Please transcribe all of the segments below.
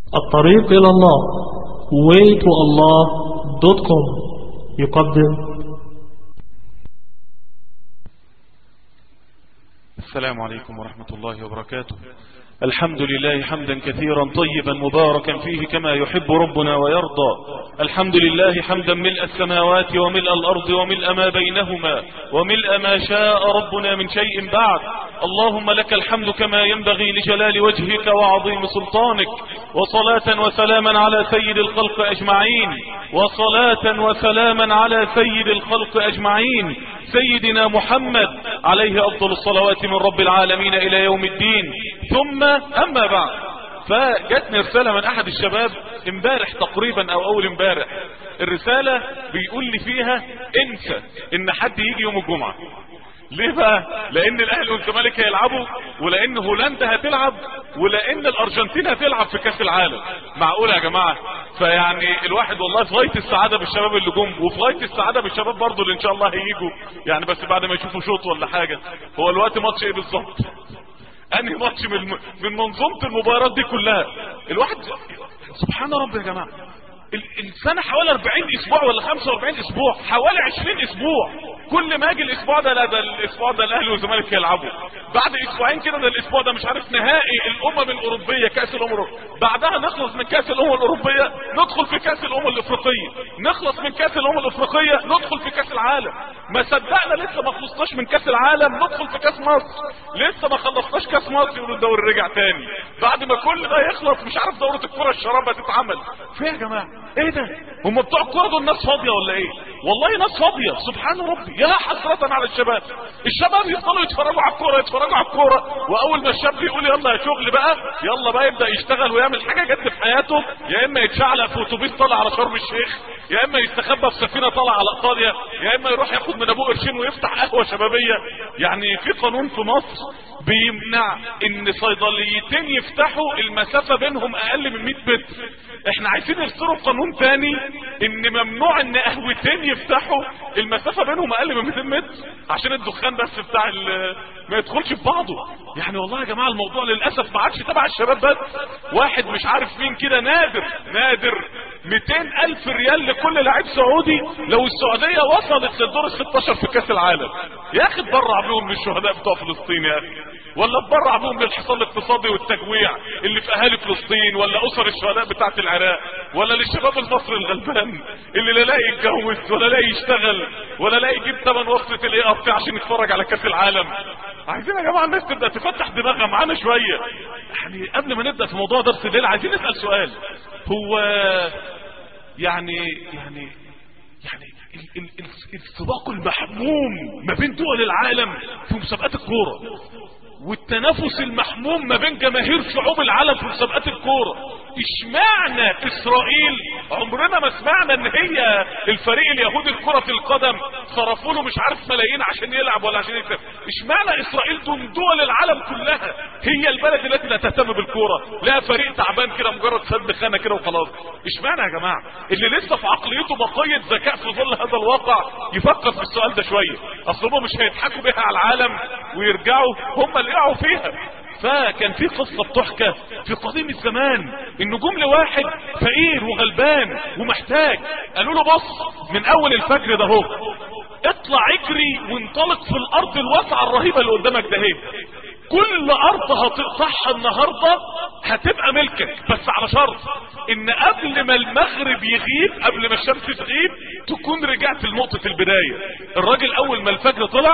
الطريق إلى الله waytoallah.com يقدم. السلام عليكم ورحمة الله وبركاته. الحمد لله حمدا كثيرا طيبا مباركا فيه كما يحب ربنا ويرضى. الحمد لله حمدا ملء السماوات وملء الأرض وملء ما بينهما وملء ما شاء ربنا من شيء بعد. اللهم لك الحمد كما ينبغي لجلال وجهك وعظيم سلطانك، وصلاة وسلاما على سيد الخلق أجمعين، وصلاة وسلاما على سيد الخلق أجمعين، سيدنا محمد عليه أفضل الصلوات من رب العالمين إلى يوم الدين. ثم أما بعد، فجتني رسالة من أحد الشباب امبارح تقريبا أو أول امبارح. الرسالة بيقول لي فيها انسى ان حد يجي يوم الجمعة. ليه بقى؟ لان الاهلي والزمالك هيلعبوا، ولان هولندا هتلعب، ولان الارجنتين هتلعب في كاس العالم. معقولة يا جماعة؟ فيعني الواحد والله في غاية السعادة بالشباب اللي جم، وفي غاية السعادة بالشباب برضو اللي ان شاء الله هيجوا، يعني بس بعد ما يشوفوا شوط ولا حاجة. هو الوقت ماتش ايه بالظبط؟ انهي ماتش من منظومة المباريات دي كلها؟ الواحد سبحان ربي يا جماعة، السنة حوالي 40 اسبوع ولا 45 اسبوع، حوالي 20 اسبوع. كل ما اجي الاسبوع ده، لا ده الاسبوع ده الاهلي والزمالك يلعبوا، بعد اسبوعين كده ده الاسبوع ده مش عارف نهائي الامم الاوروبيه، كاس الامم، بعدها نخلص من كاس الامم الاوروبيه ندخل في كاس الامم الافريقيه، نخلص من كاس الامم الافريقيه ندخل في كاس العالم. ما صدقنا لسه ما خلصناش من كاس العالم ندخل في كاس مصر، لسه ما خلصناش كاس مصر يقولوا الدوري رجع تاني. بعد ما كل ده يخلص مش عارف دوره الكره الشراب هتتعمل في يا جماعه. ايه ده؟ هم بتوع الكوره دول ناس فاضيه ولا ايه؟ والله ناس فاضيه سبحان ربي. يا حسرة على الشباب، الشباب يفضلوا يتفرجوا على الكوره يتفرجوا على الكوره، واول ما الشاب يقول يلا يا شغل بقى، يلا بقى يبدا يشتغل ويعمل حاجه جد في حياته، يا اما يتشعلق في اتوبيس طالع على شرم الشيخ، يا اما يستخبى في سفينه طالعه على ايطاليا، يا اما يروح ياخد من ابوه قرشين ويفتح قهوه شبابيه. يعني في قانون في مصر بيمنع ان صيدليتين يفتحوا المسافه بينهم اقل من 100 متر. احنا عايزين نصدر قانون تاني ان ممنوع ان قهوتين يفتحوا المسافه بينهم اقل من 200 متر عشان الدخان بس بتاع ما يدخلش في بعضه. يعني والله يا جماعه الموضوع للاسف ما عادش تبع الشباب بس. واحد مش عارف مين كده نادر 200,000 ريال لكل لاعب سعودي لو السعوديه وصلت للدور ال 16 في كاس العالم. يا اخي اتبرع بيهم للشهداء بتوع فلسطين يا اخي، ولا اتبرع بيهم للحصار الاقتصادي والتجويع اللي في اهالي فلسطين، ولا اسر الشهداء بتاعت العراق، ولا للشباب المصري الغلبان اللي لا لاقي يتجوز ولا لاقي يشتغل ولا لاقي يجيب ثمن وصلة الاي ار تي عشان يتفرج على كاس العالم. عايزين يا جماعه الناس تبدا تفتح دماغها معانا شويه. يعني قبل ما نبدا في موضوع درس الليل عايزين نسال سؤال. هو يعني السباق المحموم ما بين دول العالم في مسابقات الكوره، والتنافس المحموم ما بين جماهير شعوب العالم في مسابقات الكوره، اشمعنى اسرائيل عمرنا ما سمعنا ان هي الفريق اليهودي لكرة القدم صرفوا له مش عارف ملايين عشان يلعب ولا عشان يكسب؟ اشمعنى اسرائيل دول العالم كلها هي البلد التي لا تهتم بالكوره، لا فريق تعبان كده مجرد سد خانه كده وخلاص؟ اشمعنى يا جماعه؟ اللي لسه في عقليته بقيه ذكاء في ظل هذا الواقع يفكر في السؤال ده شويه. اصل هم مش هيضحكوا بيها على العالم ويرجعوا هم اللي يقعوا فيها. فكان في قصة بتحكى في قديم الزمان، النجوم لواحد فقير وغلبان ومحتاج، قالوا له بص من اول الفجر ده هو اطلع اجري وانطلق في الارض الواسعة الرهيبة اللي قدامك ده هي، كل ارض هتقطعها النهاردة هتبقى ملكك، بس على شرط ان قبل ما المغرب يغيب، قبل ما الشمس تغيب، تكون رجعت لنقطة البداية. الراجل اول ما الفجر طلع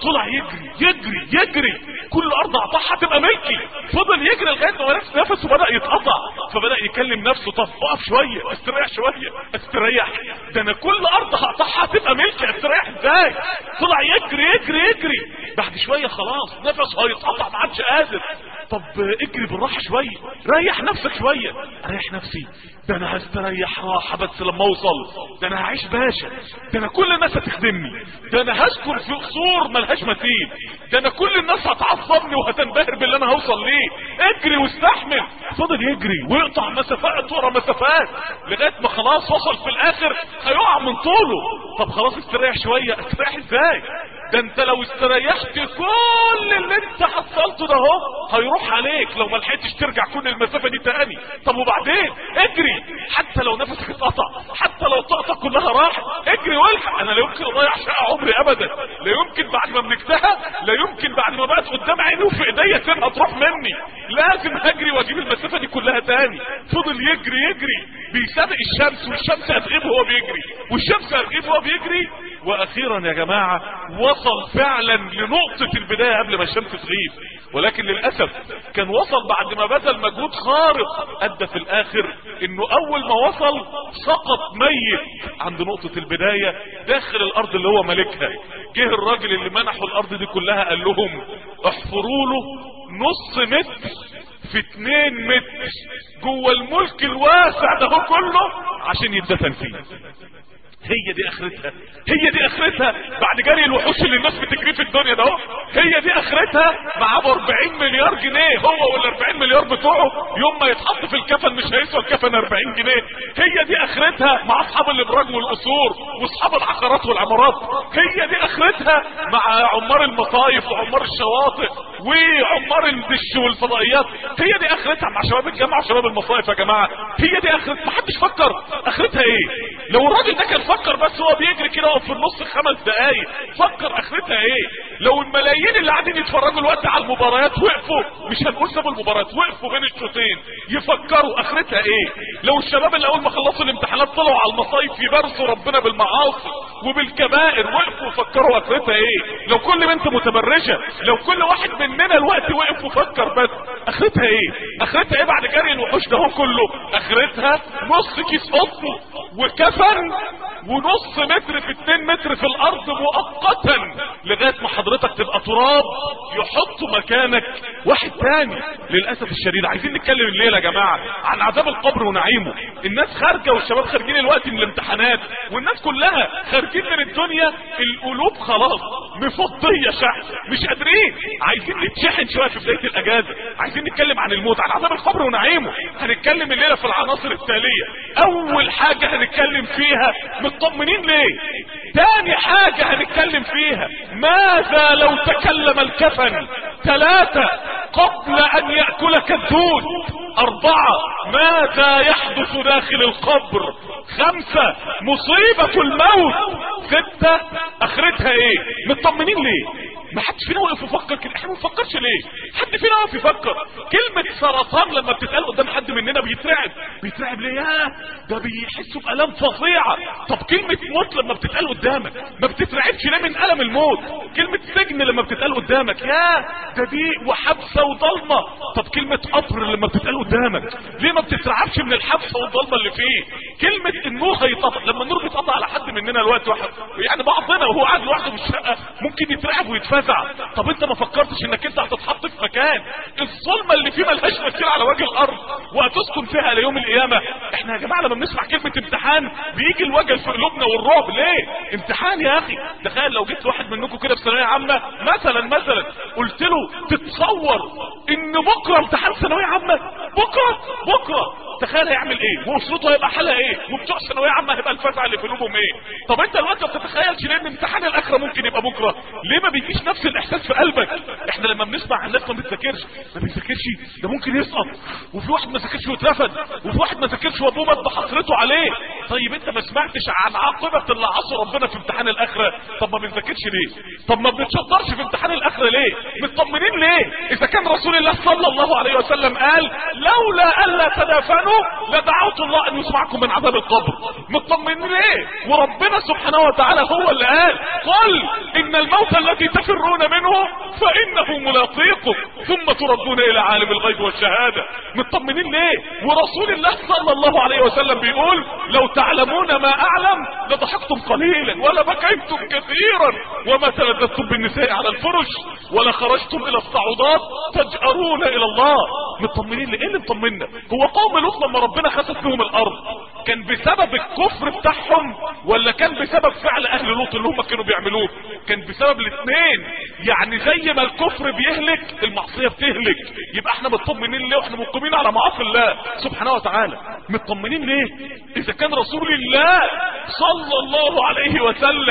يجري كل ارض اقطعها تبقى ملكي. فضل يجري لغاية ما نفسه بدأ يتقطع، فبدأ يكلم نفسه طب اقف شوية استريح، ده انا كل ارض هقطعها تبقى ملكي، استريح ازاي؟ طلع يجري بعد شوية خلاص نفسه هيتقطع ما عادش قادر. طب اجري بالراحه شويه، ريح نفسك شويه. اريح نفسي؟ ده انا هستريح راحه بس لما اوصل، ده انا هعيش باشا، ده انا كل الناس هتخدمني، ده انا هسكن في قصور ملهاش مثيل، ده انا كل الناس هتعصبني وهتنبهر باللي انا هوصل ليه. اجري واستحمل. فضل يجري ويقطع مسافات ورا مسافات لغايه ما خلاص وصل في الاخر هيقع من طوله. طب خلاص استريح شويه، استريح ازاي؟ ده انت لو استريحت كل اللي انت حصلته ده هيروح عليك لو ما لحقتش ترجع كل المسافة دي تاني. طب وبعدين اجري، حتى لو نفسك اتقطع، حتى لو طاقتك كلها راحت، اجري والحق. انا لا يمكن اضيع شقة عمري ابدا، لا يمكن بعد ما ملكتها، لا يمكن بعد ما بقت قدام عيني وفي ايديا سنها تروح مني، لازم هجري واجيب المسافة دي كلها تاني. فضل يجري بيسابق الشمس، والشمس هتغيب وهو بيجري، والشمس هتغيب وهو بيجري، واخيرا يا جماعة وصل فعلا لنقطة البداية قبل ما الشمس تغيب. ولكن للأسف كان وصل بعد ما بذل مجهود خارق، ادى في الاخر انه اول ما وصل سقط ميت عند نقطة البداية داخل الارض اللي هو ملكها. جه الراجل اللي منحوا الارض دي كلها قال لهم احفروا له نص متر في 2 متر جوه الملك الواسع ده كله عشان يتدفن فيه. هي دي اخرتها، هي دي اخرتها بعد جري الوحوش اللي الناس بتجري في الدنيا ده. هي دي اخرتها معاه 40 مليار جنيه هو وال 40 مليار بتوعه، يوم ما يتحط في الكفن مش هيسوى الكفن 40 جنيه. هي دي اخرتها مع اصحاب الابراج والقصور واصحاب العقارات والعمارات. هي دي اخرتها مع عمار المصايف وعمار الشواطئ وعمار الدش والفضائيات. هي دي اخرتها مع شباب الجامعه وشباب المصايف يا جماعه. هي دي اخرتها. محدش فكر اخرتها ايه. لو الراجل ده كان فكر بس هو بيجري كده وفي النص 5 دقايق، فكر اخرتها ايه. لو الملايين اللي قاعدين يتفرجوا الوقت على المباريات وقفوا، مش هنقول سابوا المباريات، وقفوا بين الشوطين يفكروا اخرتها ايه. لو الشباب اللي اول ما خلصوا الامتحانات طلعوا على المصايف يبارسوا ربنا بالمعاصي وبالكبائر وقفوا وفكروا اخرتها ايه. لو كل بنت متبرجه، لو كل واحد مننا الوقت وقف وفكر بس اخرتها ايه. اخرتها ايه بعد جري الوحوش ده كله؟ اخرتها نص كيس قطن وكفن ونص متر في 2 متر في الارض مؤقتا لغاية ما حضرتك تبقى تراب يحطوا مكانك واحد تاني. للأسف الشديد عايزين نتكلم الليلة يا جماعة عن عذاب القبر ونعيمه. الناس خارجة والشباب خارجين الوقت من الامتحانات والناس كلها خارجين من الدنيا، القلوب خلاص مفضية شحن، مش قادرين، عايزين نتشحن شوية في بداية الاجازة. عايزين نتكلم عن الموت، عن عذاب القبر ونعيمه. هنتكلم الليلة في العناصر التالية. اول حاجة هنتكلم فيها مطمنين ليه. تاني حاجة هنتكلم فيها ماذا لو تكلم الكفن. 3 قبل ان يأكلك الدود. 4 ماذا يحدث داخل القبر. 5 مصيبة الموت. 6 اخرتها ايه. مطمنين ليه؟ ما حدش فينا واقف يفكر كده. احنا ما بنفكرش ليه؟ حد فينا واقف يفكر كلمة سرطان لما بتتقال قدام حد مننا بيترعب ليه؟ ياه ده بيحسوا بألم فظيعة. طب كلمة موت لما بتتقال قدامك ما بتترعبش ليه من ألم الموت؟ كلمة سجن لما بتتقال قدامك ياه ده ضيق وحبسة وضلمة. طب كلمة قبر لما بتتقال قدامك ليه ما بتترعبش من الحبسة والضلمة اللي فيه؟ كلمة النور هيتقطع، لما النور بيتقطع على حد مننا الوقت واحد يعني بعضنا وهو قاعد لوحده في الشقة ممكن يترعب ويتفزع. طب انت ما فكرتش انك انت هتتحط في مكان الظلمة اللي فيه ملهاش مثيل على وجه الارض وهتسكن فيها ليوم القيامة. احنا يا جماعة لما بنسمع كلمة امتحان بيجي الوجل في قلوبنا والرعب. ليه؟ امتحان يا اخي. تخيل لو جيت واحد منكم كده في ثانوية عامة مثلا قلت له تتصور ان بكرة امتحان ثانوية عامة، بكرة تخيل هيعمل ايه واسرته هيبقى حالها ايه وبتوع ثانوية عامة هيبقى الفزع اللي في قلوبهم ايه. طب انت الوقت ما بتتخيلش ليه ان امتحان الاخرة ممكن يبقى بكرة؟ ليه ما بيجيش نفس الاحساس في قلبك؟ احنا لما بنسمع عن الناس ما بيذاكرش ده ممكن يسقط، وفي واحد ما ذاكرش واترفد، وفي واحد ما ذاكرش وابوه مات بحسرته عليه. طيب انت ما سمعتش عن عاقبة اللي عصوا ربنا في امتحان الاخرة؟ طب ما بنذاكرش ليه؟ طب ما بنتشطرش في امتحان الاخرة ليه؟ مطمنين ليه؟ اذا كان رسول الله صلى الله عليه وسلم قال لولا الا تدافنوا لدعوت الله ان يسمعكم من عذاب القبر. مطمنين ليه؟ وربنا سبحانه وتعالى هو اللي قال ان الموت الذي تفرون منه فانه ملاقيكم ثم تردون الى عالم الغيب والشهادة. مطمنين ليه؟ ورسول الله صلى الله عليه وسلم بيقول لو تعلمون ما اعلم لضحكتم قليلا ولا بكيتم كثيرا وما تلذذتم بالنساء على الفرش ولا خرجتم الى الصعودات تجأرون الى الله. مطمنين ليه؟ ايه اللي مطمنا؟ هو قوم لوط لما ربنا خسف لهم الارض كان بسبب الكفر بتاعهم ولا كان بسبب فعل اهل لوط اللي هم كانوا بيعملوه؟ كان بسبب الاثنين. يعني زي ما الكفر بيهلك المعصية بتهلك. يبقى احنا مطمنين ليه واحنا مقيمين على معاصي الله سبحانه وتعالى؟ مطمنين ليه؟ اذا كان رسول الله صلى الله عليه وسلم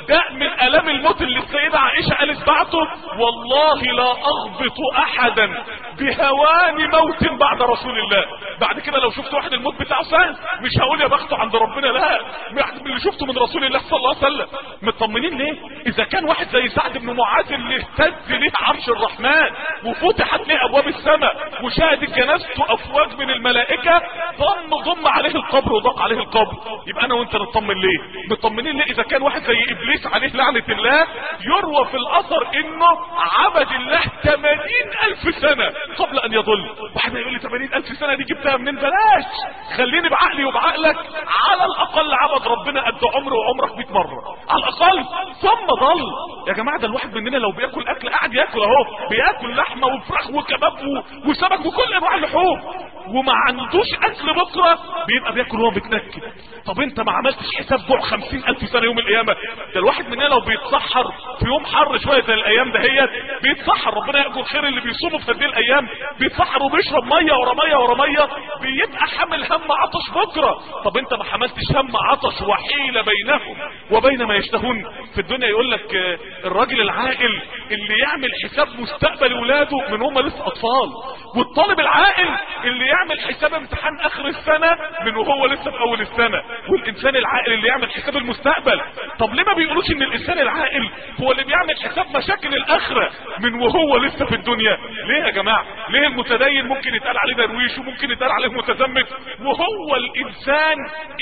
ده من الام الموت اللي السيدة عائشة قالت بعده: والله لا اغبط احدا بهوان موت بعد رسول الله. بعد كده لو شفت واحد الموت بتاعه سهل مش هقول يا بخته عند ربنا، لا، من اللي شفته من رسول الله صلى الله عليه وسلم. مطمنين ليه؟ اذا كان واحد زي سعد بن معاذ اللي اهتز ليه عرش الرحمن وفتحت ليه ابواب السماء وشاهدت جنازته افواج من الملائكة، ضم عليه القبر وضاق عليه القبر، يبقى انا وانت نطمن ليه؟ مطمنين ليه اذا كان واحد زي ابليس عليه لعنة الله يروى في الاثر انه عبد الله 80,000 سنة قبل ان يضل. واحد يقول لي 80,000 سنة دي جبتها منين؟ بلاش، خليني بعقلي وبعقلك على الاقل عبد ربنا قد عمره وعمرك 100 مرة على الاقل، ثم ضل. يا جماعة ده الواحد مننا لو بياكل اكل قاعد ياكل اهو، بياكل لحمة وفراخ وكباب وسمك وكل انواع اللحوم وما عندوش اكل بكرة، بيبقى بياكل وهو بيتنكد. طب انت ما عملتش حساب جوع 50,000 سنة يوم القيامة؟ ده الواحد مننا لو بيتسحر في يوم حر شوية زي الايام دهيت بيتسحر، ربنا يأجر خير اللي بيصوموا في هذه الايام، بيتسحر وبيشرب مية ورا مية ورا مية، بيبقى حامل هم عطش بكرة. طب انت ما حملتش هم عطش وحيل بينهم وبين ما يشتهون في الدنيا. يقول لك الراجل العاقل اللي يعمل حساب مستقبل ولاده من هم لسه اطفال، والطالب العاقل اللي يعمل حساب امتحان اخر السنة من وهو لسه في اول السنة، والانسان العاقل اللي يعمل حساب المستقبل. طب ليه ما بيقولوش ان الانسان العاقل هو اللي بيعمل حساب مشاكل الاخرة من وهو لسه في الدنيا؟ ليه يا جماعة؟ ليه المتدين ممكن يتقال عليه درويش وممكن يتقال عليه متزمت وهو الانسان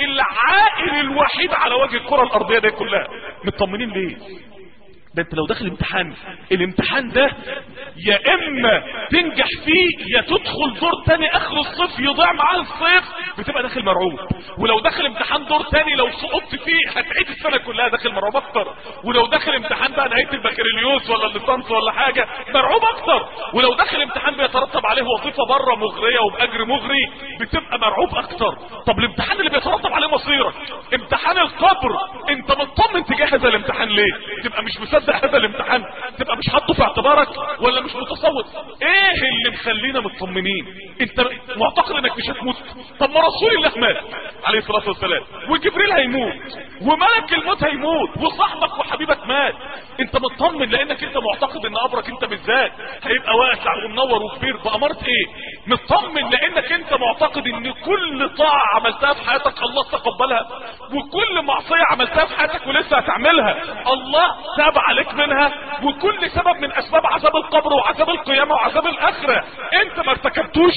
العاقل الوحيد على وجه الكرة الارضية دي كلها؟ مطمنين ليه؟ ده انت لو داخل امتحان، الامتحان ده يا اما تنجح فيه يا تدخل دور تاني اخر الصيف يضيع معاه الصيف، بتبقى داخل مرعوب. ولو داخل امتحان دور تاني لو سقطت فيه هتعيد السنة كلها داخل مرعوب اكتر. ولو داخل امتحان بقى نهاية البكالوريوس ولا الليسانس ولا حاجة مرعوب اكتر. ولو داخل امتحان بيترتب عليه وظيفة بره مغرية وبأجر مغري بتبقى مرعوب اكتر. طب الامتحان اللي بيترتب عليه مصيرك، امتحان القبر، انت مطمن تجهز الامتحان ليه؟ تبقى مش مصدق هذا الامتحان، تبقى مش حاطه في اعتبارك ولا مش متصور. ايه اللي مخلينا مطمنين؟ انت معتقد انك مش هتموت؟ طب ما رسول الله مات عليه الصلاة والسلام، وجبريل هيموت، وملك الموت هيموت، وصاحبك وحبيبك مات. انت مطمن لانك انت معتقد ان قبرك انت بالذات هيبقى واسع ومنور وكبير. بأمارة ايه؟ مطمن لانك انت معتقد ان كل طاعة عملتها في حياتك الله تقبلها، وكل معصية عملتها في حياتك ولسه هتعملها الله تاب عليك منها، وكل سبب من اسباب عذاب القبر وعذاب القيامة وعذاب الاخرة انت ما ارتكبتوش،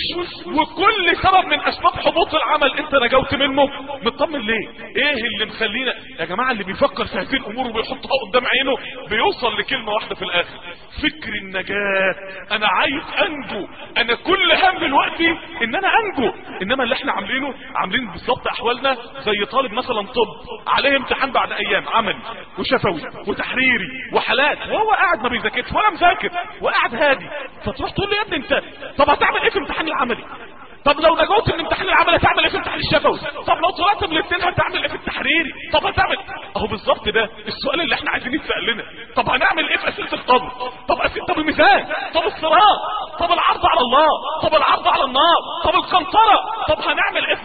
وكل سبب من اسباب حبوط العمل انت نجوت منه. مطمن ليه؟ ايه اللي مخلينا يا جماعة؟ اللي بيفكر في هذه الامور وبيحطها قدام عينه بيوصل لكلمة واحدة في الاخر: فكر النجاة. انا عايز انجو، انا كل هم دلوقتي ان انا انجو. انما اللي احنا عاملين بالظبط احوالنا زي طالب مثلا طب عليه امتحان بعد ايام عملي وشفوي وتحريري وحالات، وهو قاعد ما بيذاكرش ولا مذاكر وقاعد هادي، فتروح تقول له يا ابني انت طب هتعمل ايه في امتحان العملي؟ طب لو نجوت من امتحان العمل هتعمل ايه في امتحان الشفوي؟ طب لو طلعت من الاثنين هتعمل ايه في التحريري؟ طب هتعمل اهو بالظبط ده السؤال اللي احنا عايزين نتسال لنا. طب هنعمل ايه في اسئله القبر؟ طب الميزان، طب الصراط، طب العرض على الله، طب العرض على النار، طب القنطره، طب هنعمل ايه في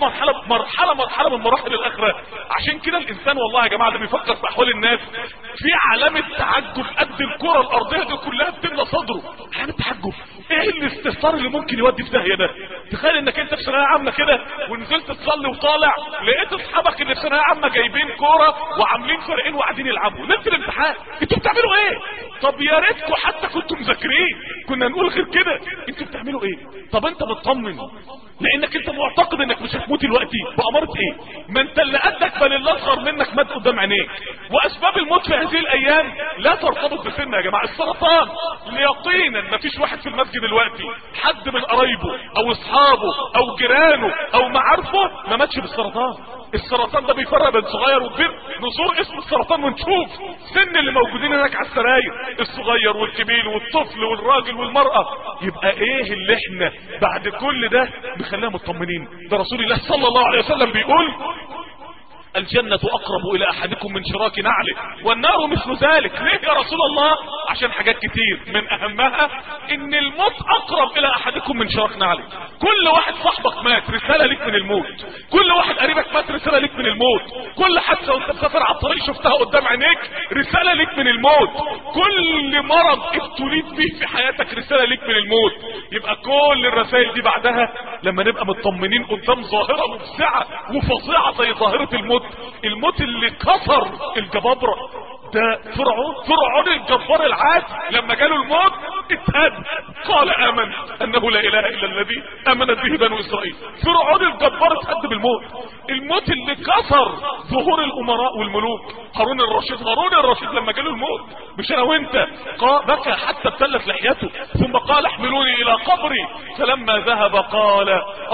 مرحله من مراحل الاخره؟ عشان كده الانسان والله يا جماعه اللي بيفكر في احوال الناس في علامه تعجب قد الكره الارضيه دي كلها بتملى صدره. علامه تعجب. ايه الاستهتار اللي ممكن يودي في داهيه ده؟ تخيل انك انت في ثانويه عامه كده ونزلت تصلي وطالع لقيت اصحابك اللي في ثانويه عامه جايبين كوره وعاملين فريقين وقاعدين يلعبوا ليله الامتحان. انتوا بتعملوا ايه؟ طب يا ريتكم حتى كنتوا مذاكرين كنا نقول غير كده. انتوا بتعملوا ايه؟ طب انت بتطمن لانك انت معتقد انك مش هتموت دلوقتي. بأمارة ايه؟ ما انت اللي قدك بل اللي اصغر منك مات قدام عينيك. واسباب الموت في هذه الايام لا ترتبط بسن يا جماعه. السرطان يقينا ما فيش واحد في المسجد دلوقتي حد من قرايبه او اصحابه او جيرانه او معارفه ما ماتش بالسرطان. السرطان ده بيفرق بين صغير وكبير. نزور اسم السرطان ونشوف سن اللي موجودين هناك على السراير، الصغير والكبير والطفل والراجل والمرأة. يبقى ايه اللي احنا بعد كل ده بيخلينا مطمنين؟ ده رسول الله صلى الله عليه وسلم بيقول: الجنة اقرب الى احدكم من شراك نعله والنار مثل ذلك. ليه يا رسول الله؟ عشان حاجات كتير، من اهمها ان الموت اقرب الى احدكم من شراك نعله. كل واحد صاحبك مات رسالة لك من الموت، كل واحد قريبك مات رسالة لك من الموت، كل حادثة وانت مسافر على الطريق شفتها قدام عينيك رسالة لك من الموت، كل مرض ابتليت به في حياتك رسالة لك من الموت. يبقى كل الرسائل دي بعدها لما نبقى مطمنين قدام ظاهرة مفزعة وفظيعة زي ظاهرة الموت اللي كسر الجبابرة. ده فرعون الجبار العادي لما جاله الموت اتهد، قال آمن انه لا اله الا الذي امنت به بنو اسرائيل. فرعون الجبار اتهد بالموت. الموت اللي كسر ظهور الامراء والملوك، هارون الرشيد لما جاله الموت مش انا وانت، بكى حتى ابتلت لحيته ثم قال احملوني الى قبري، فلما ذهب قال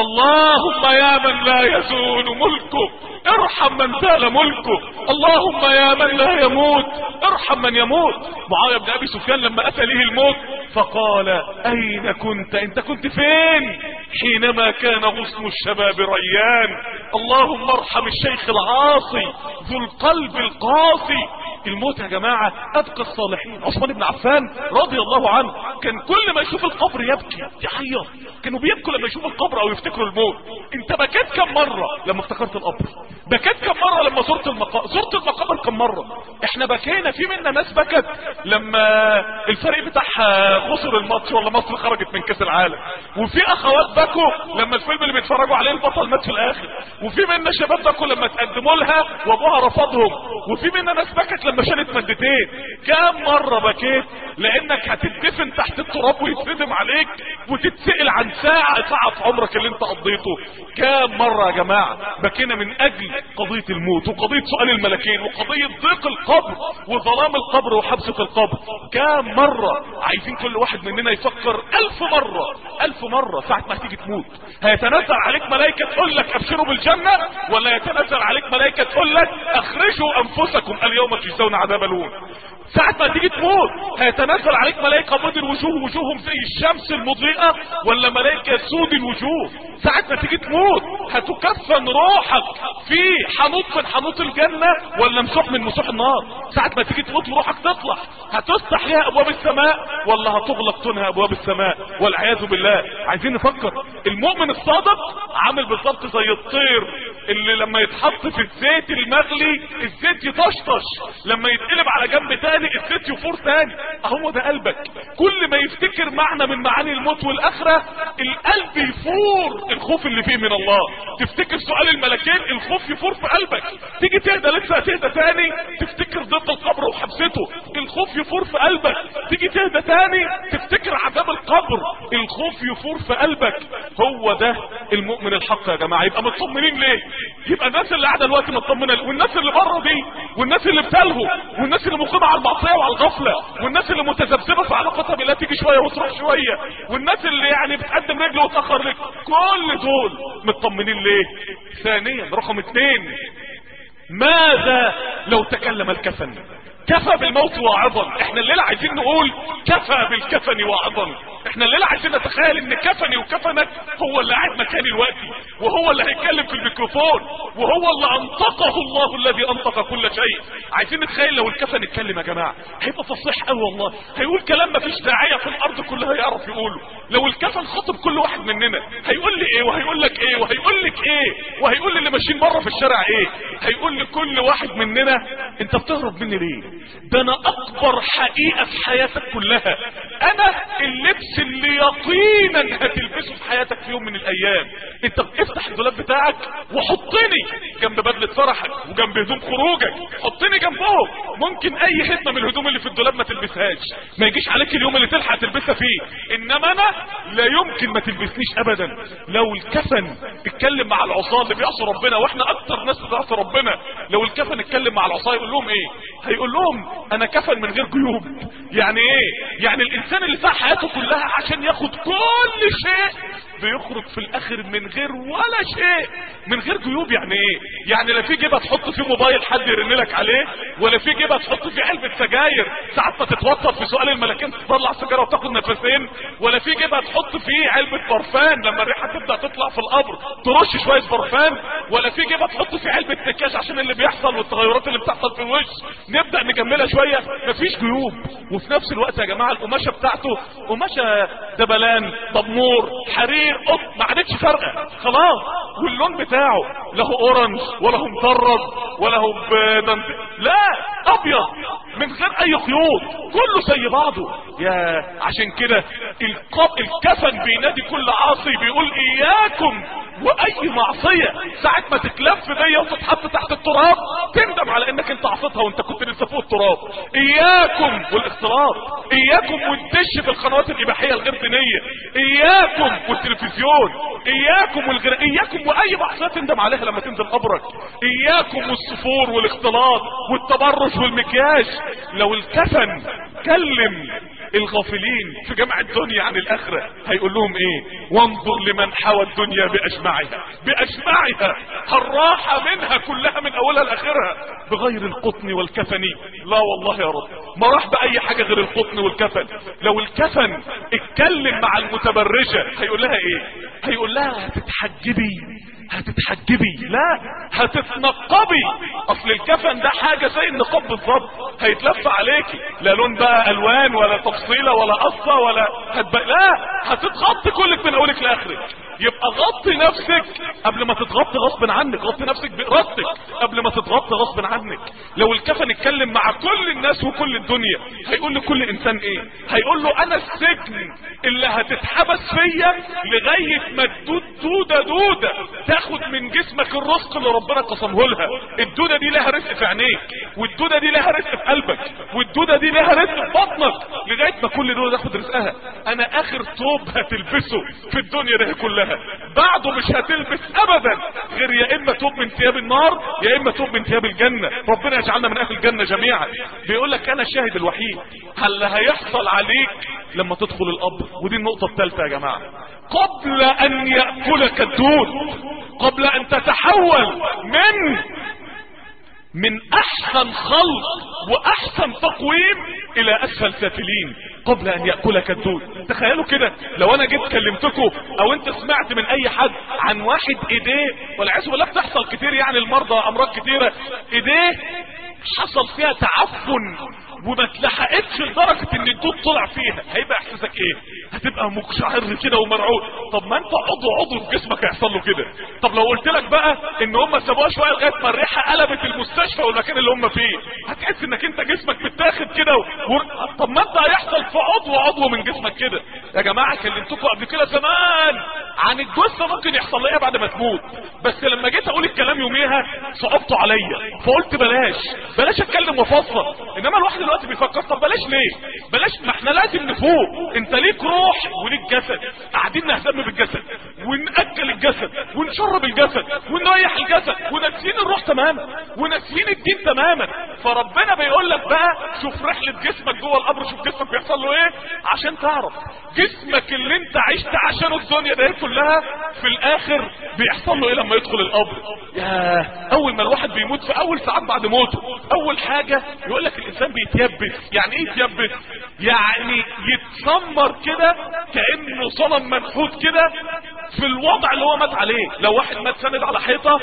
اللهم يا من لا يزول ملكه ارحم من زال ملكه، اللهم يا من لا يموت ارحم من يموت. معاوية بن ابي سفيان لما اتى له الموت فقال اين كنت؟ انت كنت فين حينما كان غصن الشباب ريان؟ اللهم ارحم الشيخ العاصي ذو القلب القاسي. الموت يا جماعة ابقى الصالحين. عثمان بن عفان رضي الله عنه كان كل ما يشوف القبر يبكي يعيط، كانوا بيبكوا لما يشوفوا القبر او يفتكروا الموت. انت بكيت كم مرة لما افتكرت القبر؟ بكيت كم مرة لما زرت المقابر كم مرة؟ احنا بكينا، في منا ناس بكت لما الفريق بتاعها خسر الماتش ولا مصر خرجت من كاس العالم، وفي اخوات بكوا لما الفيلم اللي بيتفرجوا عليه البطل مات في الاخر، وفي منا شباب بكوا لما تقدموا لها وابوها رفضهم، وفي منا ناس بكت لما شالت مادتين. كم مرة بكيت لانك هتدفن تحت التراب ويتردم عليك وتتسأل عن ساعة في عمرك اللي انت قضيته. كم مرة يا جماعة بكينا من اجل قضية الموت وقضية سؤال الملكين وقضية ضيق القبر وظلام القبر وحبسة القبر. كم مرة عايزين كل واحد مننا يفكر 1000 مرة ساعة ما تيجي تموت هيتنزل عليك ملائكة تقول لك ابشروا بالجنة، ولا يتنزل عليك ملائكة تقول لك اخرجوا انفسكم اليوم تجزون عذاب الهون. ساعة ما تيجي تموت هيتنزل عليك ملائكة بيض الوجوه وجوههم زي الشمس المضيئة، ولا ملائكة سود الوجوه. ساعة ما تيجي تموت هتكفن روحك في حنوط من حنوط الجنة ولا مسوح من مسوح النار. ساعة ما تيجي تموت وروحك تطلع هتفتح لها ابواب السماء ولا هتغلق تنها ابواب السماء والعياذ بالله. عايزين نفكر. المؤمن الصادق عامل بالظبط زي الطير اللي لما يتحط في الزيت المغلي الزيت يطشطش، لما يتقلب على جنب تاني الزيت يفور تاني. اهو ده قلبك، كل ما يفتكر معنى من معاني الموت والاخرة القلب يفور الخوف اللي فيه من الله. تفتكر سؤال الملكين الخوف يفور في قلبك. تيجي تهدى لسه تهدى تاني تفتكر ضد القبر وحبسته الخوف يفور في قلبك. تيجي تهدى تاني تفتكر عذاب القبر الخوف يفور في قلبك. هو ده المؤمن الحق يا جماعة. يبقى مطمنين ليه؟ يبقى الناس اللي قاعده دلوقتي مطمنه، والناس اللي بره دي، والناس اللي بتلهو، والناس اللي مقيمه على المعصيه وعلى الغفله، والناس اللي متذبذبه في علاقتها بالله تيجي شويه وتروح شويه، والناس اللي يعني بتقدم رجل وتاخر رجل، كل دول مطمنين ليه؟ ثانيا رقم 2، ماذا لو تكلم الكفن؟ كفى بالموت واعظا. احنا الليله عايزين نقول كفى بالكفن واعظا. احنا الليله عايزين نتخيل ان كفني وكفنك هو اللي قاعد مكاني دلوقتي، وهو اللي هيتكلم في الميكروفون، وهو اللي انطقه الله الذي انطق كل شيء. عايزين نتخيل لو الكفن اتكلم يا جماعه هيبقى فصيح قوي والله، هيقول كلام مفيش داعيه في الارض كلها يعرف يقوله. لو الكفن خاطب كل واحد مننا هيقول لي ايه وهيقول لك ايه وهيقول لك ايه وهيقول اللي ماشيين بره في الشارع ايه. هيقول لكل واحد مننا انت بتهرب مني ليه؟ ده انا اكبر حقيقة في حياتك كلها، انا اللبس اللي يقينا هتلبسه في حياتك في يوم من الايام. انت افتح الدولاب بتاعك وحطني جنب بدلة فرحك وجنب هدوم خروجك، حطني جنبهم. ممكن اي هدمة من الهدوم اللي في الدولاب ما تلبسهاش، ما يجيش عليك اليوم اللي تلحق تلبسها فيه، انما انا لا يمكن ما تلبسنيش ابدا. لو الكفن اتكلم مع العصاة اللي بيعصوا ربنا، واحنا اكتر ناس بتعصي ربنا، لو الكفن اتكلم مع العصاة يقول لهم ايه؟ هيقول لهم انا كفن من غير جيوب. يعني ايه؟ يعني الانسان اللي ساعة حياته كلها عشان ياخد كل شيء بيخرج في الاخر من غير ولا شيء، من غير جيوب. يعني ايه؟ يعني لا في جيبه تحط فيه موبايل حد يرن لك عليه، ولا في جيبه تحط فيه علبه سجاير ساعه ما تتوتر في سؤال الملكين تطلع سيجاره وتاخد نفسين، ولا في جيبه تحط فيه علبه برفان لما الريحه تبدا تطلع في القبر ترش شويه برفان، ولا في جيبه تحط في علبه نكاش عشان اللي بيحصل والتغيرات اللي بتحصل في الوش نبدا نجملها شويه. مفيش جيوب. وفي نفس الوقت يا جماعه القماشه بتاعته قماشه دبلان ضمور حرير قط ما عادتش فارقه خلاص. واللون بتاعه لا هو اورنج ولا هو مطرز ولا هو لا ابيض من غير اي خيوط كله زي بعضه. يا عشان كده الكفن بينادي كل عاصي بيقول اياكم واي معصيه ساعه ما تتلف بيا وتتحط تحت التراب تندم على انك انت عصيتها وانت كنت لسه فوق التراب. اياكم والاختلاط، اياكم والدش في القنوات الاباحيه الغير دينيه، اياكم والتلفزيون، اياكم اياكم واي معصيه تندم عليها لما تنزل قبرك، اياكم والصفور والاختلاط والتبرج والمكياج. لو الكفن كلم الغافلين في جمع الدنيا عن الاخره هيقول لهم ايه؟ وانظر لمن حوى الدنيا باجمعها الراحه منها كلها من اولها لاخرها بغير القطن والكفن. لا والله يا رب ما راح باي حاجه غير القطن والكفن. لو الكفن اتكلم مع المتبرجه هيقول لها ايه؟ هيقول لها هتتحجبي لا هتتنقبي. اصل الكفن ده حاجه زي النقاب بالظبط هيتلف عليكي لا لون بقى الوان ولا تفصيله ولا قصه ولا لا هتتغطي كلك من اولك لاخرك. يبقى غطي نفسك قبل ما تتغطي غصب عنك، غطي نفسك بإرادتك قبل ما تتغطي غصب عنك. لو الكفن اتكلم مع كل الناس وكل الدنيا هيقول لكل انسان ايه؟ هيقول له انا السجن اللي هتتحبس فيا لغايه ما تدود دوده تاخد من جسمك الرزق اللي ربنا قسمه لها. الدوده دي لها رزق في عينيك، والدوده دي لها رزق في قلبك، والدوده دي لها رزق في بطنك لغايه ما كل دوده تاخد رزقها. انا اخر ثوب هتلبسه في الدنيا ده كلها بعده مش هتلبس ابدا غير يا اما ثوب من ثياب النار يا اما ثوب من ثياب الجنه. ربنا يجعلنا من اهل الجنه جميعا. بيقول لك انا الشاهد الوحيد هل هيحصل عليك لما تدخل القبر. ودي النقطه الثالثه يا جماعه. قبل ان ياكلك الدود، قبل ان تتحول من احسن خلق واحسن تقويم الى اسفل سافلين، قبل ان يأكلك الدود. تخيلوا كده لو انا جيت كلمتكم او انت سمعت من اي حد عن واحد ايديه والعياذ بالله بتحصل كتير يعني المرضى امراض كتيره ايديه حصل فيها تعفن وما اتلحقتش لدرجه ان الدود طلع فيها، هيبقى احساسك ايه؟ هتبقى مقشعر كده ومرعوب. طب ما انت عضو في جسمك هيحصل له كده. طب لو قلت لك بقى ان هم سابوها شويه لغايه ما الريحه قلبت المستشفى والمكان اللي هم فيه هتحس انك انت جسمك متاخد كده طب ما انت هيحصل في عضو من جسمك كده. يا جماعه كلمتكم قبل كده زمان عن الجثه ممكن يحصل لها بعد ما تموت، بس لما جيت اقول الكلام يوميها صعبته عليا فقلت بلاش اتكلم وافصل. انما الواحد دلوقتي بيفكر طب بلاش ليه؟ بلاش، ما احنا لازم نفوق. انت ليك روح وليك جسد، قاعدين نهتم بالجسد ونأكل الجسد ونشرب الجسد ونريح الجسد وناسيين الروح تماما وناسيين الدين تماما. فربنا بيقول لك بقى شوف رحله جسمك جوه القبر، شوف جسمك بيحصل له ايه عشان تعرف جسمك اللي انت عشت عشانه الدنيا ده كلها في الاخر بيحصل له ايه لما يدخل القبر. يا اول ما الواحد بيموت في اول ساعات بعد موته اول حاجه يقول لك الانسان بيتيبس. يعني ايه يتيبس؟ يعني يتسمر كده كانه صنم منحوت كده في الوضع اللي هو مات عليه. لو واحد مات سند على حيطه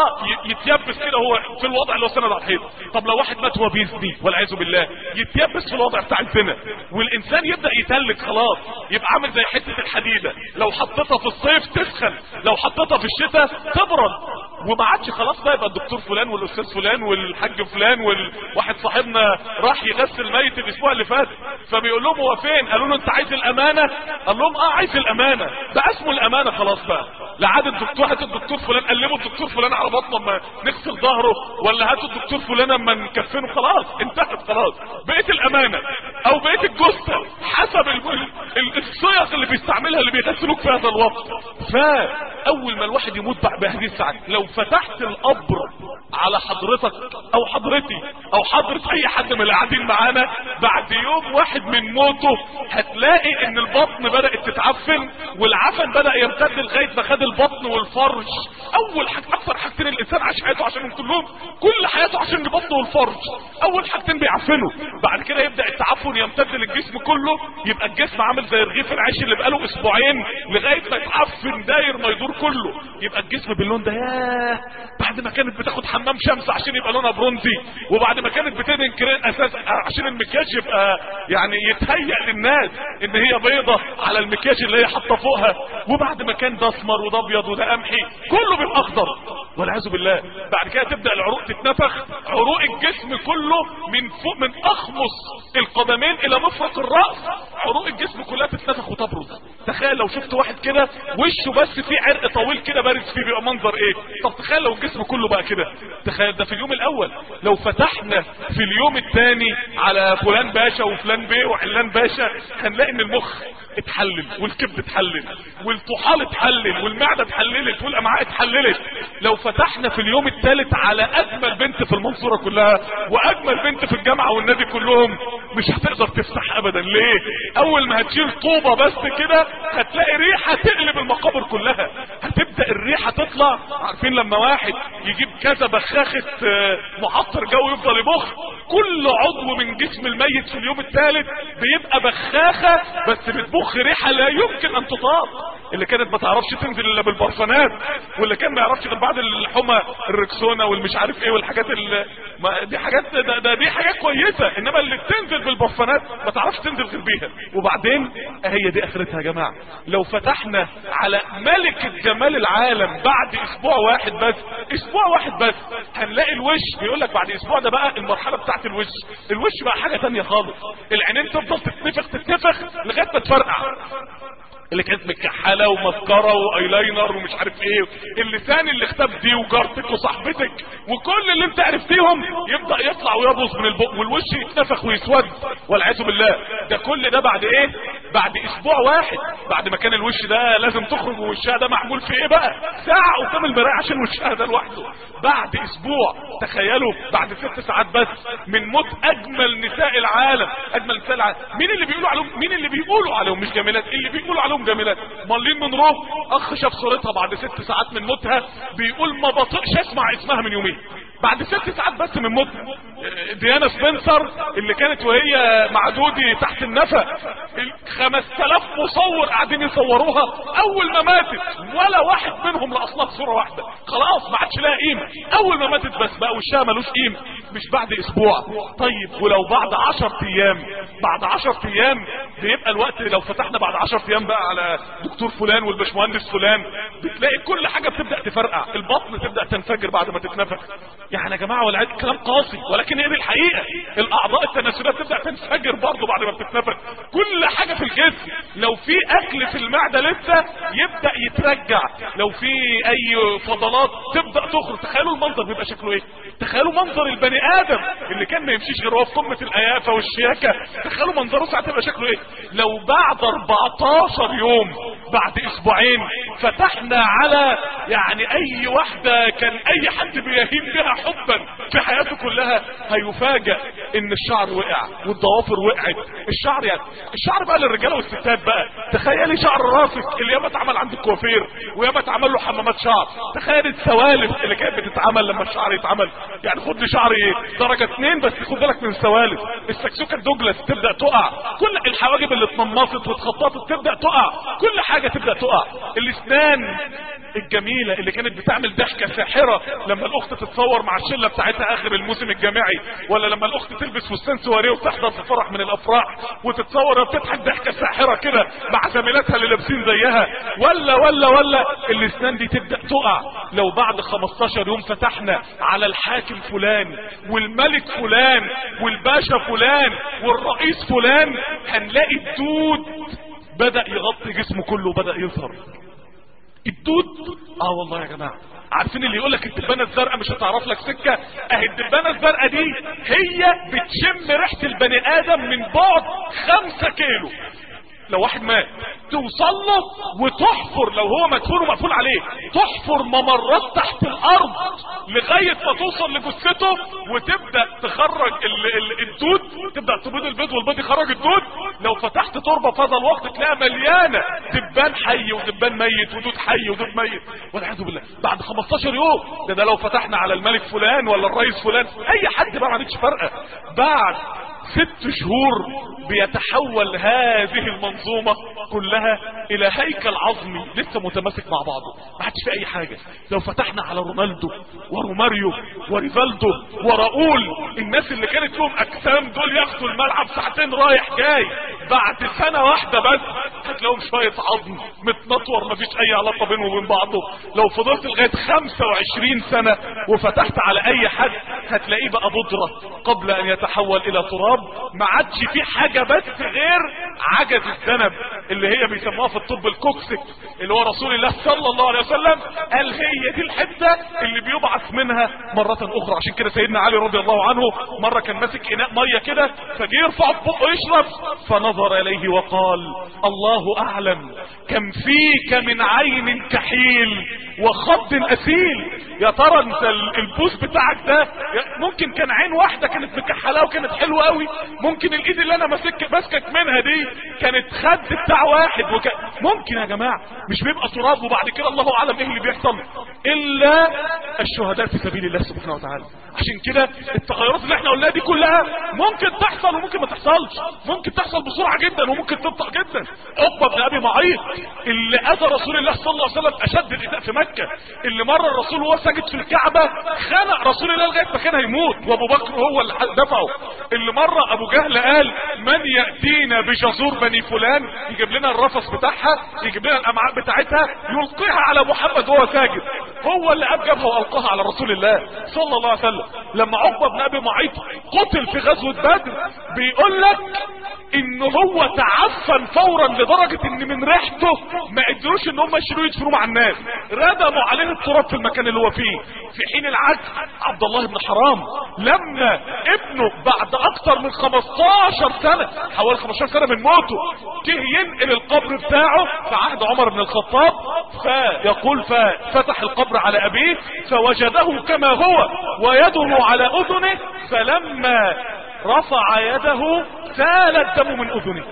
يتيبس كده هو في الوضع اللي هو سند على الحيطه. طب لو واحد مات وهو بيزني والعياذ بالله يتيبس في الوضع بتاع الزنا. والانسان يبدا يتلج خلاص، يبقى عامل زي حته الحديده لو حطيتها في الصيف تسخن، لو حطيتها في الشتاء تبرد. وما عادش خلاص بقى يبقى الدكتور فلان والاستاذ فلان والحاج فلان والواحد صاحبنا راح يغسل ميت الاسبوع اللي فات فبيقول لهم هو فين؟ قالوا له انت عايز الامانه؟ قال لهم عايز الامانه. بقى اسمه الامانه خلاص بقى. لا عاد الدكتور هات الدكتور فلان قلبوا الدكتور فلان على بطنه اما نغسل ظهره، ولا هاتوا الدكتور فلان اما نكفنه. خلاص انتهت خلاص. بقيت الامانه او بقيت الجثه حسب الصيغ اللي بيستعملها اللي بيغسلوك في هذا الوقت. فاول ما الواحد يموت بهذه الساعه لو فتحت القبر على حضرتك او حضرتي او حضرة اي حد من اللي قاعدين معانا، بعد يوم واحد من موته هتلاقي ان البطن بدأت تتعفن، والعفن بدأ يمتد لغاية ما خد البطن والفرج. اول حاجة، اكثر حاجتين الانسان عاش حياته عشانهم كلهم، كل حياته عشان البطن والفرج، اول حاجتين بيعفنوا. بعد كده يبدأ التعفن يمتد للجسم كله، يبقى الجسم عامل زي رغيف العيش اللي بقاله اسبوعين لغاية ما يتعفن داير ما يدور كله، يبقى الجسم باللون ده. ياه، بعد ما كانت بتاخد حمام شمس عشان يبقى لونها برونزي، وبعد ما كانت بتدهن كريم اساس عشان المكياج يبقى يعني يتهيأ للناس ان هي بيضة على المكياج اللي هي حاطه فوقها، وبعد ما كان ده اسمر وده ابيض وده قمحي كله بيبقى اخضر والعياذ بالله. بعد كده تبدأ العروق تتنفخ، عروق الجسم كله من فوق، من اخمص القدمين الى مفرق الرأس، عروق الجسم كلها تتنفخ وتبرز. تخيل لو شفت واحد كده وشه بس فيه عرق طويل كده بارز فيه، بيبقى منظر ايه؟ طب تخيل لو الجسم كله بقى كده. تخيل ده في اليوم الاول. لو فتحنا في اليوم الثاني على فلان باشا وفلان بيه وعلان باشا، هنلاقي ان المخ اتحلل والكبد اتحلل والطحال اتحلل والمعدة اتحللت والامعاء اتحللت. لو فتحنا في اليوم الثالث على اجمل بنت في المنصورة كلها واجمل بنت في الجامعة والنادي كلهم، مش هتقدر تفتح ابدا. ليه؟ اول ما هتشيل طوبة بس كده هتلاقي ريحة تقلب المقابر كلها، هتبدأ الريحة تطلع. عارفين لما واحد يجيب كذا بخاخة معطر جو يفضل يبخ، كل عضو من جسم الميت في اليوم الثالث بيبقى بخاخة بس بتبخ ريحة لا يمكن ان تطاق. اللي كانت ما تعرفش تنزل الا بالبرفانات، واللي كان ما يعرفش غير بعد الحمى الركسونا والمش عارف ايه والحاجات دي حاجات دي حاجات كويسة، انما اللي بتنزل بالبرفانات ما تعرفش تنزل غير بيها. وبعدين هي دي اخرتها يا جماعة. لو فتحنا على ملكة جمال العالم بعد اسبوع واحد بس، اسبوع واحد بس، هنلاقي الوش بيقول لك بعد اسبوع ده بقى المرحلة بتاعت الوش بقى حاجة تانية خالص. العينين تفضل تتنفخ لغاية ما تفرقع، اللي كانت متكحله ومسكره وايلاينر ومش عارف ايه، اللسان اللي اختب دي وجارتك وصاحبتك وكل اللي انت عرفتيهم يبدا يطلع ويبوظ من البق، والوش يتنفخ ويسود والعياذ بالله. ده كل ده بعد ايه؟ بعد اسبوع واحد. بعد ما كان الوش ده لازم تخرج ووشها ده معمول في ايه بقى؟ ساعه قدام المرايه عشان وشها ده لوحده. بعد اسبوع، تخيلوا بعد 6 ساعات بس من موت اجمل نساء العالم، اجمل نساء العالم. مين اللي بيقولوا عليهم مش جميلات؟ اللي بيقولوا عليهم جميلات. مارلين مونرو اخ شاف صورتها بعد 6 ساعات من موتها، بيقول ما بطيقش اسمع اسمها من يومين بعد 6 ساعات بس من موتها. ديانا سبنسر اللي كانت وهي مع دودي تحت النفق، 5000 مصور قاعدين يصوروها، اول ما ماتت ولا واحد منهم لأصلها صورة واحدة، خلاص ما عادش لها قيمة. اول ما ماتت بس بقى وشها ملوش قيمة، مش بعد اسبوع. طيب ولو بعد 10 ايام، بعد 10 ايام بيبقى الوقت. لو فتحنا بعد 10 ايام بقى على دكتور فلان والبشمهندس فلان، بتلاقي كل حاجة بتبدأ تفرقع، البطن تبدأ تنفجر بعد ما تتنفخ. يعني يا جماعة والعيد كلام قاسي، ولكن هي دي الحقيقة. الاعضاء التناسلية تبدأ تنفجر برضه بعد ما بتتنفخ، كل حاجة في الجسم. لو في اكل في المعدة لسه يبدأ يترجع، لو في اي فضلات تبدأ تخرج. تخيلوا المنظر بيبقى شكله ايه؟ تخيلوا منظر البني ادم اللي كان ما يمشيش غير هو في قمة القيافة والشياكة، تخيلوا منظره ساعة تبقى شكله ايه؟ لو بعد 14 يوم، بعد اسبوعين، فتحنا على يعني اي واحدة كان اي حد بيهيم بها حبا في حياته كلها، هيفاجأ ان الشعر وقع والضوافر وقعت. الشعر بقى للرجاله والستات بقى. تخيلي شعر راسك اللي ياما اتعمل عند الكوافير وياما اتعمل له حمامات شعر، تخيل السوالف اللي كانت بتتعمل لما الشعر يتعمل. يعني خد لي شعر درجة 2 بس، خد بالك من السوالف. السكسوكة دوجلاس تبدأ تقع، كل الحواجب اللي اتنمصت واتخططت تبدأ تقع، كل حاجة تبدأ تقع. الاسنان الجميلة اللي كانت بتعمل ضحكة ساحرة لما الاخت تتصور مع الشلة بتاعتها اخر الموسم الجامعي، ولا لما الاخت تلبس فستان سواريه وتحضر في فرح من الافراح وتتصور بتضحك ضحكة ساحرة كده مع زميلاتها اللي لابسين زيها، ولا الاسنان دي تبدأ تقع. لو بعد 15 يوم فتحنا على الحاكم فلان والملك فلان والباشا فلان والرئيس فلان، هنلاقي الدود بدأ يغطي جسمه كله، بدأ يظهر الدود. والله يا جماعة، عارفين اللي يقولك الدبانة الزرقاء مش هتعرف لك سكة؟ اهي الدبانة الزرقاء دي هي بتشم ريحة البني ادم من بعد 5 كيلو. لو واحد مات توصل له وتحفر، لو هو مدفون ومقفول عليه، تحفر ممرات تحت الارض لغايه ما توصل لجثته وتبدا تخرج الدود، تبدا تبيض البيض والبيض يخرج الدود. لو فتحت تربه في هذا الوقت تلاقيها مليانه دبان حي ودبان ميت ودود حي ودود ميت والعياذ بالله. بعد 15 يوم ده لو فتحنا على الملك فلان ولا الرئيس فلان اي حد بقى ما عندكش فرقه. بعد 6 شهور بيتحول هذه المنظومة كلها الى هيكل عظمي لسه متماسك مع بعضه، ما عادش في اي حاجة. لو فتحنا على رونالدو وروماريو وريفالدو وراؤول، الناس اللي كانت لهم اجسام دول ياخدوا الملعب ساعتين رايح جاي، بعد سنة واحدة بس هتلاقيهم شوية عظم متنطور مفيش اي علاقة بينه وبين بعضه. لو فضلت لغاية 25 سنة وفتحت على اي حد هتلاقيه بقى بودرة قبل ان يتحول الى تراب. ما عادش في حاجة بس غير عجز الذنب اللي هي بيسموها في الطب الكوكسيك، اللي هو رسول الله صلى الله عليه وسلم قال هي دي الحتة اللي بيبعث منها مرة اخرى. عشان كده سيدنا علي رضي الله عنه مرة كان ماسك اناء مية كده فجي يرفع في بقه يشرب، فنظر اليه وقال الله اعلم كم فيك من عين كحيل وخد اسيل. يا ترى انت البوس بتاعك ده ممكن كان عين واحدة كانت مكحلة وكانت حلوة قوي، ممكن الايد اللي انا ماسكك منها دي كانت خد بتاع واحد ممكن يا جماعة مش بيبقى تراب وبعد كده الله اعلم ايه اللي بيحصل الا الشهداء في سبيل الله سبحانه وتعالى. عشان كده التغيرات اللي احنا قلناها دي كلها ممكن تحصل وممكن ما تحصلش، ممكن تحصل بسرعة جدا وممكن تبطأ جدا. عقبة بن ابي معيط اللي اذى رسول الله صلى الله عليه وسلم اشد الايذاء في مكة، اللي مرة الرسول وهو ساجد في الكعبة خنق رسول الله لغاية ما كان هيموت وابو بكر هو اللي دفعه، اللي مرة ابو جهل قال من يأتينا بجزور بني فلان، يجيب لنا الرفص بتاعها يجيب لنا الامعاء بتاعتها يلقيها على محمد وهو ساجد، هو اللي ابجبها والقاها على رسول الله صلى الله عليه وسلم. لما عقبة بن ابي معيط قتل في غزوة بدر بيقول لك ان هو تعفن فورا لدرجة ان من ريحته ما قدروش ان هم يشيلوه يدفنوه مع الناس، ردموا عليه التراب في المكان اللي هو فيه. في حين العكس عبد الله بن حرام لما ابنه بعد اكتر من 15 سنة حوالي 15 سنة من موته جه ينقل القبر بتاعه في عهد عمر بن الخطاب، فيقول ففتح القبر على ابيه فوجده كما هو ويده على اذنه، فلما رفع يده سال الدم من اذنه.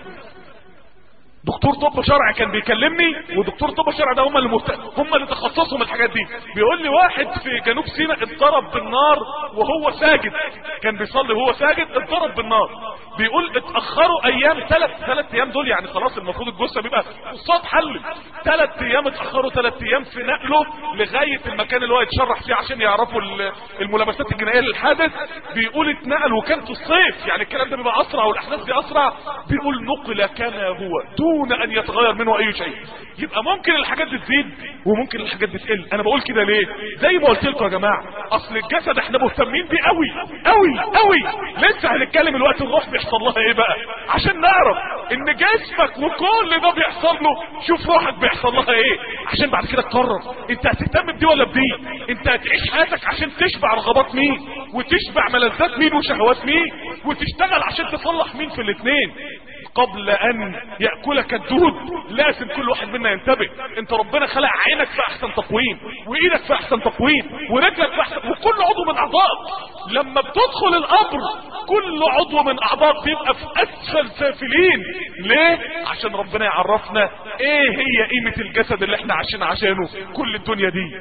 دكتور طب شرعي كان بيكلمني، ودكتور طب شرعي ده هم اللي تخصصهم الحاجات دي. بيقول لي واحد في جنوب سيناء اتضرب بالنار وهو ساجد، كان بيصلي وهو ساجد اتضرب بالنار. بيقول اتاخروا ايام، ثلاث ايام دول يعني خلاص المفروض الجثه بيبقى الصوت حل، 3 ايام اتاخروا 3 ايام في نقله لغايه المكان اللي هو يتشرح فيه عشان يعرفوا الملابسات الجنائيه للحادث. بيقول اتنقل وكان في الصيف، يعني الكلام ده بيبقى اسرع والاحداث دي اسرع. بيقول نقل كما هو دون ان يتغير منه اي شيء. يبقى ممكن الحاجات دي تزيد وممكن الحاجات دي تقل. انا بقول كده ليه؟ زي ما قلت لكم يا جماعه، اصل الجسد احنا مهتمين بيه قوي قوي قوي، لسه هنتكلم الوقت الروح بيحصل لها ايه بقى عشان نعرف ان جسمك وكل ده بيحصل له، شوف روحك بيحصل لها ايه عشان بعد كده تقرر انت هتهتم بدي ولا بدي. انت هتعيش حياتك عشان تشبع رغبات مين وتشبع ملذات مين وشهوات مين، وتشتغل عشان تصلح مين في الاثنين. قبل ان يأكلك الدود لازم كل واحد منا ينتبه. انت ربنا خلق عينك في احسن تقويم، وايدك في احسن تقويم، ورجلك في احسن، وكل عضو من اعضائك لما بتدخل القبر كل عضو من اعضائك بيبقى في اسفل سافلين. ليه؟ عشان ربنا يعرفنا ايه هي قيمة الجسد اللي احنا عايشين عشانه كل الدنيا دي.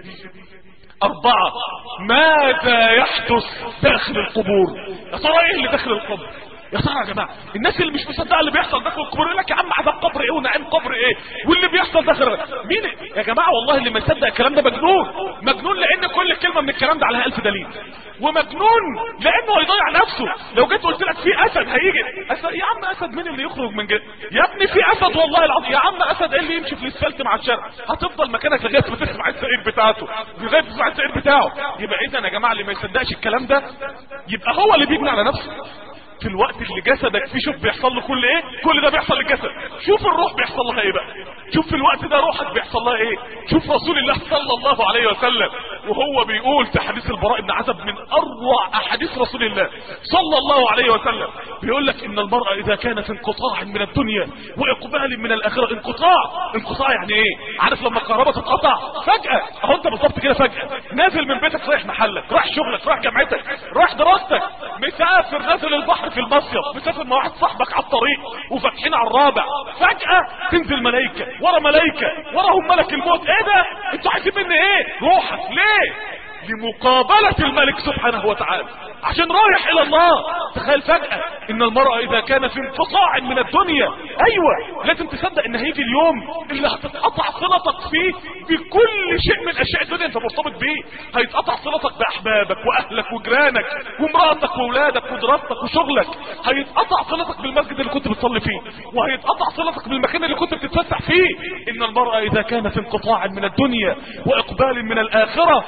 4 ماذا يحدث داخل القبور؟ يا ترى ايه اللي داخل القبر؟ يا ترى يا جماعه الناس اللي مش مصدقه اللي بيحصل داخل القبور يقول لك يا عم عذاب قبر ايه ونعيم قبر ايه واللي بيحصل داخل مين يا جماعه؟ والله اللي ما يصدق الكلام ده مجنون لان كل كلمه من الكلام ده عليها 1000 دليل، ومجنون لانه هيضيع نفسه. لو جيت قلت لك في اسد هيجي اسد، يا عم اسد مين اللي يخرج من جد؟ يا ابني في اسد والله العظيم. يا عم اسد ايه اللي يمشي في الاسفلت مع الشارع؟ هتفضل مكانك لغايه ما تسمع الزئير بتاعته، لغايه ما تسمع الزئير بتاعه. يبقى اذا يا جماعه اللي ما يصدقش الكلام ده يبقى هو اللي بيبني على نفسه. في الوقت اللي جسدك فيه شوف بيحصل له كل ايه، كل ده بيحصل للجسد. شوف الروح بيحصل لها ايه بقى، شوف في الوقت ده روحك بيحصل لها ايه. شوف رسول الله صلى الله عليه وسلم وهو بيقول في حديث البراء بن عازب من اروع احاديث رسول الله صلى الله عليه وسلم، بيقول لك ان المرأة اذا كان في انقطاع من الدنيا واقبال من الاخرة. انقطاع يعني ايه؟ عارف لما الكهرباء تتقطع فجأة، اهو انت بالظبط كده فجأة نازل من بيتك رايح محلك، رايح شغلك، رايح جامعتك، رايح دراستك، مسافر نازل البحر في المصيف، مسافر مع واحد صاحبك على الطريق وفاتحين على الرابع، فجأة تنزل ملائكة ورا ملائكة وراهم ملك الموت. ايه ده؟ انتوا عايزين مني ايه؟ روحك ليه؟ لمقابلة الملك سبحانه وتعالى، عشان رايح الى الله. تخيل فجأة ان المرأة اذا كان في انقطاع من الدنيا، ايوه لازم تصدق ان هيجي اليوم اللي هتتقطع صلتك فيه بكل شيء من اشياء الدنيا انت مرتبط بيه. هيتقطع صلتك باحبابك واهلك وجيرانك ومراتك واولادك ودراستك وشغلك، هيتقطع صلتك بالمسجد اللي كنت بتصلي فيه، وهيتقطع صلتك بالمكان اللي كنت بتتفسح فيه. ان المرأة اذا كان في انقطاع من الدنيا واقبال من الاخرة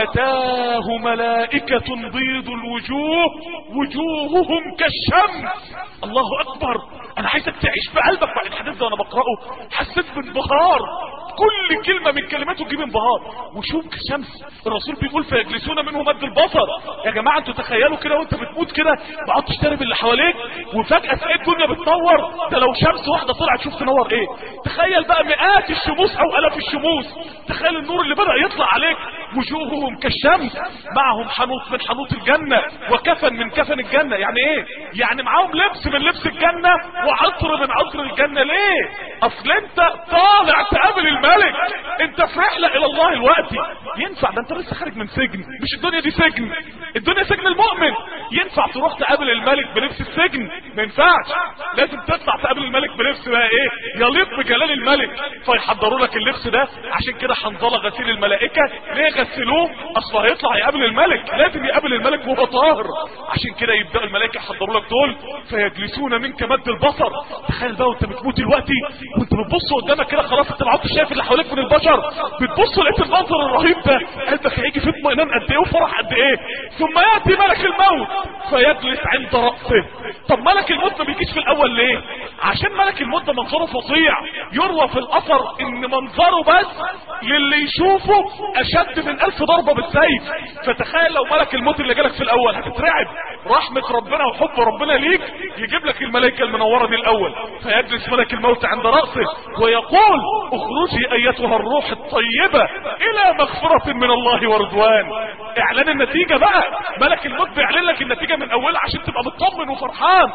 اتاه ملائكة بيض الوجوه وجوههم كالشمس. الله اكبر. انا عايزك تعيش بقلبك بعد الحديث ده وانا بقرأه، حسيت بانبهار، كل كلمة من كلماته تجيب انبهار. وشوف كالشمس، الرسول بيقول فيجلسون منه مد البصر. يا جماعة انتوا تخيلوا كده وانت بتموت كده بقعد تشتري باللي حواليك وفجأة تلاقي الدنيا بتنور. ده لو شمس واحدة طلعت شوف تنور ايه. تخيل بقى مئات الشموس او الاف الشموس، تخيل النور اللي بدأ يطلع عليك. وجوههم كالشمس معهم حنوط من حنوط الجنة وكفن من كفن الجنة. يعني ايه؟ يعني معاهم لبس من لبس الجنة وعطر من عطر الجنة. ليه؟ اصل انت طالع تقابل الملك، انت في رحلة الى الله الوقتي. ينفع؟ ده انت لسه خارج من سجن، مش الدنيا دي سجن، الدنيا سجن المؤمن. ينفع تروح تقابل الملك بلبس السجن؟ ما ينفعش. لازم تطلع تقابل الملك بلبس بقى ايه يليق بجلال الملك. فيحضروا لك اللبس ده. عشان كده حنظله غسيل الملائكة ليه غسلوه؟ اصل هيطلع يقابل الملك، لازم يقابل الملك وهو طاهر. عشان كده يبدأ الملائكة يحضروا لك دول فيجلسون منك مد البصر. تخيل بقى وانت بتموت دلوقتي وانت بتبص قدامك كده خلاص انت ما عدتش شايف اللي حواليك من البشر، بتبص لقيت المنظر الرهيب ده، قلبك هيجي في اطمئنان قد ايه وفرح قد ايه. ثم ياتي ملك الموت فيجلس عند راسه. طب ملك الموت ما بيجيش في الاول ليه؟ عشان ملك الموت ده منظره فظيع. يروى في الاثر ان منظره بس للي يشوفه اشد من 1000 ضربة بالسيف. فتخيل لو ملك الموت اللي جالك في الاول هتترعب. رحمة ربنا وحب ربنا ليك يجيب لك الملائكة المنورة دي الاول. فيجلس ملك الموت عند رأسه ويقول اخرجي ايتها الروح الطيبة الى مغفرة من الله ورضوان. اعلان النتيجة بقى، ملك الموت بيعلن لك النتيجة من اولها عشان تبقى مطمن وفرحان.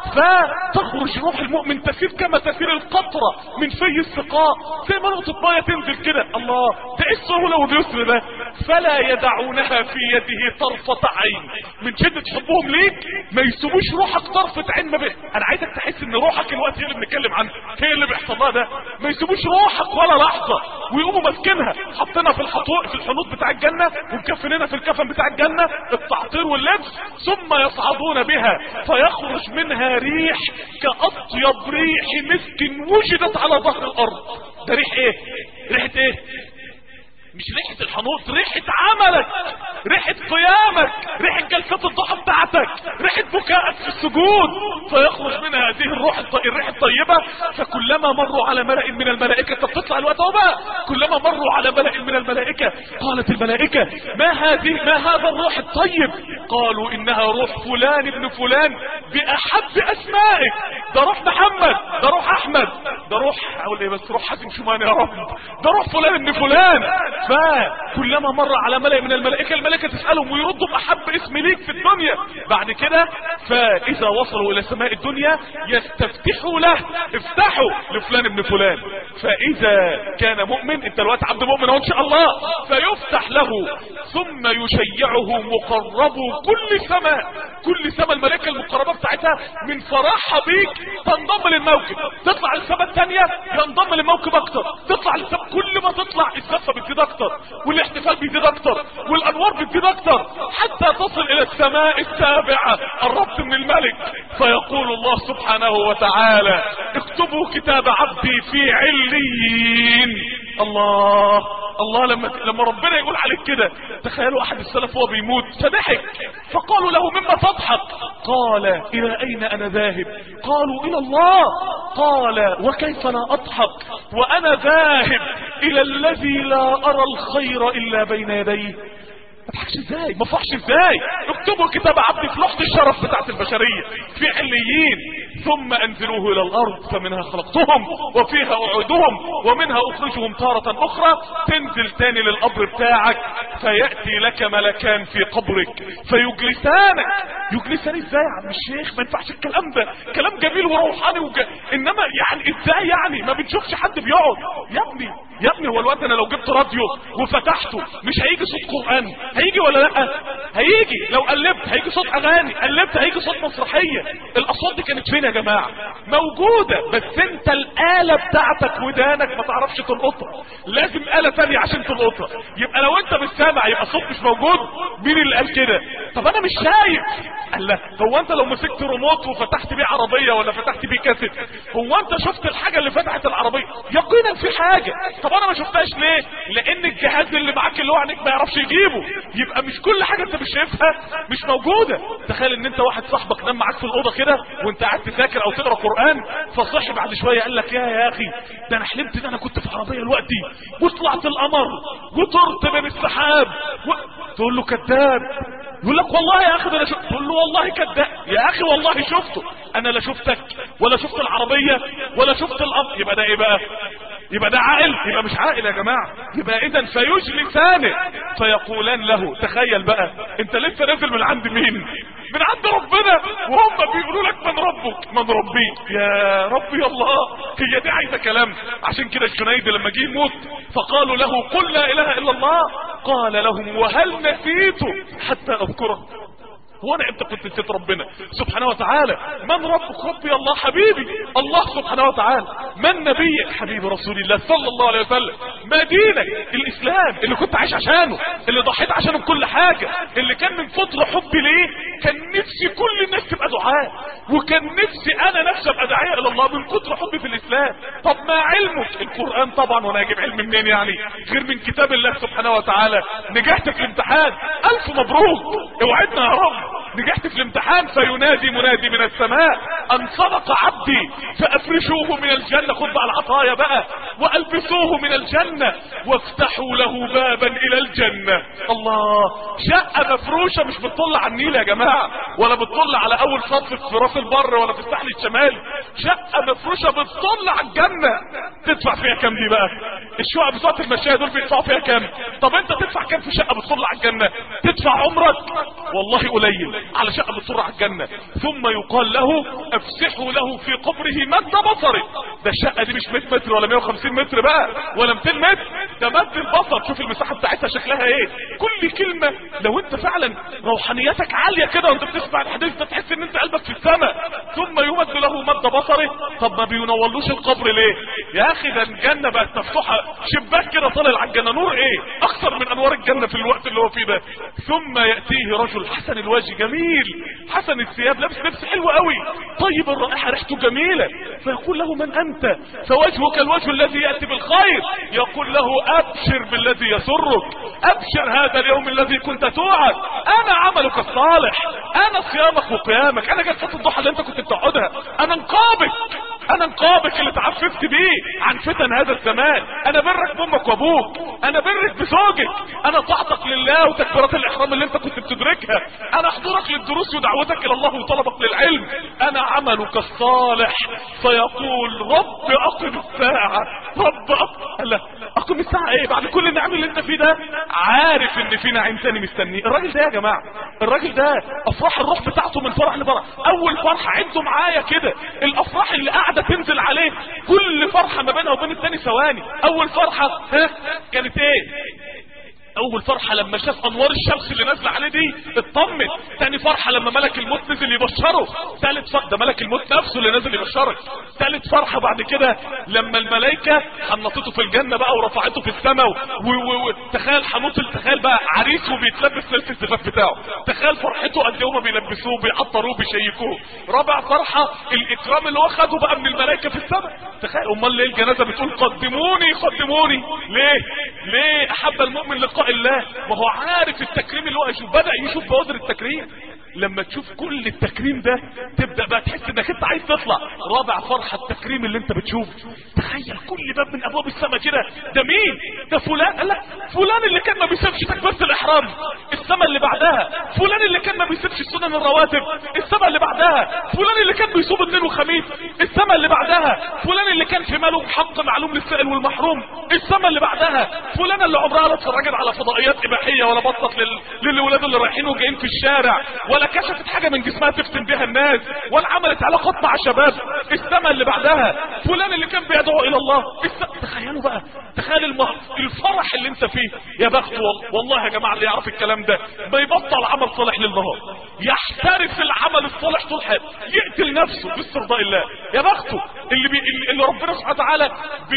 فتخرج روح المؤمن تسير كما تسير القطرة من في السقاء، زي ما نقطة مية تنزل كده. الله، ده ايه السهولة واليسر ده. فلا يدعونها في يده طرفة عين. من شدة حبهم ليك ما يسيبوش روحك طرفة عين. انا عايزك تحس ان روحك الوقت اللي بنتكلم عنه هي اللي بيحصل لها ده. ما يسيبوش روحك ولا لحظة ويقوموا ماسكينها حاطينها في الحنوط بتاع الجنة ومكفنينها في الكفن بتاع الجنة التعطير واللبس، ثم يصعدون بها فيخرج منها ريح كأطيب ريح مسك وجدت على ظهر الارض. ده ريح ايه؟ ريحة ايه؟ مش ريحة الحنوط، ريحة عملك، ريحة قيامك، ريحة جلسات الضحى بتاعتك، ريحة بكائك في السجود. فيخرج منها هذه الريحة الطيبة. فكلما مروا على ملأ من الملائكة، طب تطلع الوقت اهو بقى، كلما مروا على ملأ من الملائكة قالت الملائكة ما هذا الروح الطيب؟ قالوا انها روح فلان ابن فلان باحب اسمائك. ده روح محمد، ده روح احمد، ده روح اقول ايه بس، روح حازم شومان يا رب، ده روح فلان ابن فلان. فكلما مر على ملأ من الملائكة الملائكة تسألهم ويردوا بأحب اسم ليك في الدنيا. بعد كده فإذا وصلوا إلى سماء الدنيا يستفتحوا له، افتحوا لفلان ابن فلان. فإذا كان مؤمن، انت الوقت عبد مؤمن اهو ان شاء الله، فيفتح له ثم يشيعه مقربو كل سماء. كل سماء الملائكة المقربة بتاعتها من فرحها بيك تنضم للموكب، تطلع للسماء الثانية ينضم للموكب اكتر، تطلع للسماء، كل ما تطلع الزفة بتزيد اكتر والاحتفال بيزيد اكتر والانوار بتزيد اكتر حتى تصل الى السماء السابعة. قربت من الملك فيقول الله سبحانه وتعالى اكتبوا كتاب عبدي في عليين. الله، الله لما ربنا يقول عليك كده. تخيلوا احد السلف وهو بيموت فضحك، فقالوا له مما تضحك؟ قال الى اين انا ذاهب؟ قالوا الى الله. قال وكيف لا اضحك وانا ذاهب الى الذي لا ارى الخير الا بين يديه؟ ما تضحكش ازاي؟ ما افرحش ازاي؟ اكتبوا كتاب عبد في لوحة الشرف بتاعت البشرية في عليين. ثم انزلوه الى الارض فمنها خلقتهم وفيها اعيدهم ومنها اخرجهم تارة اخرى. تنزل تاني للقبر بتاعك فيأتي لك ملكان في قبرك فيجلسانك. يجلسان ازاي يا عم الشيخ؟ ما ينفعش الكلام ده، كلام جميل وروحاني انما يعني ازاي يعني؟ ما بنشوفش حد بيقعد. يا ابني هو الوقت انا لو جبت راديو وفتحته مش هيجي صوت قرآن؟ هيجي ولا لا؟ هيجي. لو قلبت هيجي صوت اغاني، قلبت هيجي صوت مسرحية. الاصوات دي كانت فين يا جماعة؟ موجودة، بس انت الآلة بتاعتك ودانك ما تعرفش تلقطها، لازم آلة تانية عشان تلقطها. يبقى لو انت مش سامع يبقى الصوت مش موجود. مين اللي قال كده؟ طب انا مش شايف. قال لا، هو انت لو مسكت ريموت وفتحت بيه عربية ولا فتحت بيه كاسيت، هو انت شفت الحاجة اللي فتحت العربية؟ يقينا في حاجة. طب انا ما شفتهاش ليه؟ لان الجهاز اللي معاك اللي هو عنك ما يعرفش يجيبه. يبقى مش كل حاجة انت مش شايفها مش موجودة. تخيل ان انت واحد صاحبك نام معاك في الأوضة كده وانت قاعد تذاكر او تقرأ قرآن، فصحي بعد شوية قال لك يا اخي ده انا حلمت ان انا كنت في عربية دلوقتي وطلعت القمر وطرت بين السحاب تقول له كذاب. يقول لك والله يا اخي ده انا شفت. تقول له والله كذاب يا اخي والله شفته. انا لا شفتك ولا شفت العربية ولا شفت القمر. يبقى ده ايه بقى؟ يبقى ده عاقل؟ يبقى مش عاقل يا جماعة. يبقى اذا فيجلسانه فيقولان له. تخيل بقى انت لسه نازل من عند مين؟ من عند ربنا، وهم بيقولوا لك من ربك؟ من ربي يا ربي الله. هي دي عايزة كلام. عشان كده الجنيد لما جه يموت فقالوا له قل لا اله الا الله، قال لهم وهل نسيت حتى اذكره؟ هو انا امتى كنت نسيت ربنا سبحانه وتعالى؟ من ربك؟ ربي الله. حبيبي الله سبحانه وتعالى. من نبيك؟ حبيبي رسول الله صلى الله عليه وسلم. ما دينك؟ الاسلام اللي كنت عايش عشانه، اللي ضحيت عشانه بكل حاجة، اللي كان من كتر حبي ليه كان نفسي كل الناس تبقى دعاء، وكان نفسي انا نفسي ابقى داعية الى الله من كتر حبي في الاسلام. طب ما علمك؟ القرآن طبعا. وانا هجيب علم منين يعني غير من كتاب الله سبحانه وتعالى؟ نجحت في الامتحان، الف مبروك، اوعدنا يا رب. نجحت في الامتحان فينادي منادي من السماء ان صدق عبدي فافرشوه من الجنة. خد بقى العطايا بقى. والبسوه من الجنة وافتحوا له بابا الى الجنة. الله، شقة مفروشة مش بتطل على النيل يا جماعة، ولا بتطل على اول صف في راس البر ولا في الساحل الشمالي. شقة مفروشة بتطل على الجنة. تدفع فيها كام دي بقى؟ الشقق بتوع المشاية دول بيدفعوا فيها كام؟ طب انت تدفع كام في شقة بتطل على الجنة؟ تدفع عمرك والله قليل على شقة بتطل على الجنة. ثم يقال له افسحوا له في قبره مد بصره. ده الشقة دي مش 100 متر ولا 150 متر بقى ولا 200 متر، ده مد البصر. شوف المساحة بتاعتها شكلها ايه. كل كلمة لو انت فعلا روحانيتك عالية كده وانت بتسمع الحديث ده تحس ان انت قلبك في السماء. ثم يمد له مد بصره. طب ما بينولوش القبر ليه يا اخي؟ ده الجنة بقت مفتوحة، شباك كده طالع على الجنة، نور ايه اكثر من انوار الجنة في الوقت اللي هو فيه ده. ثم يأتيه رجل حسن الوجه جميل حسن الثياب، لابس لبس حلو قوي، طيب الرائحة، ريحته جميلة. فيقول له من انت؟ فوجهك الوجه الذي يأتي بالخير. يقول له ابشر بالذي يسرك، ابشر هذا اليوم الذي كنت توعد. انا عملك الصالح، انا صيامك وقيامك، انا جلسات الضحى اللي انت كنت بتقعدها، انا نقابك اللي تعففت بيه عن فتن هذا الزمان، انا برك بامك وابوك، انا برك بزوجك، انا طاعتك لله وتكبيرات الاحرام اللي انت كنت بتدركها، انا حضورك للدروس ودعوتك الى الله وطلبك للعلم، انا عملك الصالح. فيقول رب اقم الساعة، اقم الساعة ايه بعد كل النعم اللي انت فيه ده؟ عارف ان في نعيم تاني مستنيه. الراجل ده يا جماعة، الراجل ده افراح الروح بتاعته من فرح لفرح. اول فرحة عدوا معايا كده الافراح اللي قاعدة تنزل عليه، كل فرحة ما بينها وبين التاني ثواني. اول فرحة كانت ايه؟ اول فرحة لما شاف انوار الشمس اللي نازله عليه دي اطمن. تاني فرحة لما ملك الموت نزل يبشره. ثالث فرحة ده ملك الموت نفسه اللي نازل يبشرك. ثالث فرحة بعد كده لما الملائكة حنطته في الجنة بقى ورفعته في السماء تخيل حنوط، تخيل بقى عريسه بيتلبس ليلة الزفاف بتاعه، تخيل فرحته قد ايه هما بيلبسوه بيعطروه بيشيكوه. رابع فرحة الاكرام اللي هو خده بقى من الملائكة في السماء. تخيل امال ليه الجنازة بتقول قدموني قدموني؟ ليه احب المؤمن لقاء الله؟ ما هو عارف التكريم اللي هو يشوف، بدأ يشوف بوادر التكريم. لما تشوف كل التكريم ده تبدأ بقى تحس انك انت عايز تطلع. رابع فرحة التكريم اللي انت بتشوف. تخيل كل باب من ابواب السماء كده، ده مين؟ ده فلان. لا فلان اللي كان ما بيسيبش تكبيرة الاحرام. السماء اللي بعدها فلان اللي كان ما بيسيبش السنن الرواتب. السماء اللي بعدها فلان اللي كان بيصوم اثنين وخميس. السماء اللي بعدها فلان اللي كان في ماله حق معلوم للسائل والمحروم. السماء اللي بعدها فلان اللي عمرها لا اتفرجت على فضائيات اباحيه ولا بطت للولاد اللي رايحين وجايين في الشارع، ولا كشفت حاجه من جسمها تفتن بها الناس، ولا عملت علاقات مع شباب. السماء اللي بعدها فلان اللي كان بيدعو الى الله. تخيلوا بقى، تخيل الفرح اللي انت فيه. يا بخت والله يا جماعه اللي يعرف الكلام ده بيبطل عمل صالح للنهار، يحترف العمل الصالح طول حياته، يقتل نفسه باسترضاء الله. يا بخته اللي ربنا سبحانه وتعالى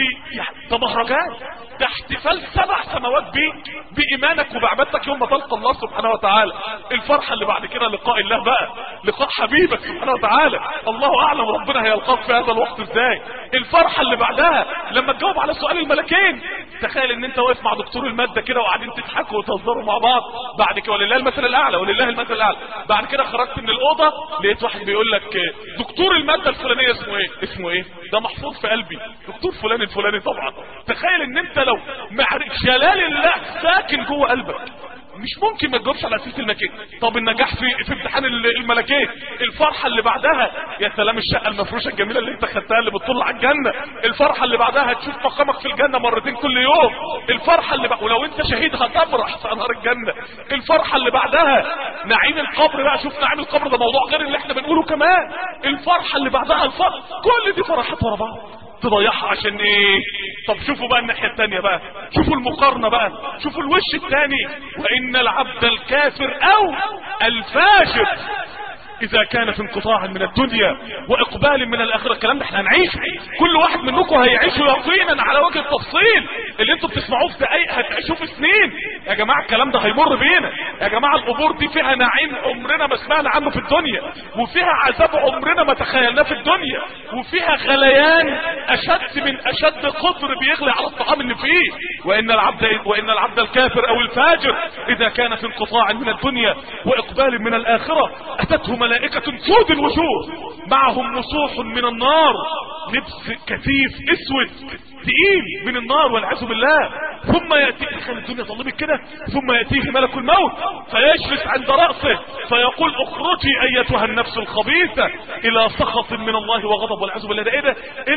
ده مهرجان، ده احتفال 7 سماوات بيك بايمانك وبعبادتك يوم ما تلقى الله سبحانه وتعالى. الفرحه اللي بعد كده لقاء الله بقى، لقاء حبيبك سبحانه وتعالى. الله اعلم ربنا هيلقاك في هذا الوقت ازاي. الفرحه اللي بعدها لما تجاوب على سؤال الملكين. تخيل ان انت واقف مع دكتور الماده كده وقاعدين تضحكوا وتهزروا مع بعض. بعد كده ولله المثل الاعلى، ولله المثل الاعلى. بعد كده خرجت من الاوضه لقيت واحد بيقول لك دكتور الماده الفلانيه اسمه ايه؟ ده محفوظ في قلبي، دكتور فلان الفلاني. طبعا تخيل ان انت لو جلال الله ساكن جوه قلبك مش ممكن ما تجاوبش على اسئله الملكين. طب النجاح في امتحان الملكين. الفرحه اللي بعدها يا سلام الشقه المفروشه الجميله اللي انت خدتها اللي بتطل على الجنه. الفرحه اللي بعدها هتشوف مقامك في الجنه مرتين كل يوم. الفرحه اللي ولو انت شهيد هتفرح في انهار الجنه. الفرحه اللي بعدها نعيم القبر بقى. شوف نعيم القبر ده موضوع غير اللي احنا بنقوله كمان. الفرحه اللي بعدها الفرح. كل دي فرحات ورا بعض تضيعها عشان ايه؟ طب شوفوا بقى الناحيه الثانيه بقى، شوفوا المقارنه بقى، شوفوا الوش الثاني. وان العبد الكافر او الفاجر اذا كان في انقطاع من الدنيا واقبال من الاخره. الكلام ده احنا هنعيشه، كل واحد منكم هيعيشه يقينا على وجه التفصيل. اللي انتوا بتسمعوه في دقايق هتعيشوه في سنين. يا جماعه الكلام ده هيمر بينا. يا جماعه القبور دي فيها نعيم عمرنا ما سمعنا عنه في الدنيا، وفيها عذاب عمرنا ما تخيلناه في الدنيا، وفيها غليان اشد من اشد قطر بيغلي على الطعام اللي فيه. وان العبد الكافر او الفاجر اذا كان في انقطاع من الدنيا واقبال من الاخره اتته ملائكة سود الوجوه معهم مسوح من النار، لبس كثيف اسود تقيل من النار والعياذ بالله. ثم يأتيه، تخيل الدنيا ظلمت كده، ثم يأتيه ملك الموت فيجلس عند رأسه فيقول اخرجي ايتها النفس الخبيثة الى سخط من الله وغضب والعياذ بالله. ده ايه ده؟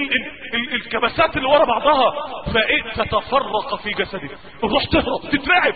الكبسات اللي ورا بعضها. فتفرق في جسده، الروح تهرب تترعب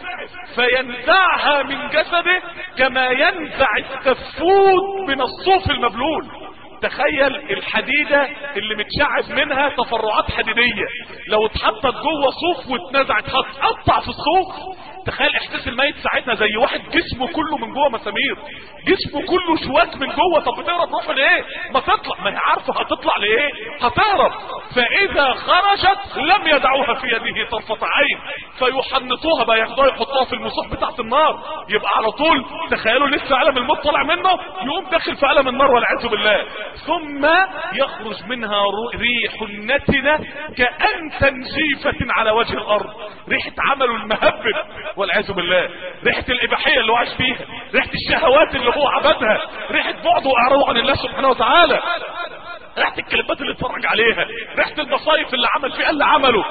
فينزعها من جسده كما ينزع السفود من الصوف المبلول. تخيل الحديدة اللي متشعب منها تفرعات حديدية لو اتحطت جوه صوف واتنزعت هتقطع في الصوف. تخيل احساس الميت ساعتها زي واحد جسمه كله من جوه مسامير، جسمه كله شواك من جوه. طب بتهرب روحه ليه؟ ما تطلع، ما هي عارفه هتطلع ليه؟ هتهرب. فاذا خرجت لم يدعوها في يده طرفة عين فيحنطوها بقى، ياخدوها يحطوها في المصاح بتاعت النار. يبقى على طول تخيلوا لسه ألم الموت طالع منه يقوم داخل في ألم النار والعياذ بالله. ثم يخرج منها ريح نتنة كأنتن جيفة على وجه الأرض، ريحة عمله المهبب والعياذ بالله، ريحة الإباحية اللي هو عاش فيها، ريحة الشهوات اللي هو عبدها، ريحة بعده وإعراضه عن الله سبحانه وتعالى، ريحة الكلمات اللي اتفرج عليها، ريحة المصايف اللي عمل فيها اللي عمله،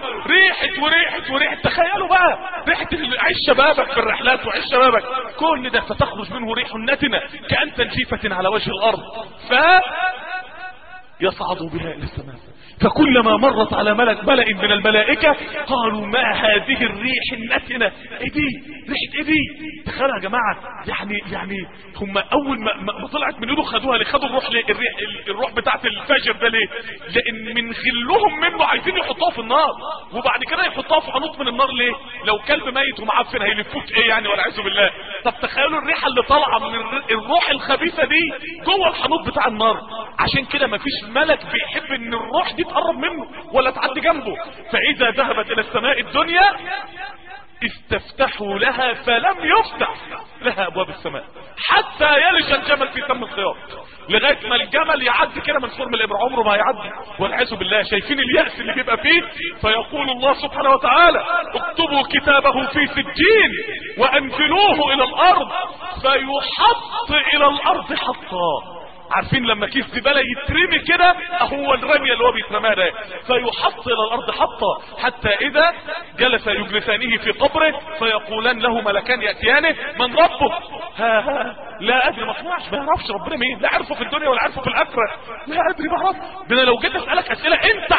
ريحة. تخيلوا بقى ريحة عيش شبابك في الرحلات وعيش شبابك كل ده. فتخرج منه ريح نتنة كأنتن جيفة على وجه الأرض. يصعد بها الى السماء، فكلما مرت على ملأ من الملائكة قالوا ما هذه الريح النتنة، ايه دي؟ ريحة ايه دي؟ تخيلوا يا جماعة، يعني هم اول ما طلعت من ايده خدوها ليه؟ خدوا الروح ليه؟ الروح بتاعت الفجر ده ليه؟ لان من غلهم منه عايزين يحطوها في النار، وبعد كده يحطوها في حنوط من النار ليه؟ لو كلب ميت ومعفن هيلفوك ايه يعني والعياذ بالله. طب تخيلوا الريحة اللي طالعة من الروح الخبيثة دي جوه الحنوط بتاع النار. عشان كده مفيش ملك بيحب ان الروح دي تقرب منه ولا تعدي جنبه. فاذا ذهبت الى السماء الدنيا استفتحوا لها فلم يفتح لها ابواب السماء حتى يلج الجمل في سم الخياط، لغايه ما الجمل يعدي كده من خرم الابره، عمره ما هيعدي والعياذ بالله. شايفين اليأس اللي بيبقى فيه؟ فيقول الله سبحانه وتعالى اكتبوا كتابه في سجين وانزلوه الى الارض فيحط الى الارض حطا. عارفين لما كيس زباله يترمي كده، هو الرميه اللي هو بيترماها ده، فيحط الى الارض حطا حتى اذا جلس يجلسانه في قبره فيقولان له ملكان ياتيانه من ربه؟ ها لا ادري، ما يعرفش ربنا مين، لا عرفه في الدنيا ولا عرفه في الاخره، لا ادري ما اعرف. ده انا لو جيت اسالك اسئله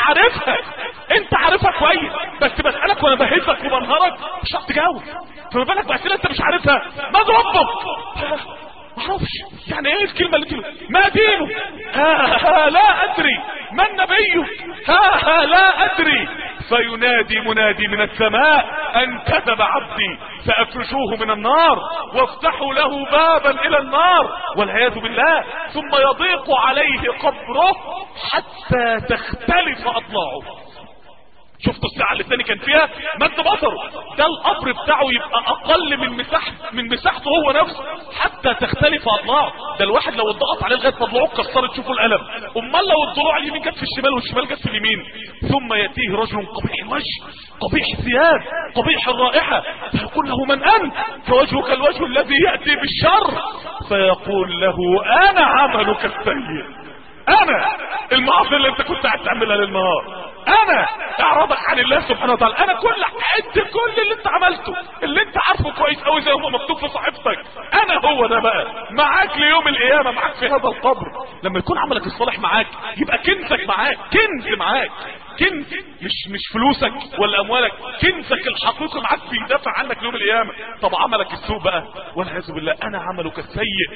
انت عارفها كويس، بس بسالك وانا بهزك وبنهرك مش هتعرف تجاوب، فما بالك باسئله انت مش عارفها. من ربك؟ ما اعرفش. يعني ايه الكلمه اللي تقول ما دينه؟ ها لا ادري. من نبيه؟ ها لا ادري. فينادي منادي من السماء ان كذب عبدي فافرشوه من النار وافتحوا له بابا الى النار والعياذ بالله، ثم يضيق عليه قبره حتى تختلف اضلاعه. شفتوا الساعة اللي الثاني كان فيها مد بصره، ده القبر بتاعه يبقى اقل من مساحته هو نفسه حتى تختلف اضلاعه. ده الواحد لو اتضغط عليه لغايه ما ضلوعه اتكسرت تشوفوا الالم، امال لو الضلوع اليمين جت في الشمال والشمال جت في اليمين. ثم ياتيه رجل قبيح الوجه قبيح الثياب قبيح الرائحه فيقول له من انت؟ فوجهك الوجه الذي ياتي بالشر، فيقول له انا عملك السيء، انا المعاصي اللي انت كنت قاعد تعملها للنهار، انا اعرضك عن الله سبحانه وتعالى، انا كل اللي انت عملته اللي انت عارفه كويس قوي زي ما مكتوب في صحيفتك، انا هو ده بقى معاك ليوم القيامه، معاك في هذا القبر. لما يكون عملك الصالح معاك يبقى كنزك معاك، كنز معاك، كنز مش فلوسك ولا اموالك، كنزك الحقيقي معاك بيدافع عنك يوم القيامه. طب عملك السوء بقى والعياذ بالله انا عملك السيء،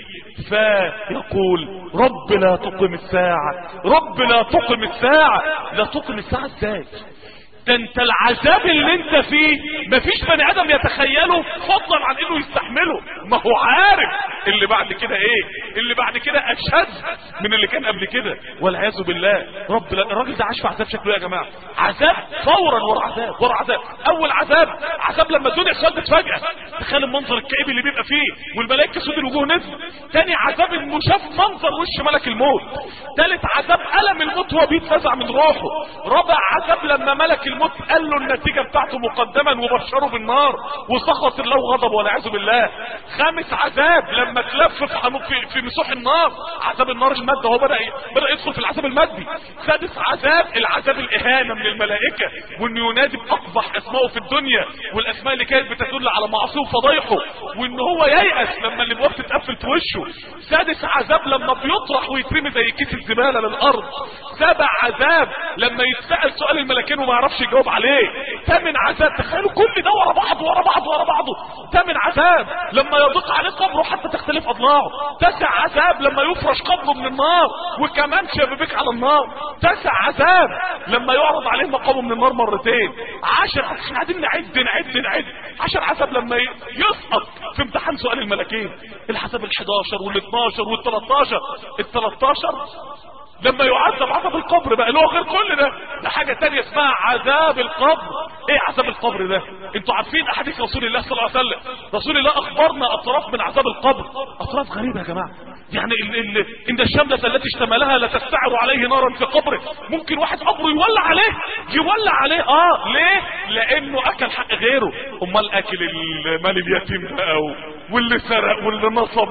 فيقول رب لا تقم الساعه، رب لا تقم الساعه. لا تقم الساعه ازاي؟ ده انت العذاب اللي انت فيه مفيش بني ادم يتخيله فضلا عن انه يستحمله، ما هو عارف اللي بعد كده ايه، اللي بعد كده اشد من اللي كان قبل كده والعياذ بالله. الراجل ده عاش في عذاب شكله يا جماعه، عذاب فورا ورا عذاب ورا عذاب. اول عذاب لما الدنيا اشتدت فجاه، تخيل المنظر الكئيب اللي بيبقى فيه والملائكه سود الوجوه نزل. تاني عذاب انه شاف منظر وش ملك الموت. تالت عذاب الم الموت وهو بيتفزع من روحه. رابع عذاب لما ملك الموت قال له النتيجه بتاعته مقدما وبشره بالنار وسخط الله وغضب والعياذ بالله. خامس عذاب لما اتلف في مسوح النار، عذاب النار المادة، هو بدأ يدخل في العذاب المادي. سادس عذاب العذاب الاهانه من الملائكه، وانه ينادي باقبح اسمائه في الدنيا والاسماء اللي كانت بتدل على معصيه وفضايحه، وان هو ييأس لما الابواب تتقفل في وشه. سادس عذاب لما بيطرح ويترمي زي كيس الزباله للارض. سابع عذاب لما يتسأل سؤال الملكين وما يعرفش يجاوب عليه. ثامن عذاب، تخيلوا كل ده ورا بعضه. ثامن عذاب لما يضيق عليه قبره حتى تختلف اضلاعه. تاسع عذاب لما يفرش قبره من النار وكمان شبابيك على النار. تاسع عذاب لما يعرض عليه مقامه من النار مرتين. 10 احنا قاعدين نعد 10 عذاب لما يسقط في امتحان سؤال الملكين. العذاب ال11 وال12 وال13. ال13 لما يعذب عذاب القبر بقى اللي هو غير كل ده حاجة تانية اسمها عذاب القبر. ايه عذاب القبر ده؟ انتوا عارفين احاديث رسول الله صلى الله عليه وسلم، رسول الله اخبرنا اطراف من عذاب القبر، اطراف غريبة يا جماعة. يعني ان الشملة التي اشتملها لتستعر عليه نارا في قبره. ممكن واحد قبره يولع عليه. ليه؟ لانه اكل حق غيره. امال اكل المال اليتيم بقى واللي سرق واللي نصب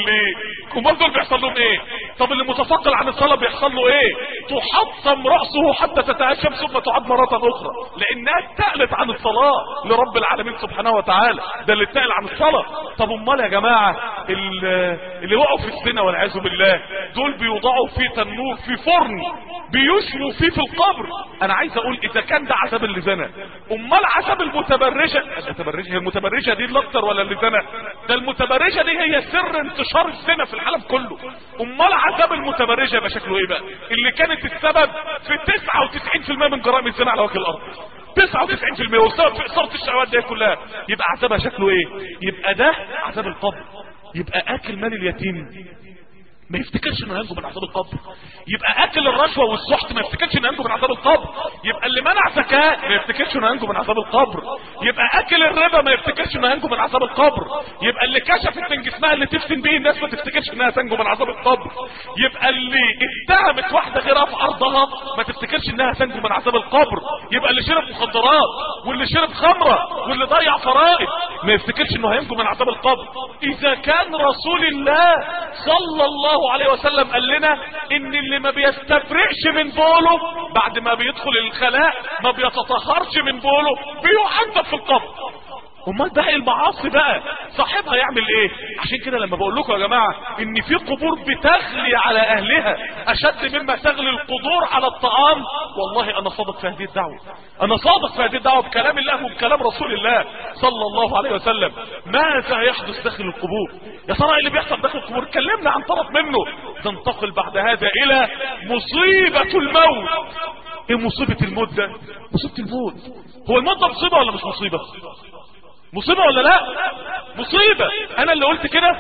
امال دول بيحصل لهم ايه؟ طب اللي متثقل عن الصلاه بيحصل له ايه؟ تحطم راسه حتى تتهشم ثم تعاد مره اخرى، لانها اتقلت عن الصلاه لرب العالمين سبحانه وتعالى. ده اللي اتقل عن الصلاه. طب امال يا جماعه اللي وقعوا في الزنا والعياذ بالله دول بيوضعوا في تنور في فرن بيشموا فيه في القبر. انا عايز اقول اذا كان ده عذاب اللي زنا، امال عذاب المتبرجه؟ هي المتبرجه دي الاكتر ولا اللي زنا؟ ده المتبرجه دي هي سر انتشار الزنا في العالم كله. امال عذاب المتبرجه يبقى شكله ايه بقى؟ اللي كانت السبب في 99% من جرائم الزنا على وجه الارض، 99% والسبب في اثاره الشهوات دي كلها، يبقى عذابها شكله ايه؟ يبقى ده عذاب القبر. يبقى اكل مال اليتيم ما يفتكرش انه ينجو من عذاب القبر. يبقى اكل الرشوه والسحت ما يفتكرش انه ينجو من عذاب القبر. يبقى اللي منع زكاه ما يفتكرش انه ينجو من عذاب القبر. يبقى اكل الربا ما يفتكرش انه ينجو من عذاب القبر. يبقى اللي كشفت من جسمها اللي تفتن بيه الناس ما تفتكرش انها تنجو من عذاب القبر. يبقى اللي اتهمت واحده غيرها في ارضها ما تفتكرش انها تنجو من عذاب القبر. يبقى اللي شرب مخدرات واللي شرب خمره واللي ضيع فرائض ما يفتكرش انه هينجو من عذاب القبر. اذا كان رسول الله صلى الله عليه وسلم قال لنا ان اللي ما بيستبرئش من بوله بعد ما بيدخل الخلاء ما بيتطهرش من بوله بيعذب في القبر. امال باقي المعاصي بقى صاحبها يعمل ايه؟ عشان كده لما بقول لكم يا جماعه ان في قبور بتغلي على اهلها اشد مما تغلي القدور على الطعام، والله انا صادق في هذه الدعوه. انا صادق في هذه الدعوه بكلام الله وبكلام رسول الله صلى الله عليه وسلم. ماذا يحدث داخل القبور؟ يا ترى اللي بيحصل داخل القبور اتكلمنا عن طرف منه. تنتقل بعد هذا الى مصيبه الموت. ايه مصيبه الموت ده؟ مصيبه الموت. هو الموت ده مصيبه ولا مش مصيبه؟ مصيبة ولا لا؟ مصيبة. انا اللي قلت كده؟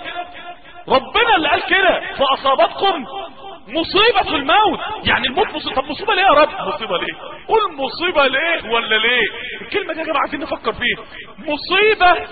ربنا اللي قال كده فاصابتكم مصيبة الموت. يعني الموت مصيبة. طب مصيبة ليه يا رب؟ مصيبة ليه؟ قول مصيبة ليه ولا ليه؟ الكلمة دي يا جماعة عايزين نفكر فيها. مصيبة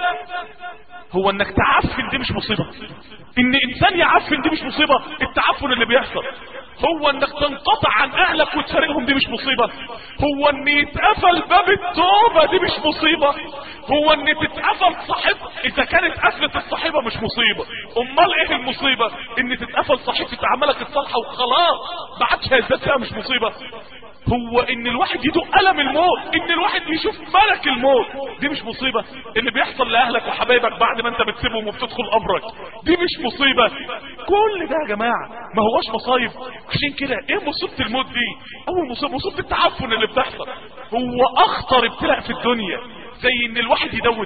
هو انك تعفن، دي مش مصيبة. ان انسان يعفن دي مش مصيبة. التعفن اللي بيحصل هو انك تنقطع عن اهلك وتفارقهم دي مش مصيبة. هو ان يتقفل باب التوبة دي مش مصيبة. هو ان تتقفل صحيفة، اذا كانت قفلة الصحيفة مش مصيبة، امال ايه المصيبة؟ ان تتقفل صحيفة اعمالك الصالحة وخلاص ما عادش هيزداد فيها مش مصيبة. هو ان الواحد يدوق الم الموت، ان الواحد يشوف ملك الموت دي مش مصيبة. اللي بيحصل لاهلك وحبايبك بعد ما انت بتسيبهم وبتدخل قبرك دي مش مصيبة. كل ده يا جماعة ما هوش مصايب. عشان كده ايه مصيبة الموت دي؟ اول مصيبة مصيبة التعفن اللي بتحصل. هو اخطر ابتلاء في الدنيا زي ان الواحد يدود.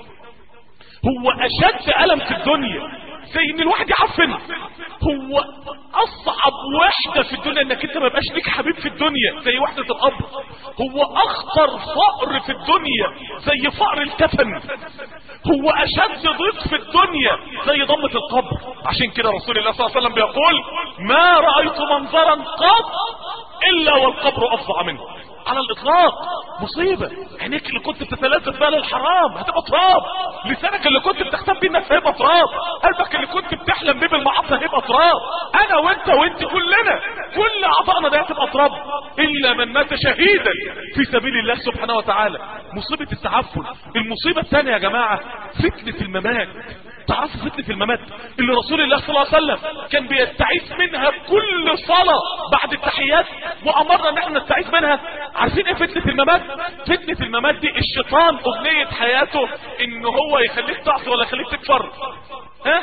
هو اشد الم في الدنيا زي ان الواحد يعفن. هو اصعب وحدة في الدنيا انك انت ما يبقاش ليك حبيب في الدنيا زي وحدة القبر. هو اخطر فقر في الدنيا زي فقر الكفن. هو اشد ضيق في الدنيا زي ضمة القبر. عشان كده رسول الله صلى الله عليه وسلم بيقول ما رأيت منظرا قط الا والقبر افظع منه على الاطلاق. مصيبة. عينيك اللي كنت بتتلذذ بها للحرام هتبقى تراب. لسانك اللي كنت بتختم بيه الناس هيبقى تراب. قلبك اللي كنت بتحلم بيه بالمعاصي هيبقى تراب. انا وانت كلنا كل اعضائنا ده هتبقى تراب الا من مات شهيدا في سبيل الله سبحانه وتعالى. مصيبة التعفن. المصيبة الثانية يا جماعة فتنة الممات. تعرفوا فتنة الممات اللي رسول الله صلى الله عليه وسلم كان بيستعيذ منها كل صلاة بعد التحيات وأمرنا ان احنا نستعيذ منها. عارفين ايه فتنة الممات؟ فتنة الممات دي الشيطان أغنية حياته ان هو يخليك تعصي ولا يخليك تكفر. ها؟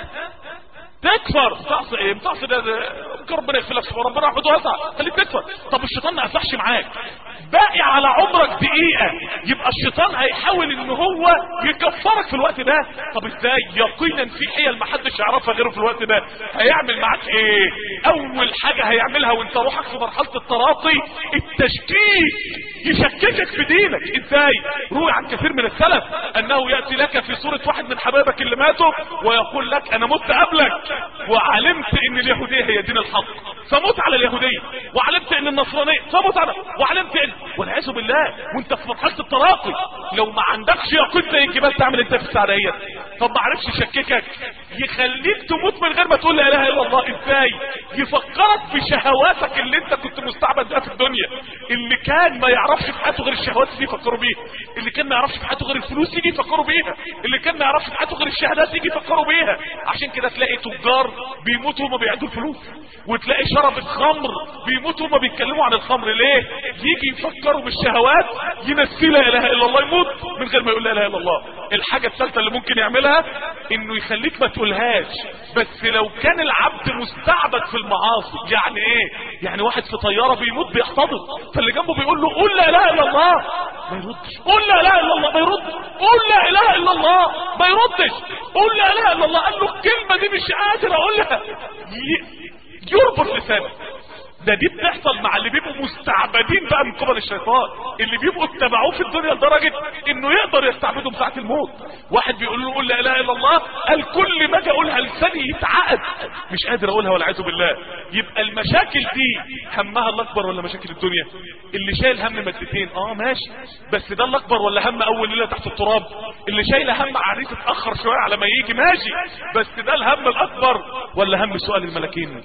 تكفر. تعصي ايه؟ تعصي ده ربنا يغفر لك وربنا يحفظه ويسع خليك تكفر. طب الشيطان ما قفلش معاك باقي على عمرك دقيقة يبقى الشيطان هيحاول ان هو يكفرك في الوقت ده. طب ازاي؟ يقينا في حيل محدش يعرفها غيره في الوقت ده. هيعمل معاك ايه؟ اول حاجة هيعملها وانت روحك في مرحلة التراطي التشكيك. يشككك في دينك. ازاي؟ روي عن كثير من السلف انه يأتي لك في صورة واحد من حبايبك اللي ماتوا ويقول لك انا مت قبلك وعلمت ان اليهودية هي دين الحق فموت على اليهودية، وعلمت ان النصرانية فموت على، وعلمت ان، والعياذ بالله وانت في مرحله التراقي لو ما عندكش يقين زي الجبال تعمل انت في السعديه. طب ما عرفش يشككك يخليك تموت من غير ما تقول لا اله الا الله. ازاي؟ يفكرك بشهواتك اللي انت كنت مستعبد بها في الدنيا. اللي كان ما يعرفش في حياته غير الشهوات دي يفكروا بيها. اللي كان ما يعرفش في حياته غير الفلوس يجي يفكروا بيها. اللي كان ما يعرفش في حياته غير الشهادات يجي يفكروا بيها. عشان كده تلاقي تجار بيموتوا وما بيعدوا الفلوس. وتلاقي شربة خمر بيموتوا وما بيتكلموا عن الخمر. ليه؟ يجي يفكروا بالشهوات ينسي لا اله الا الله، يموت من غير ما يقول لا اله الا الله. الحاجة الثالثة اللي ممكن يعملها انه يخليك ما تقولهاش، بس لو كان العبد مستعبد في المعاصي. يعني ايه؟ يعني واحد في طيارة بيموت بيحتضر، فاللي جنبه بيقول له قول لا اله الا الله ما يردش، قول لا اله الا الله ما يردش، قول لا اله الا الله ما يردش، قول لا اله الا الله. قال له الكلمة دي مش قادر اقولها، يربط لسانه. دي بتحصل مع اللي بيبقوا مستعبدين بقى من قبل الشيطان، اللي بيبقوا اتبعوه في الدنيا لدرجة انه يقدر يستعبدهم ساعة الموت. واحد بيقول له قول لا اله الا الله، قال كل ما اجي اقولها لساني يتعقد مش قادر اقولها والعياذ بالله. يبقى المشاكل دي همها الاكبر ولا مشاكل الدنيا؟ اللي شايل هم مادتين ماشي، بس ده الاكبر ولا هم اول ليله تحت التراب؟ اللي شايل هم عريس اتاخر شويه على ما يجي ماشي، بس ده الهم الاكبر ولا هم سؤال الملكين؟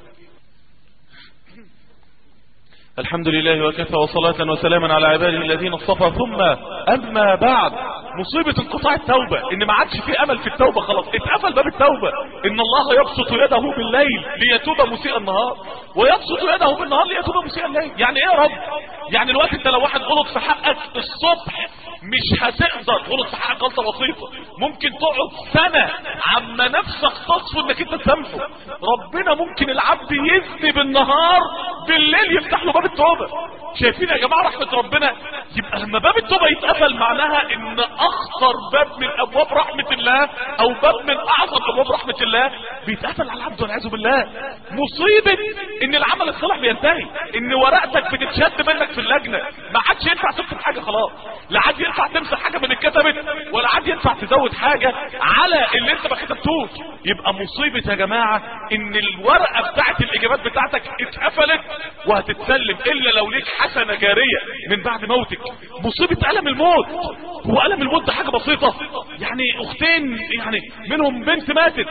الحمد لله وكفى وصلاة وسلاما على عباده الذين اصطفى. ثم اما بعد، مصيبة انقطاع التوبة، ان ما عادش في امل في التوبة، خلاص اتقفل باب التوبة. ان الله يبسط يده بالليل ليتوب مسيء النهار، ويبسط يده بالنهار ليتوب مسيء الليل. يعني ايه يا رب؟ يعني الوقت انت لو واحد غلط في حقك الصبح مش هتقدر، غلط في حقك غلطة بسيطة ممكن تقعد سنة عما نفسك تصفو انك انت تسامحه. ربنا ممكن العبد يذنب بالنهار، بالليل يفتح له باب التوبة. شايفين يا جماعة رحمة ربنا؟ يبقى لما باب التوبة يتقفل معناها ان اخطر باب من ابواب رحمة الله، او باب من اعظم ابواب رحمة الله بيتقفل على العبد والعياذ بالله. مصيبة ان العمل الصالح بينتهي، ان ورقتك بتتشد منك في اللجنة، ما عادش ينفع تكتب حاجة خلاص، لا عاد ينفع تمسح حاجة من اتكتبت، ولا عاد ينفع تزود حاجة على اللي انت ما كتبتوش. يبقى مصيبة يا جماعة ان الورقة بتاعت الاجابات بتاعتك اتقفلت وهتتسلم الا لو ليك حسنة جارية من بعد موتك. مصيبة ألم الموت. هو ألم الموت ده حاجة بسيطة؟ يعني اختين يعني منهم بنت ماتت،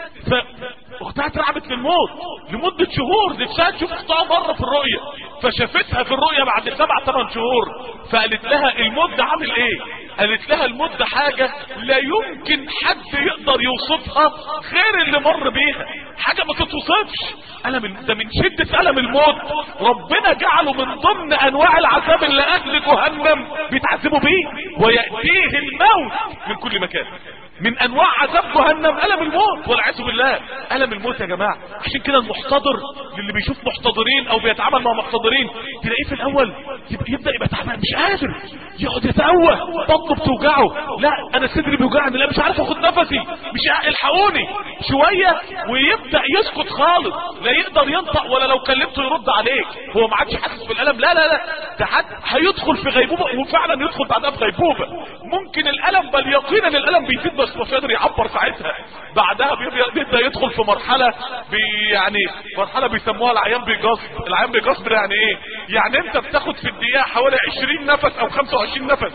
فاختها اترعبت في الموت لمدة شهور، نفسها تشوف اختها مرة في الرؤية، فشافتها في الرؤية بعد 7-8 شهور، فقالت لها الموت ده عامل ايه؟ قالت لها الموت ده حاجة لا يمكن حد يقدر يوصفها غير اللي مر بيها، حاجة ما تتوصفش. ده من شدة ألم الموت ربنا جعله من ضمن انواع العذاب اللي اهل جهنم بيتعذبوا بيه، ويأتيه الموت من كل مكان. من انواع عذاب جهنم ألم الموت والعياذ بالله. ألم الموت يا جماعة، عشان كده المحتضر اللي بيشوف محتضرين او بيتعامل مع محتضرين تلاقيه في الاول يبدأ يبقى تعبان مش قادر، يقعد يتقوى، بطنه بتوجعه، لا انا صدري بيوجعني، لا مش عارف اخد نفسي، مش الحقوني شوية، ويبدأ يسكت خالص، لا يقدر ينطق ولا لو كلمته يرد عليك، هو ما عادش حاسس بالألم. لا لا لا، ده حد هيدخل في غيبوبة، وفعلا يدخل بعدها في غيبوبة. ممكن الألم بل يقينا الألم بيزيد بس مش قادر يعبر ساعتها، بعدها بيبدأ يدخل في مرحلة يعني مرحلة بيسموها العيان بيجصب. العيان بيجصب يعني ايه؟ يعني انت بتاخد في الدقيقة حوالي 20 نفس او 25 نفس،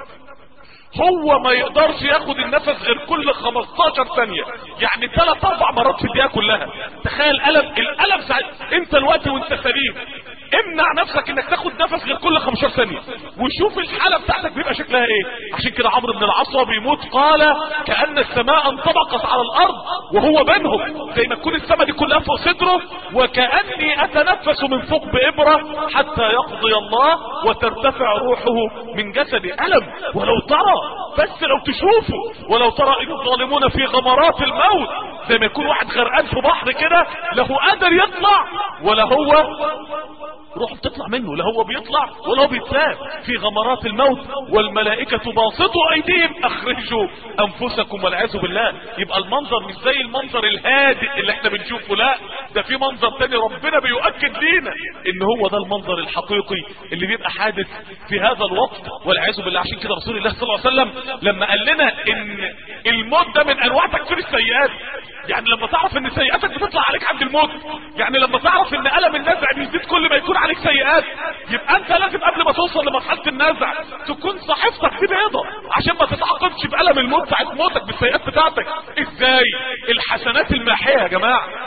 هو ما يقدرش ياخد النفس غير كل 15 ثانية، يعني 3-4 مرات في الدقيقة كلها. تخيل الألم ساعتها. انت الوقت وانت سليم امنع نفسك انك تاخد نفس غير كل 15 ثانية، وشوف الحالة بتاعتك بيبقى شكلها ايه. عشان كده عمرو بن العاص بيموت قال كأن السماء انطبقت على الارض وهو بينهم، زي ما تكون السماء دي كلها فوق صدره، وكأني اتنفس من ثقب ابرة حتى يقضي الله وترتفع روحه من جسدي. ألم ولو ترى، بس لو تشوفوا، ولو ترى ان الظالمون في غمرات الموت، زي ما يكون واحد غرقان في بحر كده لا هو قادر يطلع ولا هو روحه بتطلع منه، لا هو بيطلع ولا هو بيتساب، في غمرات الموت والملائكة باسطوا ايديهم اخرجوا انفسكم والعياذ بالله. يبقى المنظر مش زي المنظر الهادئ اللي احنا بنشوفه، لا ده في منظر تاني ربنا بيؤكد لينا ان هو ده المنظر الحقيقي اللي بيبقى حادث في هذا الوقت والعياذ بالله. عشان كده رسول الله صلى الله عليه وسلم لما قال لنا ان الموت ده من انواع تكفير السيئات، يعني لما تعرف ان سيئاتك بتطلع عليك عند الموت، يعني لما تعرف ان ألم النزع بيزيد كل ما يكون عليك سيئات، يبقى انت لازم قبل ما توصل لمرحلة النزع تكون صحيفتك دي بيضة عشان ما تتعاقبش بألم الموت ساعة موتك بالسيئات بتاعتك. ازاي؟ الحسنات الماحية يا جماعة،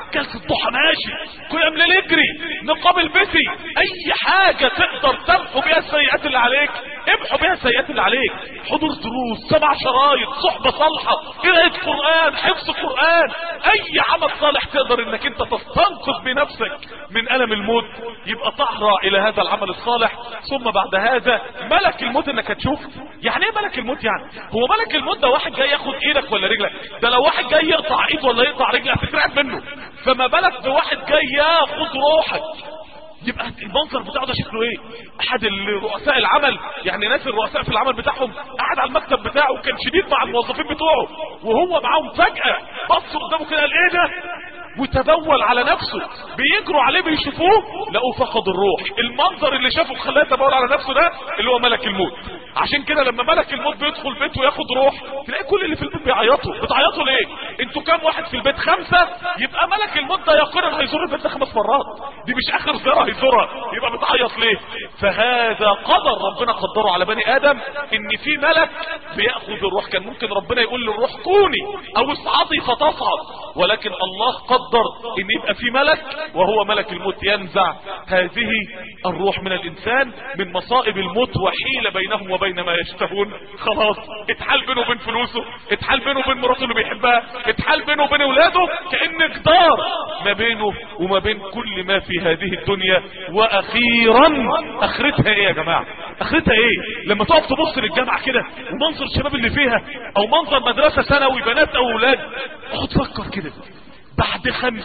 جلسة الضحى ماشي، كل يوم ليل اجري، نقاب البسي، اي حاجة تقدر تمحو بيها السيئات اللي عليك امحو بيها السيئات اللي عليك. حضور دروس، 7 شرايط، صحبة صالحة، قراءة قرآن، حفظ قرآن، اي عمل صالح تقدر انك انت تستنقذ بنفسك من ألم الموت، يبقى تحرى الى هذا العمل الصالح. ثم بعد هذا ملك الموت انك هتشوف. يعني ايه ملك الموت؟ يعني هو ملك الموت ده واحد جاي ياخد ايدك ولا رجلك؟ ده لو واحد جاي يقطع ايد ولا يقطع رجلك هتترعب منه، فما بالك بواحد جاي ياخد روحك. يبقى المنظر بتاعه ده شكله ايه؟ احد الرؤساء العمل، يعني ناس الرؤساء في العمل بتاعهم قاعد على المكتب بتاعه وكان شديد مع الموظفين بتوعه، وهو معاهم فجأة بصوا قدامه كده قال ايه ده؟ وتبول على نفسه، بيجروا عليه بيشوفوه لقوا فقد الروح. المنظر اللي شافه خلاه يتبول على نفسه ده اللي هو ملك الموت. عشان كده لما ملك الموت بيدخل بيته وياخد روح تلاقي كل اللي في البيت بيعيطوا. بتعيطوا ليه؟ انتوا كام واحد في البيت؟ 5. يبقى ملك الموت ده يقرر هيزور البيت ده 5 مرات، دي مش اخر زياره هيزورها، يبقى بتعيط ليه؟ فهذا قدر ربنا قدره على بني ادم ان في ملك بياخذ الروح. كان ممكن ربنا يقول للروح كوني او اصعدي فتصعد، ولكن الله قدر ان يبقى في ملك وهو ملك الموت ينزع هذه الروح من الانسان من مصائب الموت وحيل بينهم وبين ما يشتهون. خلاص اتحال بينه وبين فلوسه، اتحال بينه وبين مراته اللي بيحبها، اتحال بينه وبين اولاده، كأن جدار ما بينه وما بين كل ما في هذه الدنيا. واخيرا اخرتها ايه يا جماعه؟ اخرتها ايه؟ لما تقف تبص للجامعه كده ومنظر الشباب اللي فيها، او منظر مدرسه ثانوي بنات او اولاد، اقعد فكر كده بعد 50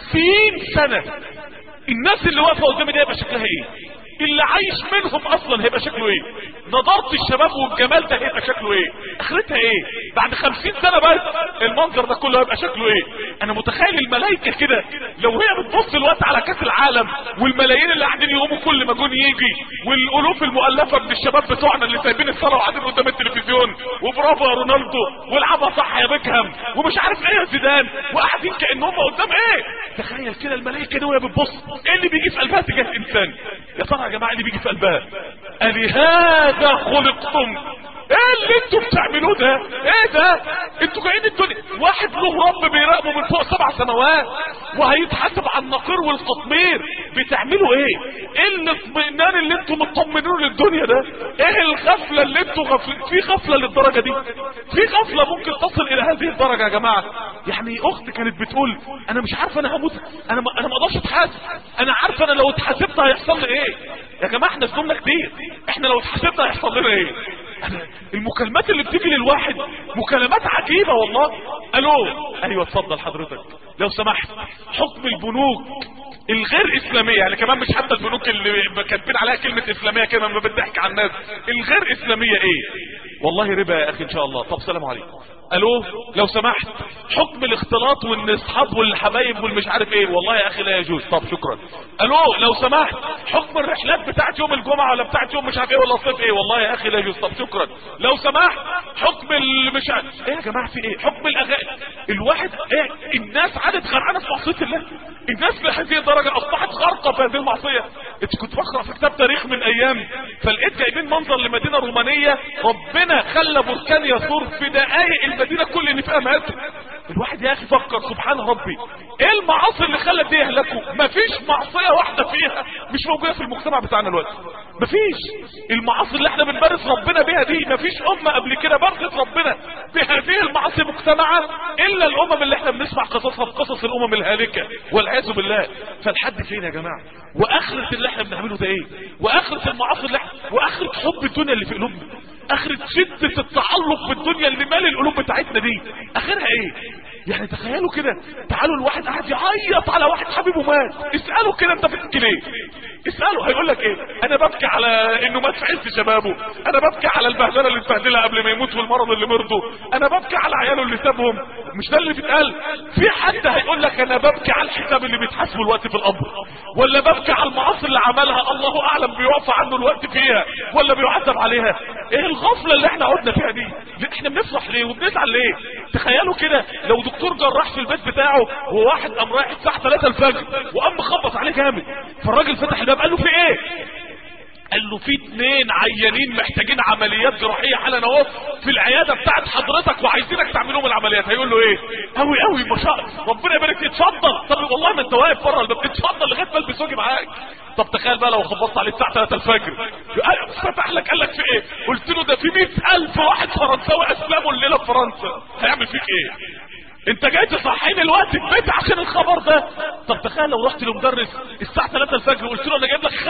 سنة الناس اللي واقفه قدامي دي هيبقى شكلها ايه؟ اللي عايش منهم اصلا هيبقى شكله ايه؟ نضاره الشباب والجمال ده هيبقى شكله ايه؟ اخرتها ايه؟ بعد 50 سنة بس المنظر ده كله هيبقى شكله ايه؟ انا متخيل الملائكة كده لو هي بتبص الوقت على كاس العالم والملايين اللي قاعدين يقوموا كل ما جون يجي، والالوف المؤلفة من الشباب بتوعنا اللي سايبين الصلاة وقاعدين قدام التلفزيون، وبرافو يا رونالدو والعبها صح يا بيكهام ومش عارف ايه يا زيدان، وقاعدين كأنهم قدام ايه؟ تخيل كده الملائكة دي وهي بتبص ايه اللي بيجي في قلبها تجاه الانسان؟ يا ترى يا جماعه اللي بيجي في قلبها ألهذا خلقتم؟ ايه اللي انتوا بتعملوه ده؟ ايه ده؟ انتوا جايين الدنيا واحد له رب بيراقبه من فوق 7 سماوات وهيتحاسب على النقير والقطمير. بتعملوا ايه؟ ايه الاطمئنان اللي انتوا مطمنين للدنيا ده؟ ايه الغفله اللي انتوا في غفله للدرجه دي؟ في غفله ممكن تصل الى هذه الدرجه يا جماعه. يعني اخت كانت بتقول انا مش عارفه انا هموت، انا ما اقدرش اتحاسب، انا عارفه انا لو اتحاسبت هيحصل لي ايه. يا جماعه احنا ذنوبنا كتير، احنا لو اتحاسبت هيحصل لنا ايه؟ المكالمات اللي بتيجي للواحد مكالمات عجيبة والله. الو ايوه اتفضل حضرتك لو سمحت، حكم البنوك الغير اسلامية، يعني كمان مش حتى البنوك اللي كاتبين عليها كلمة اسلامية كده ما بتضحك على الناس، الغير اسلامية ايه؟ والله ربا يا اخي ان شاء الله. طب سلام عليكم. الو لو سمحت، حكم الاختلاط والاصحاب والحبايب والمش عارف ايه، والله يا اخي لا يجوز. طب شكرا. الو لو سمحت، حكم الرحلات بتاعت يوم الجمعة ولا بتاعت يوم مش عارف ايه ولا الصيف ايه، والله يا اخي لا يجوز. طب شكرا. لو سمحت، حكم مش عارف ايه يا جماعه في ايه؟ حكم الاغاني. الواحد ايه؟ الناس عادت غرقانه في معصيه الله، الناس لهذه الدرجه اصبحت غارقه في هذه المعصيه. انت كنت بقرا في كتاب تاريخ من ايام فلقيت جايبين منظر لمدينه رومانيه ربنا خلى بركان يثور في دقائق المدينه كل اللي فيها ماتوا. الواحد يا اخي فكر سبحان ربي، ايه المعاصي اللي خلت دي يهلكوا؟ مفيش معصيه واحده فيها مش موجوده في المجتمع بتاعنا دلوقتي، مفيش. المعاصي اللي احنا بنبارز ربنا بيها دي مفيش امه قبل كده بارزت ربنا بهذه المعاصي مجتمعه الا الامم اللي احنا بنسمع قصصها بقصص الامم الهالكه والعياذ بالله. فالحد فين يا جماعه؟ واخره اللي احنا بنعمله ده ايه؟ واخره المعاصي اللي احنا، واخره حب الدنيا اللي في قلوبنا، اخرة شدة التعلق بالدنيا اللي مال القلوب بتاعتنا دي، اخرها ايه؟ يعني تخيلوا كده، تعالوا الواحد قاعد يعيط على واحد حبيبه مات، اسأله كده انت بتبكي ليه؟ اسأله هيقول لك ايه؟ انا ببكي على انه مات في عز شبابه، انا ببكي على البهدله اللي اتبهدلها قبل ما يموت والمرض اللي مرضه، انا ببكي على عياله اللي سابهم. مش ده اللي بيتقال؟ في حد هيقول لك انا ببكي على الحساب اللي بيتحاسبه الوقت في القبر، ولا ببكي على المعاصي اللي عملها الله اعلم بيوفى عنه الوقت فيها ولا بيعذب عليها؟ ايه الغفله اللي احنا قعدنا فيها دي؟ احنا بنفرح ليه وبنزعل ليه؟ تخيلوا كده لو دكتور جراح في البيت بتاعه وواحد قام رايح الساعه 3 الفجر وقام مخبط عليه جامد، فالراجل فتح الباب قال له في ايه؟ قال له في 2 عيانين محتاجين عمليات جراحيه حالا اهو في العياده بتاعت حضرتك وعايزينك تعمل لهم العمليات. هيقول له ايه؟ قوي ما شاء الله، ربنا يبارك فيك، اتفضل. طب والله ما انت واقف بره الباب، اتفضل لغايه ما البس واجي معاك. طب تخيل بقى لو خبطت عليه الساعه 3 الفجر فتح لك قال لك في ايه؟ قلت له ده في 100,000 واحد فرنساوي اسلموا الليله في فرنسا، هيعمل فيك ايه؟ انت جاي تصحيني الوقت في بيت عشان الخبر ده؟ طب تخيل لو رحت لمدرس الساعه 3 الفجر وقلت له انا جايب لك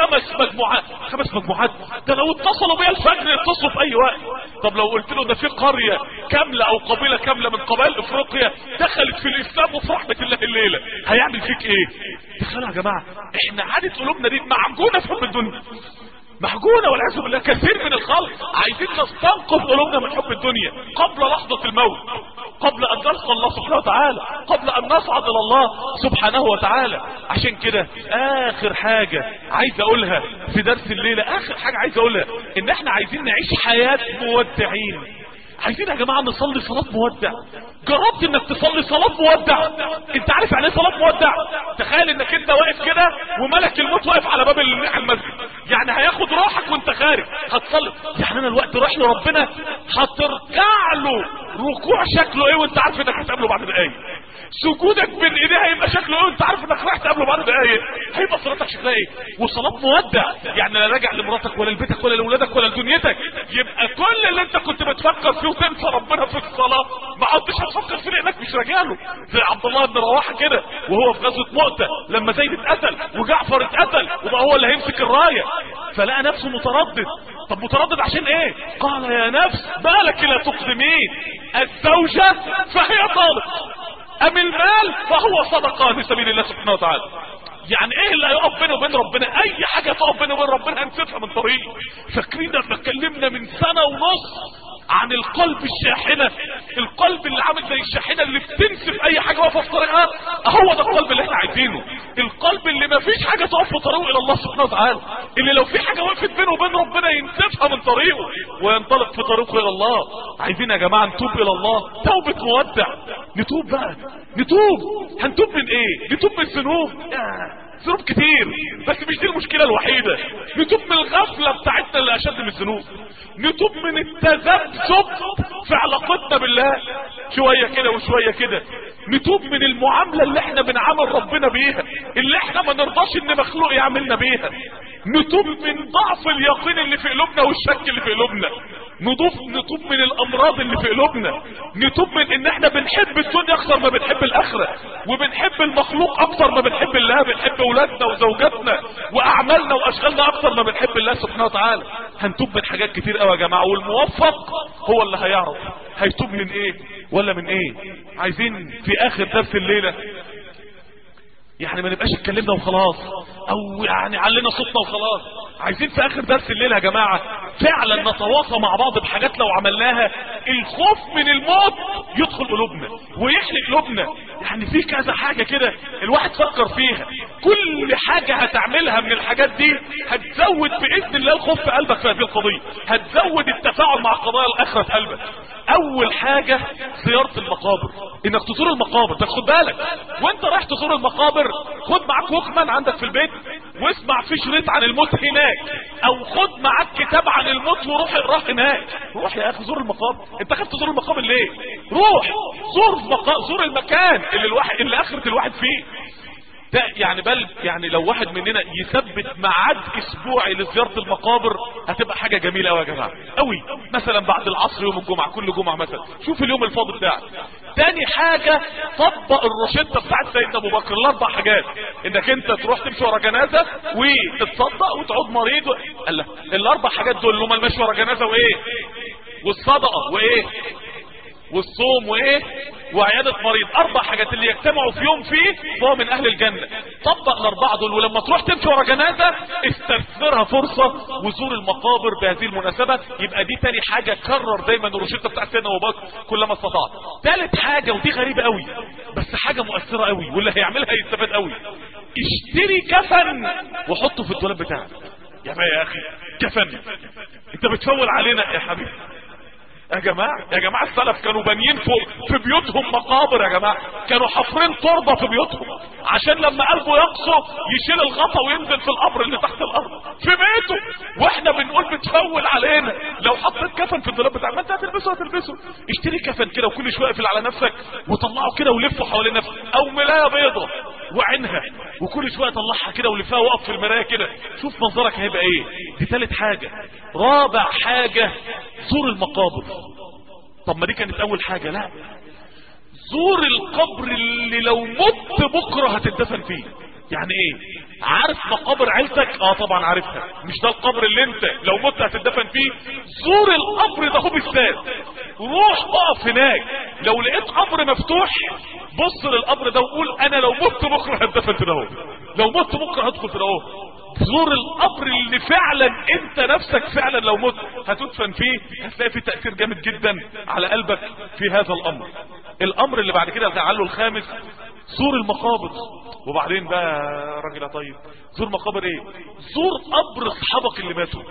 5 مجموعات، ده لو اتصلوا بيا الفجر يتصلوا في اي وقت. طب لو قلت له ده في قريه كامله او قبيله كامله من قبائل افريقيا دخلت في الاسلام وفي رحمه الله الليله، هيعمل فيك ايه؟ تخيلوا يا جماعه، احنا عاده قلوبنا دي معجونه في حب الدنيا، محجونة والعياذ بالله. كثير من الخلق عايزين نستنقذ قلوبنا من حب الدنيا قبل لحظة الموت، قبل ان نلقى الله سبحانه وتعالى، قبل ان نصعد الى الله سبحانه وتعالى. عشان كده اخر حاجة عايز اقولها في درس الليلة، اخر حاجة عايز اقولها ان احنا عايزين نعيش حياة مودعين. عايزين يا جماعة نصلي صلاة مودع. جربت انك تصلي صلاة مودع؟ انت عارف يعني ايه صلاة مودع؟ تخيل انك انت واقف كده وملك الموت واقف على باب المسجد، يعني هياخد روحك وانت خارج هتصلي. يعني انا الوقت رايح لربنا، هترجع له ركوع شكله ايه وانت عارف انك هتقابله بعد دقايق؟ سجودك بين ايديه هيبقى شكله ايه وانت عارف انك رايح تقابله بعد دقايق؟ هيبقى صلاتك شكلها ايه؟ وصلاة مودع يعني لا راجع لمراتك ولا لبيتك ولا لاولادك ولا لدنيتك، يبقى كل اللي انت كنت بتفكر فيه وتنسى ربنا في الصلاه ما عدتش هتفكر فيه لانك مش راجع له. زي عبد الله بن رواحه كده وهو في غزوه مؤتة لما زيد اتقتل وجعفر اتقتل وبقى هو اللي هيمسك الرايه، فلقى نفسه متردد. طب متردد عشان ايه؟ قال يا نفس ما لك لا تقدمين، الزوجه فهي طالق، ام المال فهو صدقه في سبيل الله سبحانه وتعالى. يعني ايه اللي هيقف بينه وبين ربنا؟ اي حاجه تقف بينه وبين ربنا هنسيبها من طريقه. فاكرين لما اتكلمنا من 1.5 سنة عن القلب الشاحنه، القلب اللي عامل زي الشاحنه اللي بتنسف اي حاجه واقفه في طريقها؟ هو ده القلب اللي احنا عايزينه، القلب اللي ما فيش حاجه تقف في طريقه الى الله سبحانه وتعالى، اللي لو في حاجه وقفت بينه وبين ربنا ينسفها من طريقه وينطلق في طريقه الى الله. عايزين يا جماعه نتوب الى الله توبه مودع. نتوب بقى، نتوب. هنتوب من ايه؟ نتوب من الذنوب، ذنوب كتير، بس مش دي المشكله الوحيده. نتوب من الغفله بتاعتنا اللي اشد من الذنوب، نتوب من التذبذب في علاقتنا بالله شويه كده وشويه كده، نتوب من المعامله اللي احنا بنعامل ربنا بيها اللي احنا ما نرضاش ان مخلوق يعملنا بيها، نتوب من ضعف اليقين اللي في قلوبنا والشك اللي في قلوبنا، نتوب من الامراض اللي في قلوبنا، نتوب من ان احنا بنحب الدنيا اكتر ما بنحب الاخره، وبنحب المخلوق اكتر ما بنحب الله، بنحب اولادنا وزوجاتنا واعمالنا واشغالنا اكتر ما بنحب الله سبحانه وتعالى. هنتوب من حاجات كتير قوي يا جماعه، والموفق هو اللي هيعرف هيتوب من ايه ولا من ايه. عايزين في اخر درس الليله يعني ما نبقاش اتكلمنا وخلاص او يعني علينا صوتنا وخلاص. عايزين في اخر درس الليله يا جماعه فعلا نتواصى مع بعض بحاجات لو عملناها الخوف من الموت يدخل قلوبنا ويحرق قلوبنا. يعني في كذا حاجه كده الواحد فكر فيها، كل حاجه هتعملها من الحاجات دي هتزود باذن الله الخوف في قلبك في هذه القضيه، هتزود التفاعل مع قضايا الاخره في قلبك. اول حاجه زياره المقابر، انك تزور المقابر. بس خد بالك وانت رايح تزور المقابر خد معاك ووكمان عندك في البيت واسمع في شريط عن الموت هناك، او خد معاك كتاب عن الموت وروح اقراه هناك. روح يا اخي زور المقابر، انت خايف تزور المقابر ليه؟ روح زور المكان اللي اخرة الواحد فيه ده. يعني بل يعني لو واحد مننا يثبت ميعاد اسبوعي لزيارة المقابر هتبقى حاجة جميلة قوي يا جماعة قوي. مثلا بعد العصر يوم الجمعة، كل جمعة مثلا شوف اليوم الفاضي بتاعك. تاني حاجة طبق الروشتة بتاعت سيدنا ابو بكر، الاربع حاجات، انك انت تروح تمشي ورا جنازة وتتصدق وتعود مريض الله. الاربع حاجات دول اللي هم المشي ورا جنازة وايه والصدقة وايه والصوم وايه وعيادة مريض، اربع حاجات اللي يجتمعوا في يوم فيه فهو من اهل الجنة. طبق الاربعة دول، ولما تروح تمشي ورا جنازة استثمرها فرصة وزور المقابر بهذه المناسبة. يبقى دي تاني حاجة، كرر دايما الروشتة بتاعت سيدنا ابو بكر كلما استطعت. ثالث حاجة ودي غريبة قوي بس حاجة مؤثرة قوي واللي هيعملها يستفاد قوي، اشتري كفن وحطه في الدولاب بتاعك. يا اخي كفن انت بتفول علينا يا حبيبي، يا جماعه السلف كانوا بانيين في بيوتهم مقابر، يا جماعه كانوا حافرين تربه في بيوتهم عشان لما قلبه يقسو يشيل الغطا وينزل في القبر اللي تحت الارض في بيته. واحنا بنقول بتفول علينا لو حطيت كفن في الدولاب بتاعك، ما انت هتلبسه اشتري كفن كده وكل شويه اقفل على نفسك وطلعه كده ولفه حوالين نفسك، او ملايه بيضه وعينها وكل شويه طلعها كده ولفها وقف في المرايه كده، شوف منظرك هيبقى ايه. دي ثالث حاجه. رابع حاجه زور المقابر. طب ما دي كانت اول حاجه. لا، زور القبر اللي لو مت بكره هتدفن فيه. يعني ايه؟ عارف مقابر عيلتك؟ طبعا عارفها. مش ده القبر اللي انت لو مت هتدفن فيه؟ زور القبر ده هو بالذات، روح اقف هناك، لو لقيت قبر مفتوح بص للقبر ده وقول انا لو مت بكره هتدفن في ده، لو مت بكره هدخل في ده. زور القبر اللي فعلا انت نفسك فعلا لو مت هتدفن فيه، هتلاقي فيه تأثير جامد جدا على قلبك في هذا الامر. الامر اللي بعد كده تعالوا الخامس، زور المقابر. وبعدين بقى راجل طيب، زور مقابر ايه؟ زور قبر اصحابك اللي ماتوا،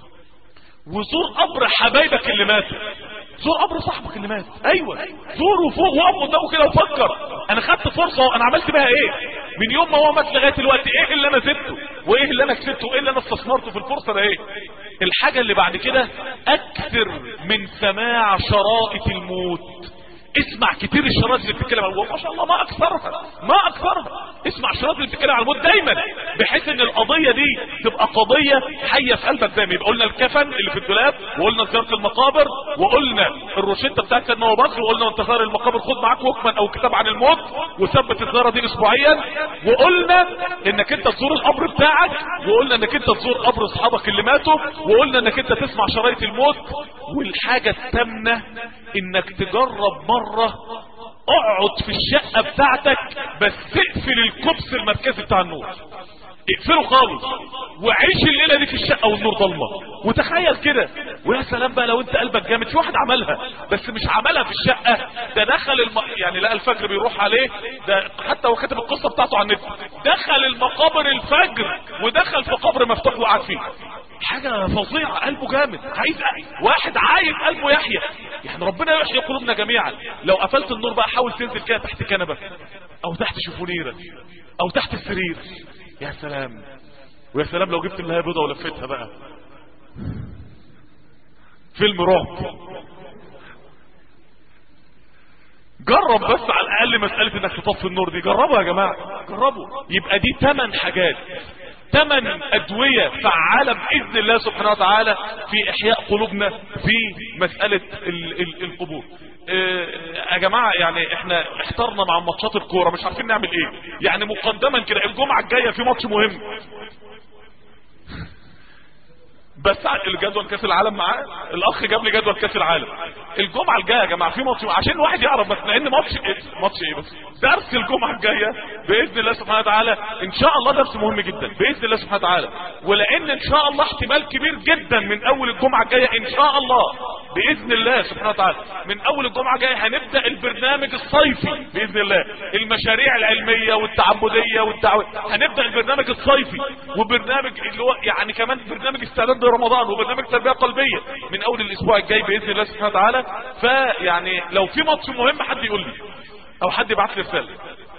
وزور قبر حبايبك اللي ماتوا. زور قبر صاحبك اللي مات، ايوه زوره فوق وقف قدامه كده وفكر انا خدت فرصه انا عملت بها ايه من يوم ما هو مات لغايه دلوقتي، ايه اللي انا زدته وايه اللي انا كسبته وايه اللي انا استثمرته في الفرصه ده. ايه الحاجه اللي بعد كده؟ اكثر من سماع شرائط الموت. اسمع كتير الشرايط اللي بتتكلم عن الموت، ما شاء الله ما اكثرها. اسمع الشرايط اللي بتتكلم عن الموت دايما، بحيث ان القضيه دي تبقى قضيه حيه في قلبك دايما. يبقى قلنا الكفن اللي في الدولاب، وقلنا زياره المقابر، وقلنا الروشته بتاعت سيدنا ابو بكر، وقلنا وانت زار المقابر خد معاك وكمان او كتاب عن الموت وثبت الزياره دي اسبوعيا، وقلنا انك انت تزور القبر بتاعك، وقلنا انك انت تزور قبر اصحابك اللي ماتوا، وقلنا انك انت تسمع شرايط الموت. والحاجه الثامنه انك تجرب مرة اقعد في الشقة بتاعتك بس تقفل الكبس المركزي بتاع النور، اقفله خالص وعيش الليلة دي في الشقة والنور ضلمة وتخيل كده. ويا سلام بقى لو انت قلبك جامد. في واحد عملها بس مش عملها في الشقة، ده دخل يعني لقى الفجر بيروح عليه، ده حتى هو كاتب القصة بتاعته على النت، دخل المقابر الفجر ودخل في قبر مفتوح وقعد فيه. حاجة فظيعة، قلبه جامد، عايز واحد عايز قلبه يحيى. يعني ربنا يحيي قلوبنا جميعا. لو قفلت النور بقى حاول تنزل كده تحت كنبة او تحت شفونيرة او تحت السرير، يا سلام. ويا سلام لو جبت ملاية بيضة ولفتها بقى، فيلم رعب. جرب بس على الاقل مسألة انك تطفي النور دي، جربوا يا جماعة، جربوا. يبقى دي 8 حاجات، 8 ادوية فعالة باذن الله سبحانه وتعالى في احياء قلوبنا في مسألة القبور. يا جماعة يعني احنا احترنا مع ماتشات الكورة مش عارفين نعمل ايه. يعني مقدما كده الجمعة الجاية في ماتش مهم، بس الجدول كاس العالم معاه، الاخ جاب لي جدول كاس العالم الجمعه الجايه يا جماعه في ماتش، عشان الواحد يعرف بس لان ماتش ايه بس درس الجمعه الجايه باذن الله سبحانه وتعالى ان شاء الله، درس مهم جدا باذن الله سبحانه وتعالى. ولان ان شاء الله احتمال كبير جدا من اول الجمعه الجايه ان شاء الله باذن الله سبحانه وتعالى من اول الجمعه الجايه هنبدا البرنامج الصيفي باذن الله، المشاريع العلميه والتعبديه والدعوه، هنبدا البرنامج الصيفي، وبرنامج اللي هو يعني كمان برنامج استعداد رمضان، وبرنامج تربيه قلبيه من اول الاسبوع الجاي باذن الله سبحانه وتعالى. فيعني لو في ماتش مهم حد يقول لي او حد يبعت لي رساله.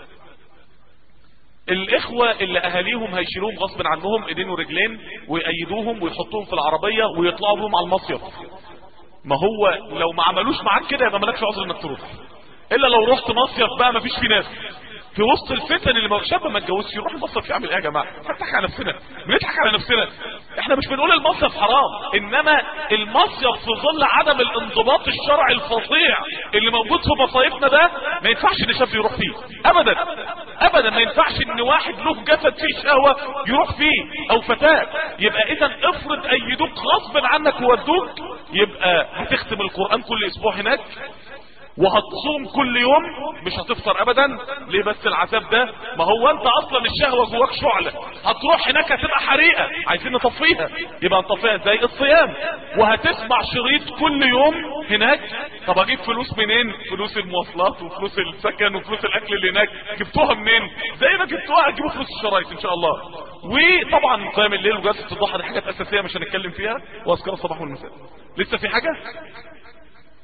الاخوه اللي اهاليهم هيشيلوهم غصب عنهم ايدين ورجلين ويأيدوهم ويحطوهم في العربيه ويطلعوا بهم على المصيف، ما هو لو ما عملوش معاك كده يبقى مالكش عذر انك تروح، الا لو رحت مصيف بقى ما فيش فيه ناس في وسط الفتن اللي شاب ما اتجوزش يروح المصيف يعمل ايه يا جماعه؟ بنضحك على نفسنا، بنضحك على نفسنا. احنا مش بنقول المصيف حرام، انما المصيف في ظل عدم الانضباط الشرعي الفظيع اللي موجود في مصايفنا ده ما ينفعش ان شاب يروح فيه ابدا ابدا. ما ينفعش ان واحد له جسد فيه شهوه يروح فيه او فتاه. يبقى اذا افرض ايدوك غصب عنك وودوك، يبقى هتختم القران كل اسبوع هناك وهتصوم كل يوم، مش هتفطر ابدا. ليه بس العذاب ده؟ ما هو انت اصلا الشهوه جواك شعله، هتروح هناك هتبقى حريقه عايزين نطفيها، يبقى نطفيها ازاي؟ الصيام. وهتسمع شريط كل يوم هناك. طب اجيب فلوس منين؟ فلوس المواصلات وفلوس السكن وفلوس الاكل اللي هناك جبتوها منين؟ زي ما جبتوها هتجيبوا فلوس الشرايط ان شاء الله. وطبعا قيام الليل وجلسه الضحى دي حاجات اساسيه مش هنتكلم فيها، واذكار الصباح والمساء. لسه في حاجه؟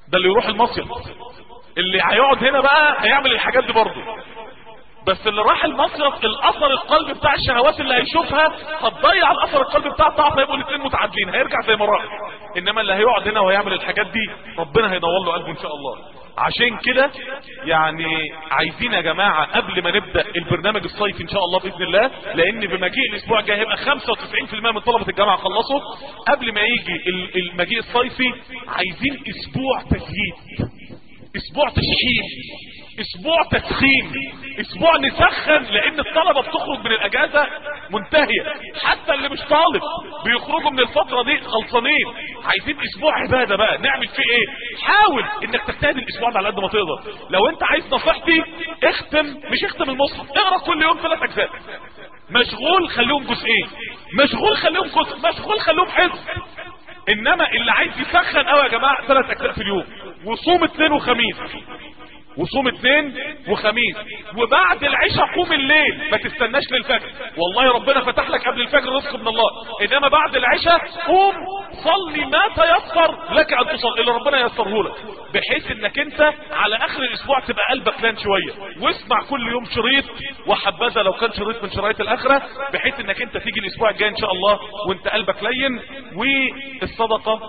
ده اللي يروح المصيف. اللي هيقعد هنا بقى هيعمل الحاجات دي برضه، بس اللي راح المصيف الاثر القلبي بتاع الشهوات اللي هيشوفها هتضيع الاثر القلبي بتاع الطاعه، فيبقوا الاثنين متعادلين، هيرجع زي ما راح. انما اللي هيقعد هنا وهيعمل الحاجات دي ربنا هينور له قلبه ان شاء الله. عشان كده يعني عايزين يا جماعه قبل ما نبدا البرنامج الصيفي ان شاء الله باذن الله، لان بمجيء الاسبوع الجاي هيبقى 95% من طلبه الجامعه خلصوا، قبل ما يجي المجيء الصيفي عايزين اسبوع تجهيز، اسبوع تشحيم، اسبوع تسخين، اسبوع نسخن، لان الطلبة بتخرج من الاجازة منتهية، حتى اللي مش طالب بيخرجوا من الفترة دي خلصانين. عايزين اسبوع عبادة بقى نعمل فيه ايه؟ حاول انك تجتهد الاسبوع ده على قد ما تقدر. لو انت عايز نصيحتي مش اختم المصحف، اقرا كل يوم 3 اجزاء، مشغول خليهم جزئين، مشغول خليهم جزء، مشغول خليهم حفظ. انما اللي عايز يسخن قوي يا جماعة 3 اجزاء في اليوم، وصوم 2 وخميس، وصوم 2 وخميس، وبعد العشاء قوم الليل، ما تستناش للفجر. والله ربنا فتح لك قبل الفجر رزق من الله، انما بعد العشاء قوم صلي ما تيسر لك ان تصلي اللي ربنا ييسره لك، بحيث انك انت على اخر الاسبوع تبقى قلبك لان شويه. واسمع كل يوم شريط، وحبذا لو كان شريط من شرايط الاخره، بحيث انك انت تيجي الاسبوع الجاي ان شاء الله وانت قلبك لين. والصدقه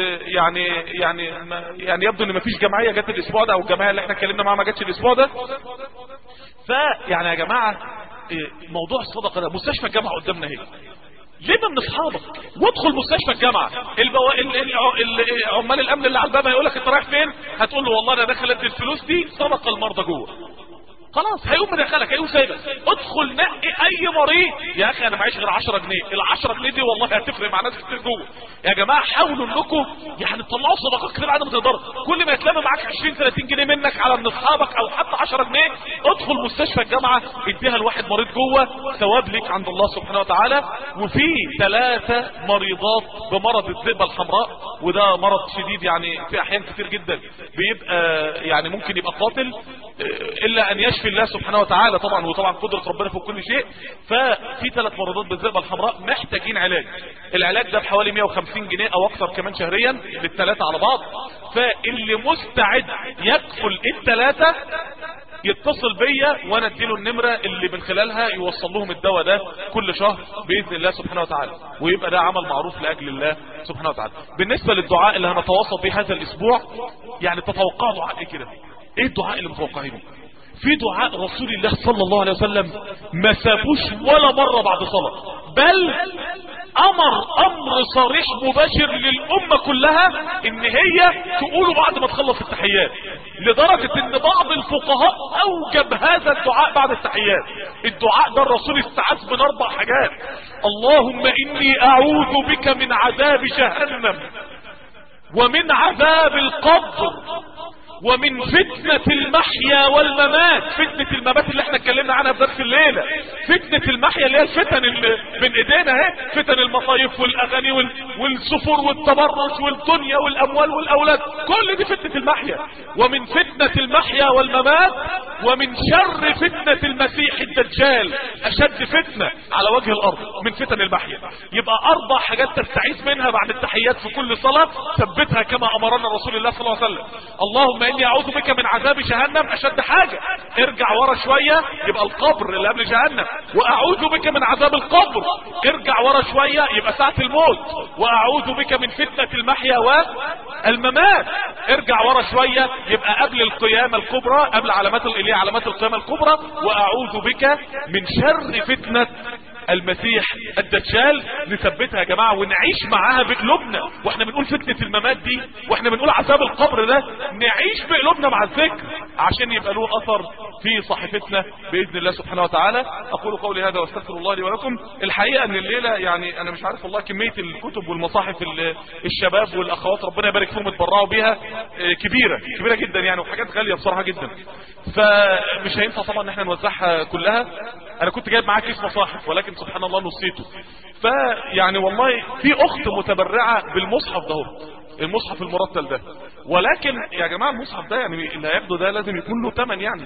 يعني يبدو ان مفيش جمعيه جت الاسبوع ده، او الجمعيه اللي احنا اتكلمنا معاها ما جاتش الاسبوع ده. فيعني يا جماعه موضوع الصدقه ده، مستشفى الجامعه قدامنا اهي، ليه من اصحابك وادخل مستشفى الجامعه. عمال الامن اللي على الباب هيقول لك انت رايح فين، هتقول له والله انا داخل ادي الفلوس دي صدقه المرضى جوه، خلاص هيقوم مدخلك، هيقوم سايبك. ادخل نقي اي مريض، يا اخي انا معيش غير 10 جنيه، ال10 جنيه دي والله هتفرق مع ناس كتير جوه. يا جماعه حاولوا انكم يعني تطلعوا صدقات كتير على ما تقدروا، كل ما يتلم معاك 20 30 جنيه منك على من اصحابك، او حتى 10 جنيه، ادخل مستشفى الجامعه اديها لواحد مريض جوه، ثواب ليك عند الله سبحانه وتعالى. وفي 3 مريضات بمرض الذئبه الحمراء، وده مرض شديد يعني في احيان كتير جدا بيبقى يعني ممكن يبقى قاتل، الا ان يشفي الله سبحانه وتعالى طبعا، وطبعا قدرة ربنا في كل شيء. ففي 3 مرضات بالذئبه الحمراء محتاجين علاج، العلاج ده بحوالي 150 جنيه او اكثر كمان شهريا لل3 على بعض. فاللي مستعد يكفل ال3 يتصل بيا وانا اديله النمرة اللي من خلالها يوصل لهم الدواء ده كل شهر باذن الله سبحانه وتعالى، ويبقى ده عمل معروف لاجل الله سبحانه وتعالى. بالنسبة للدعاء اللي هنتواصل به هذا الاسبوع، يعني تتوقعوا دعاء ايه كده؟ ايه الدعاء اللي متوقعينه؟ في دعاء رسول الله صلى الله عليه وسلم ما سابوش ولا مرة بعد صلاة، بل امر صريح مباشر للامة كلها ان هي تقوله بعد ما تخلص التحيات، لدرجة ان بعض الفقهاء اوجب هذا الدعاء بعد التحيات. الدعاء ده الرسول استعاذ من 4 حاجات: اللهم اني اعوذ بك من عذاب جهنم، ومن عذاب القبر، ومن فتنة المحيا والممات. فتنة الممات اللي احنا اتكلمنا عنها في درس الليلة، فتنة المحيا اللي هي الفتن اللي بين ايدينا اهي، فتن المصايف والاغاني والسفر والتبرج والدنيا والاموال والاولاد، كل دي فتنة المحيا. ومن فتنة المحيا والممات، ومن شر فتنة المسيح الدجال، اشد فتنة على وجه الارض من فتن المحيا. يبقى 4 حاجات تستعيذ منها بعد التحيات في كل صلاة، ثبتها كما امرنا رسول الله صلى الله عليه وسلم. اللهم اني اعوذ بك من عذاب جهنم، اشد حاجة. ارجع ورا شوية يبقى القبر اللي قبل جهنم، واعوذ بك من عذاب القبر. ارجع ورا شوية يبقى ساعة الموت، واعوذ بك من فتنة المحيا والممات. ارجع ورا شوية يبقى قبل القيامة الكبرى، قبل علامات القيامة الكبرى، واعوذ بك من شر فتنة المسيح الدجال. نثبتها يا جماعة ونعيش معاها بقلوبنا، واحنا بنقول فتنة الممات دي، واحنا بنقول عذاب القبر ده، نعيش بقلوبنا مع الذكر عشان يبقى له اثر في صحيفتنا باذن الله سبحانه وتعالى. اقول قولي هذا واستغفر الله لي ولكم. الحقيقة ان الليلة يعني انا مش عارف والله كمية الكتب والمصاحف الشباب والاخوات ربنا يبارك فيهم اتبرعوا بيها كبيرة جدا يعني، وحاجات غالية بصراحة جدا، فمش هينفع طبعا ان احنا نوزعها كلها. انا كنت جايب معاك كيس مصاحف ولكن سبحان الله نصيته. فيعني والله في اخت متبرعة بالمصحف ده، المصحف المرتل ده، ولكن يا جماعة المصحف ده يعني اللي هياخده ده لازم يكون له ثمن. يعني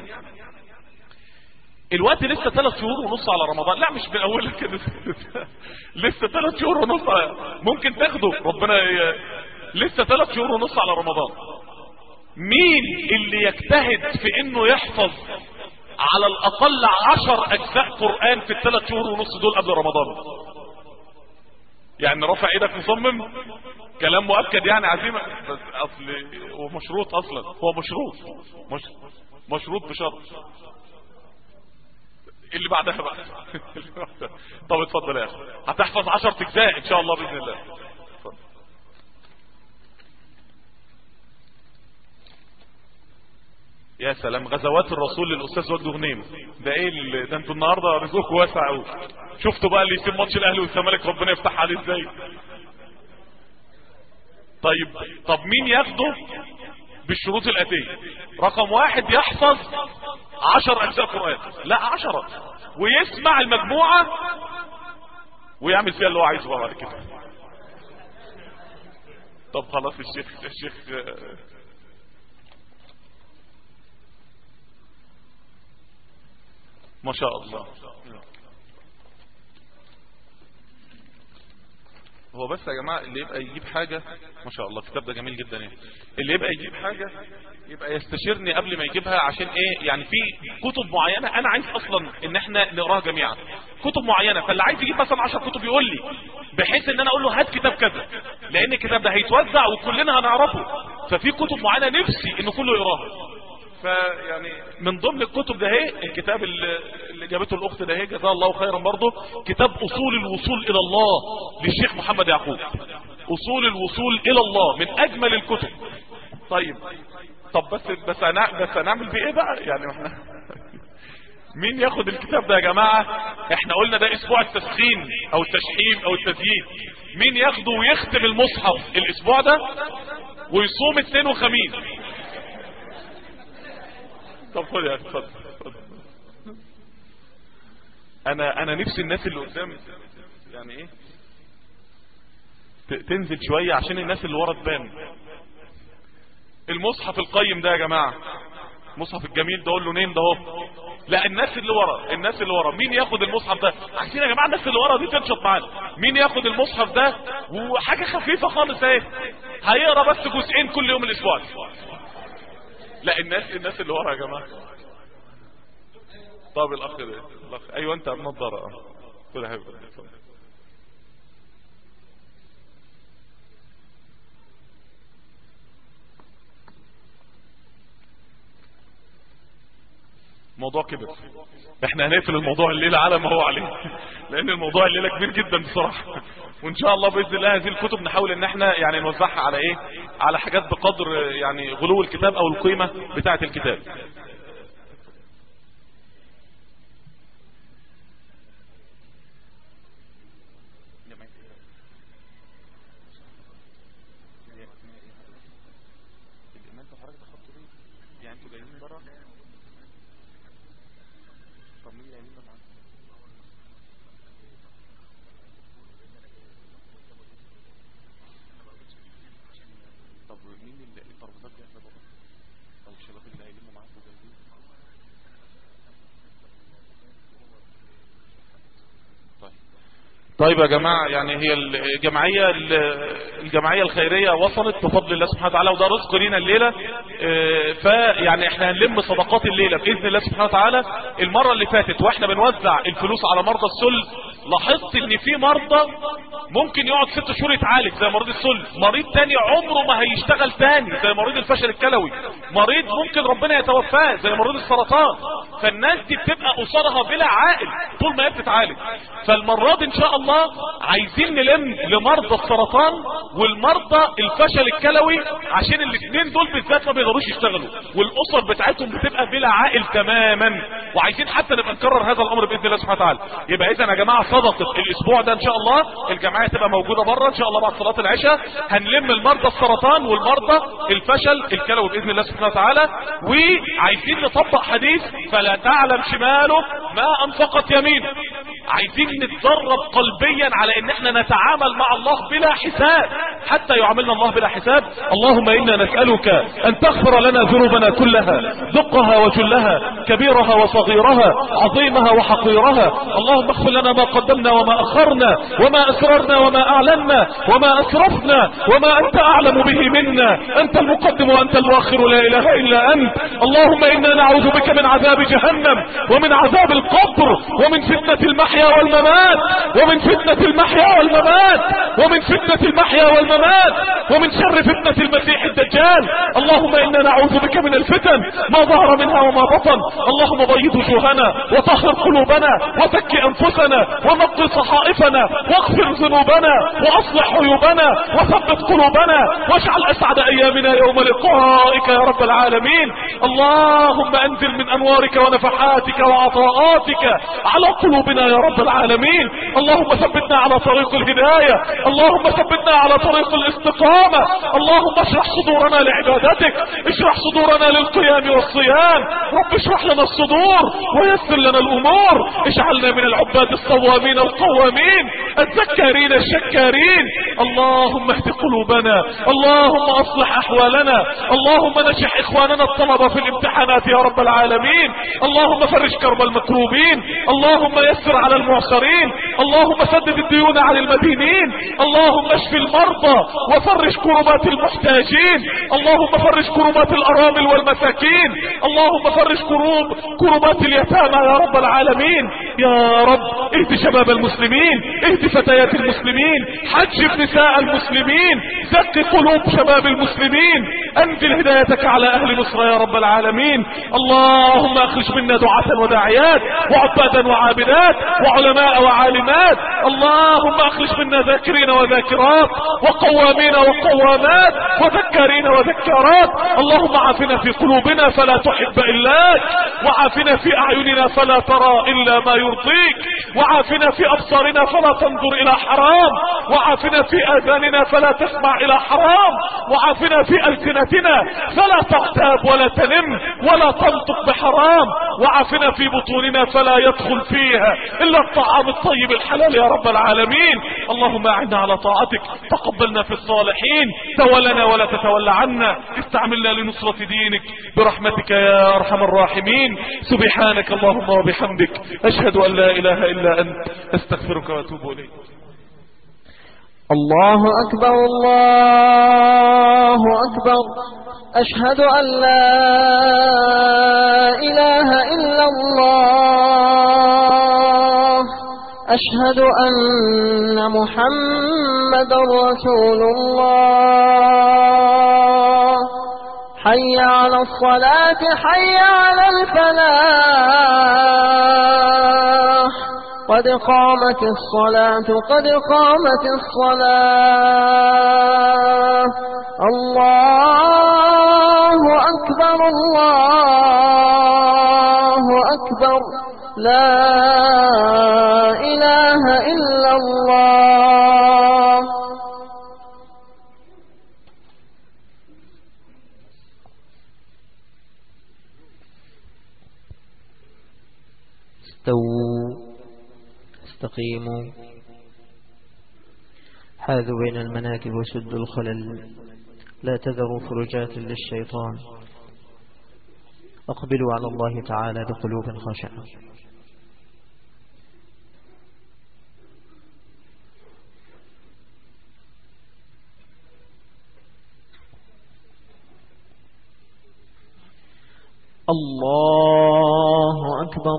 الوقت لسه 3 شهور ونص على رمضان، لا مش من اولها كده لسه 3 شهور ونص ممكن تاخده ربنا لسه 3 شهور ونص على رمضان. مين اللي يجتهد في انه يحفظ على الاقل 10 اجزاء قرآن في ال3 شهور ونص دول قبل رمضان؟ يعني رفع ايدك مصمم، كلام مؤكد يعني عزيمة. بس اصل هو مشروط اصلا، هو مشروط بشرط. اللي بعدها بقى طب اتفضل يا اخي، هتحفظ 10 اجزاء ان شاء الله باذن الله. اتفضل. يا سلام، غزوات الرسول للاستاذ وجد غنيم. ده ايه ده، انتوا النهارده رزقكم واسع قوي. شفتوا بقى اللي يسيب ماتش الاهلي والزمالك ربنا يفتح عليه ازاي. طب مين ياخده بالشروط الاتيه؟ رقم 1 يحفظ 10 اجزاء قرآن، لا 10، ويسمع المجموعة ويعمل فيها اللي هو عايزه بقى بعد كده. طب خلاص الشيخ ما شاء الله. هو بس يا جماعة اللي يبقى يجيب حاجة، ما شاء الله الكتاب ده جميل جدا يعني. اللي يبقى يجيب حاجة يبقى يستشيرني قبل ما يجيبها، عشان ايه يعني؟ في كتب معينة انا عايز اصلا ان احنا نقراها جميعا، كتب معينة. فاللي عايز يجيب مثلا 10 كتب يقول لي، بحيث ان انا اقول له هات كتاب كذا، لان الكتاب ده هيتوزع وكلنا هنعرفه. ففي كتب معينة نفسي ان كله يقراها. فيعني من ضمن الكتب ده هي الكتاب اللي جابته الاخت ده هي جزاها الله خيرا برضه، كتاب اصول الوصول الى الله للشيخ محمد يعقوب. اصول الوصول الى الله من اجمل الكتب. طب بس هنعمل بيه ايه بقى يعني؟ احنا مين ياخد الكتاب ده يا جماعة؟ احنا قلنا ده اسبوع التسخين او التشحيم او التزيين. مين ياخده ويختم المصحف الاسبوع ده ويصوم اثنين وخميس؟ طب خد يا اخي، اتفضل. انا نفسي الناس اللي قدام يعني ايه تنزل شوية عشان الناس اللي ورا تبان. المصحف القيم ده يا جماعة، المصحف الجميل ده، قول له نيم ده اهو. لا الناس اللي ورا مين ياخد المصحف ده؟ عايزين يا جماعة الناس اللي ورا دي تنشط معانا. مين ياخد المصحف ده؟ وحاجة خفيفة خالص اهي، هيقرا بس جزئين كل يوم الاسبوع. لا الناس اللي ورا يا جماعة. طب الاخ ده، ايوه انت بنضاره كل حاجه. موضوع كبير، احنا هنقفل الموضوع الليله على ما هو عليه لان الموضوع الليله كبير جدا بصراحه. وان شاء الله باذن الله هذه الكتب نحاول ان احنا يعني نوزعها على ايه، على حاجات بقدر يعني غلو الكتاب او القيمه بتاعه الكتاب. طيب يا جماعة، يعني هي الجمعية الخيرية وصلت بفضل الله سبحانه وتعالى، وده رزق لينا الليلة. فيعني احنا هنلم صدقات الليلة بإذن الله سبحانه وتعالى. المرة اللي فاتت واحنا بنوزع الفلوس على مرضى السل، لاحظت ان في مرضى ممكن يقعد 6 شهور يتعالج زي مريض السل، مريض تاني عمره ما هيشتغل تاني زي مريض الفشل الكلوي، مريض ممكن ربنا يتوفاه زي مريض السرطان. فالناس دي بتبقى قصادها بلا عائل طول ما هي بتتعالج. فالمرة دي ان شاء الله عايزين نلم لمرضى السرطان والمرضى الفشل الكلوي، عشان الاثنين دول بالذات ما بيقدروش يشتغلوا والاسر بتاعتهم بتبقى بلا عائل تماما. وعايزين حتى نبقى نكرر هذا الامر باذن الله سبحانه وتعالى. يبقى اذا يا جماعه صدقه الاسبوع ده ان شاء الله الجمعيه تبقى موجوده بره ان شاء الله بعد صلاه العشاء. هنلم المرضى السرطان والمرضى الفشل الكلوي باذن الله سبحانه وتعالى. وعايزين نطبق حديث فلا تعلم شماله ما انفقت يمينه. عايزين نتدرب قلبيا على ان احنا نتعامل مع الله بلا حساب حتى يعاملنا الله بلا حساب. اللهم انا نسألك ان تغفر لنا ذنوبنا كلها، دقها وجلها، كبيرها وصغيرها، عظيمها وحقيرها. اللهم اغفر لنا ما قدمنا قدمنا وما أخرنا، وما أسررنا وما أعلنا، وما أسرفنا وما أنت أعلم به منا. أنت المقدم وأنت المؤخر، لا إله إلا أنت. اللهم إنا نعوذ بك من عذاب جهنم، ومن عذاب القبر، ومن فتنة المحيا والممات، ومن فتنة المحيا والممات، ومن فتنة المحيا والممات، ومن شر فتنة المسيح الدجال. اللهم إنا نعوذ بك من الفتن ما ظهر منها وما بطن. اللهم بيض وجوهنا، وطهر قلوبنا، وزك أنفسنا، ونقض صحائفنا، واغفر ذنوبنا، وأصلح عيوبنا، وثبت قلوبنا، واجعل أسعد أيامنا يوم لقائك يا رب العالمين. اللهم أنزل من أنوارك ونفحاتك وعطاءاتك على قلوبنا يا رب العالمين. اللهم ثبتنا على طريق الهداية، اللهم ثبتنا على طريق الاستقامة. اللهم اشرح صدورنا لعبادتك، اشرح صدورنا للقيام والصيام. رب اشرح لنا الصدور ويسر لنا الأمور. اجعلنا من العباد الصوامين القوامين الذكارين الشكارين. اللهم اهد قلوبنا، اللهم اصلح احوالنا، اللهم نجح اخواننا الطلبة في الامتحانات يا رب العالمين. اللهم فرج كرب المكروبين، اللهم يسر على المعسرين، اللهم سدد الديون عن المدينين، اللهم اشف المرضى وفرج كربات المحتاجين، اللهم فرج كربات الارامل والمساكين، اللهم فرج كربات اليتامى يا رب العالمين. يا رب اهد شباب المسلمين، اهد فتيات المسلمين، حجب نساء المسلمين، زق قلوب شباب المسلمين، انزل هدايتك على اهل مصر يا رب العالمين. اللهم اخرج منا دعاة وداعيات، وعبادا وعابدات، وعلماء وعالمات. اللهم اخرج منا ذاكرين وذاكرات، وقوامين وقوامات، وذكارين وذكارات. اللهم عافنا في قلوبنا فلا تحب إلاك، وعافنا في أعيننا فلا ترى إلا ما يرضيك، وعافنا في أبصارنا فلا تنظر إلى حرام، وعافنا في آذاننا فلا تسمع إلى حرام، وعافنا في ألسنتنا فلا تغتاب ولا تنم ولا تنطق بحرام، وعافنا في بطوننا فلا يدخل فيها إلا الطعام الطيب الحلال يا رب العالمين. اللهم أعنا على طاعتك، تقبلنا في الصالحين، تولنا ولا تتولى عنا، استعملنا لنصرة دينك برحمتك يا أرحم الراحمين. سبحانك اللهم وبحمدك، أشهد أن لا إله إلا أنت، أستغفرك وأتوب إليك. الله أكبر الله أكبر، أشهد أن لا إله إلا الله، أشهد أن محمد رسول الله. حي على الصلاة، حي على الفلاح، قد قامت الصلاة، قد قامت الصلاة. الله أكبر الله أكبر، لا إله إلا الله. استووا، استقيموا، حاذوا بين المناكب وسدوا الخلل، لا تذروا فرجات للشيطان. أقبلوا على الله تعالى بقلوب خاشعة. الله أكبر.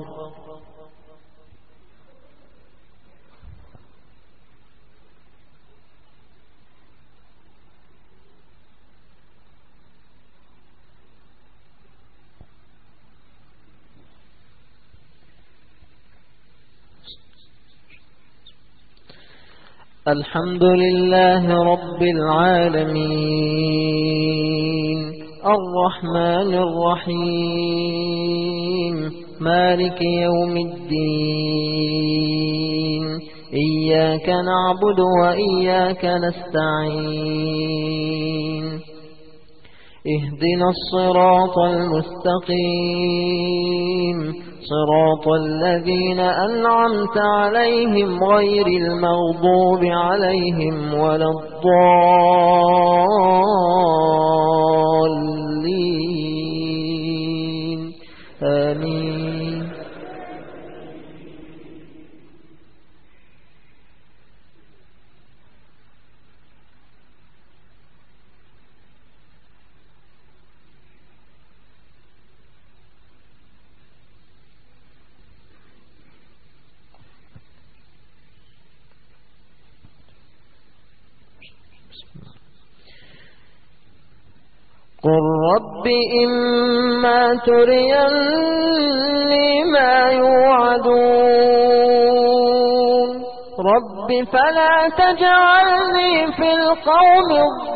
الحمد لله رب العالمين، الرحمن الرحيم، مالك يوم الدين. إياك نعبد وإياك نستعين. اهدنا الصراط المستقيم، صراط الذين أنعمت عليهم غير المغضوب عليهم ولا الضالين. آمين. قل رب إما تريني ما يوعدون رب فلا تجعلني في القوم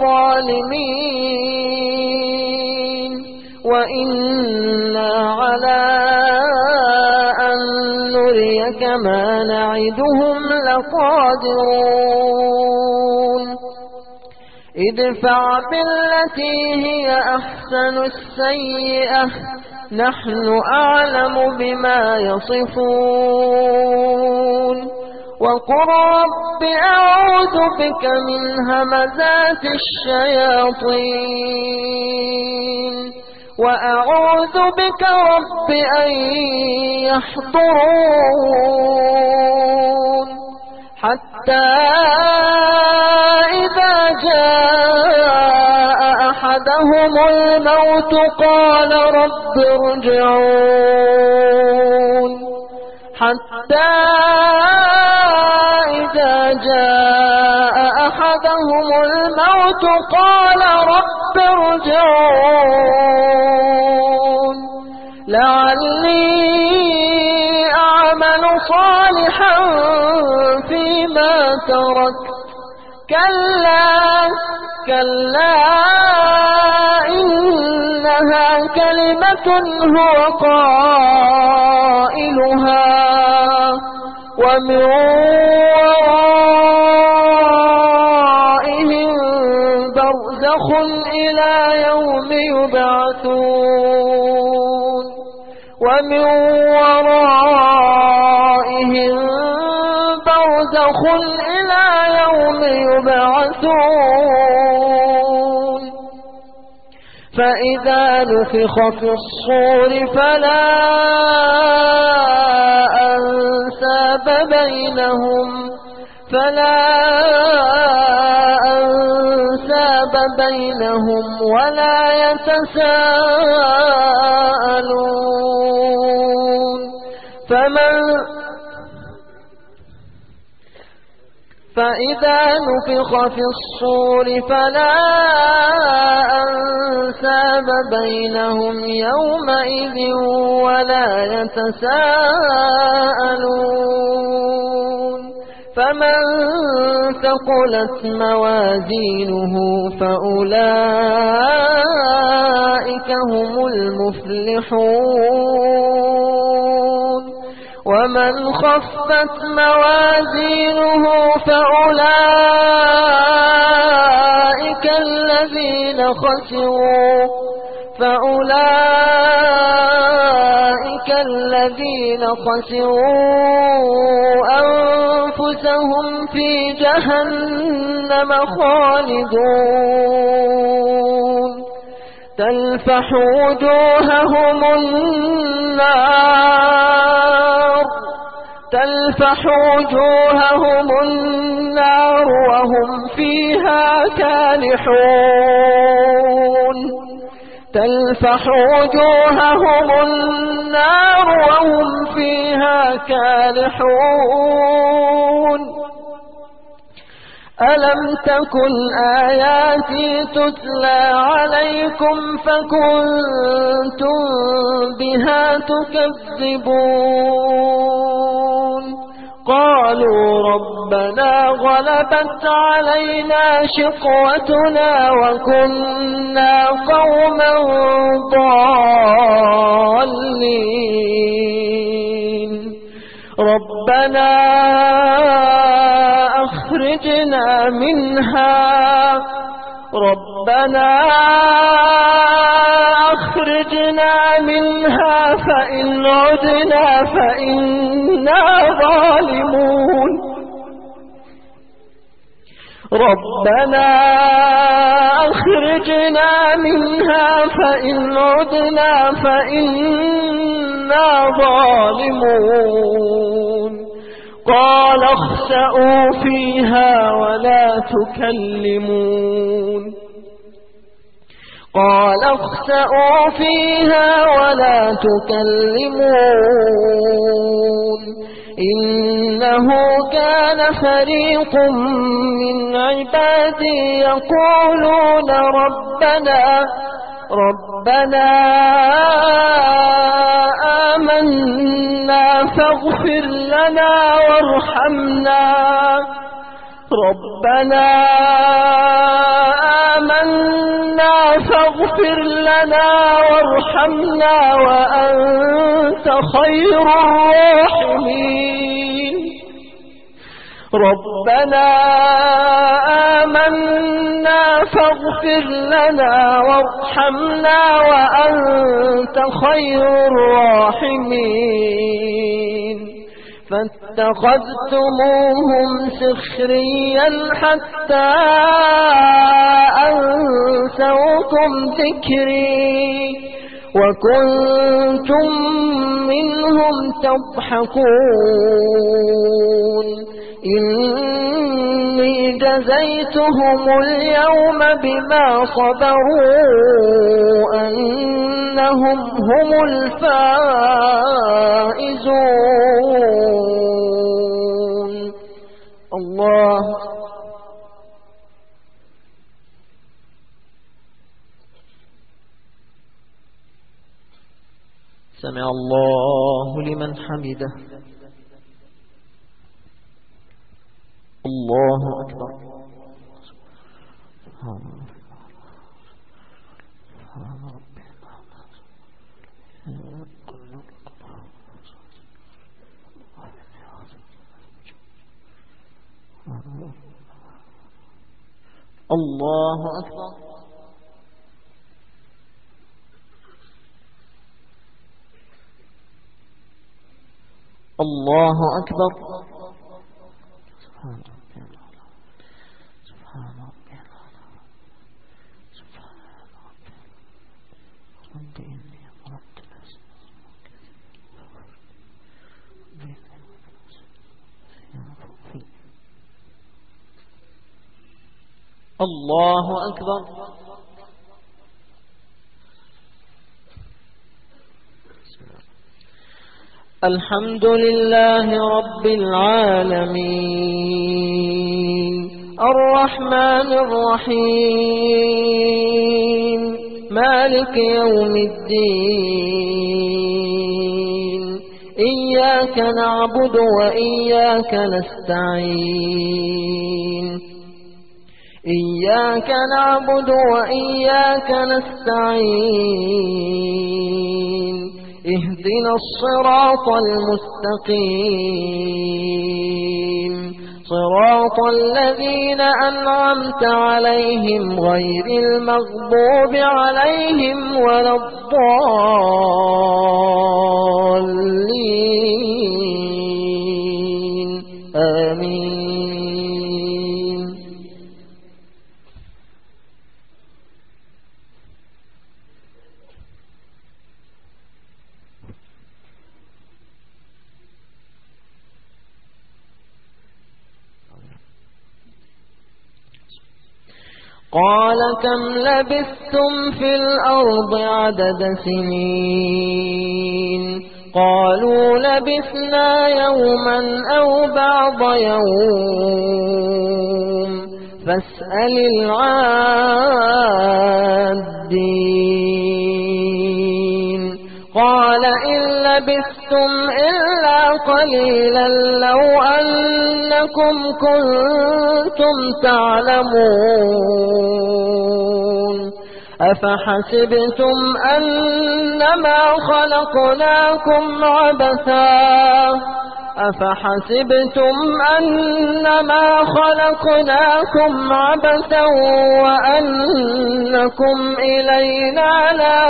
الظالمين وإنا على أن نريك ما نعدهم لقادرون ادفع بالتي هي أحسن السيئة نحن أعلم بما يصفون وقل رب أعوذ بك من همزات الشياطين وأعوذ بك رب أن يحضرون حتى إذا جاء أحدهم الموت قال رب ارجعون حتى إذا جاء أحدهم الموت قال رب ارجعون لعلي أعمل صالحا فيما تركت كلا إنها كلمة هو قائلها ومن ورائهم برزخ إلى يوم يبعثون ومن ورائهم برزخ إلى يوم يبعثون فإذا نفخ في الصور فلا أنساب بينهم ولا يتساءلون فإذا نفخ في الصور فلا أنساب بينهم يومئذ ولا يتساءلون فمن ثقلت موازينه فأولئك هم المفلحون ومن خفت موازينه فأولئك الذين خسروا أنفسهم في جهنم خالدون تلفح وجوههم النار وهم فيها كالحون ألم تكن آياتي تتلى عليكم فكنتم بها تكذبون قالوا ربنا غلبت علينا شقوتنا وكنا قوما ضالين ربنا أخرجنا منها فإن عدنا فإنا ظالمون ربنا أخرجنا منها فإن عدنا فإنا ظالمون قال اخسئوا فيها ولا تكلمون إنه كان فريق من عبادي ربنا آمنا فاغفر لنا وارحمنا ربنا آمنا فاغفر لنا وارحمنا وأنت خير الراحمين ربنا آمنا فاغفر لنا وارحمنا وأنت خير الراحمين فاتخذتموهم سخريا حتى أنسوكم ذكري وكنتم منهم تضحكون إني جزيتهم اليوم بما صبروا أنهم هم الفائزون الله سمع الله لمن حمده الله أكبر الله أكبر الله أكبر سبحان ربي رب إني ضربت الله أكبر الحمد لله رب العالمين الرحمن الرحيم مالك يوم الدين إياك نعبد وإياك نستعين إياك نعبد وإياك نستعين اهدنا الصراط المستقيم صراط الذين أنعمت عليهم غير المغضوب عليهم ولا الضالين آمين قال كم لبثتم في الأرض عدد سنين قالوا لبثنا يوما أو بعض يوم فاسأل العادين قال إن لبثتم إلا قليلا لو أنكم كنتم تعلمون أفحسبتم أنما خلقناكم عبثا وأنكم إلينا لا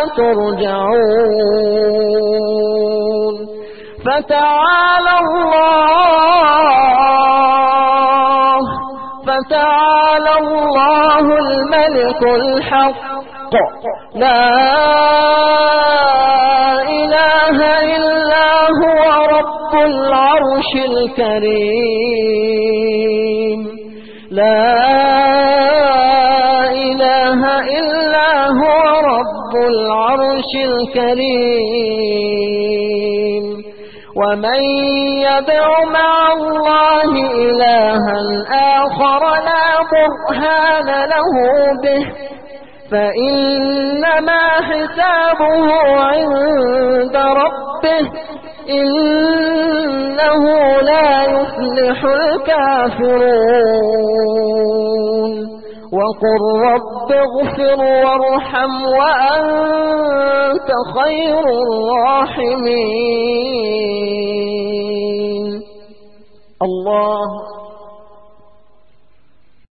ترجعون فتعالى الله الملك الحق لا إله إلا هو رب العرش الكريم لا إله إلا هو رب العرش الكريم ومن يدع مع الله إلها آخر لا برهان له به فإنما حسابه عند ربه إنه لا يفلح الكافرون وقل رب اغفر وارحم وأنت خير الراحمين. الله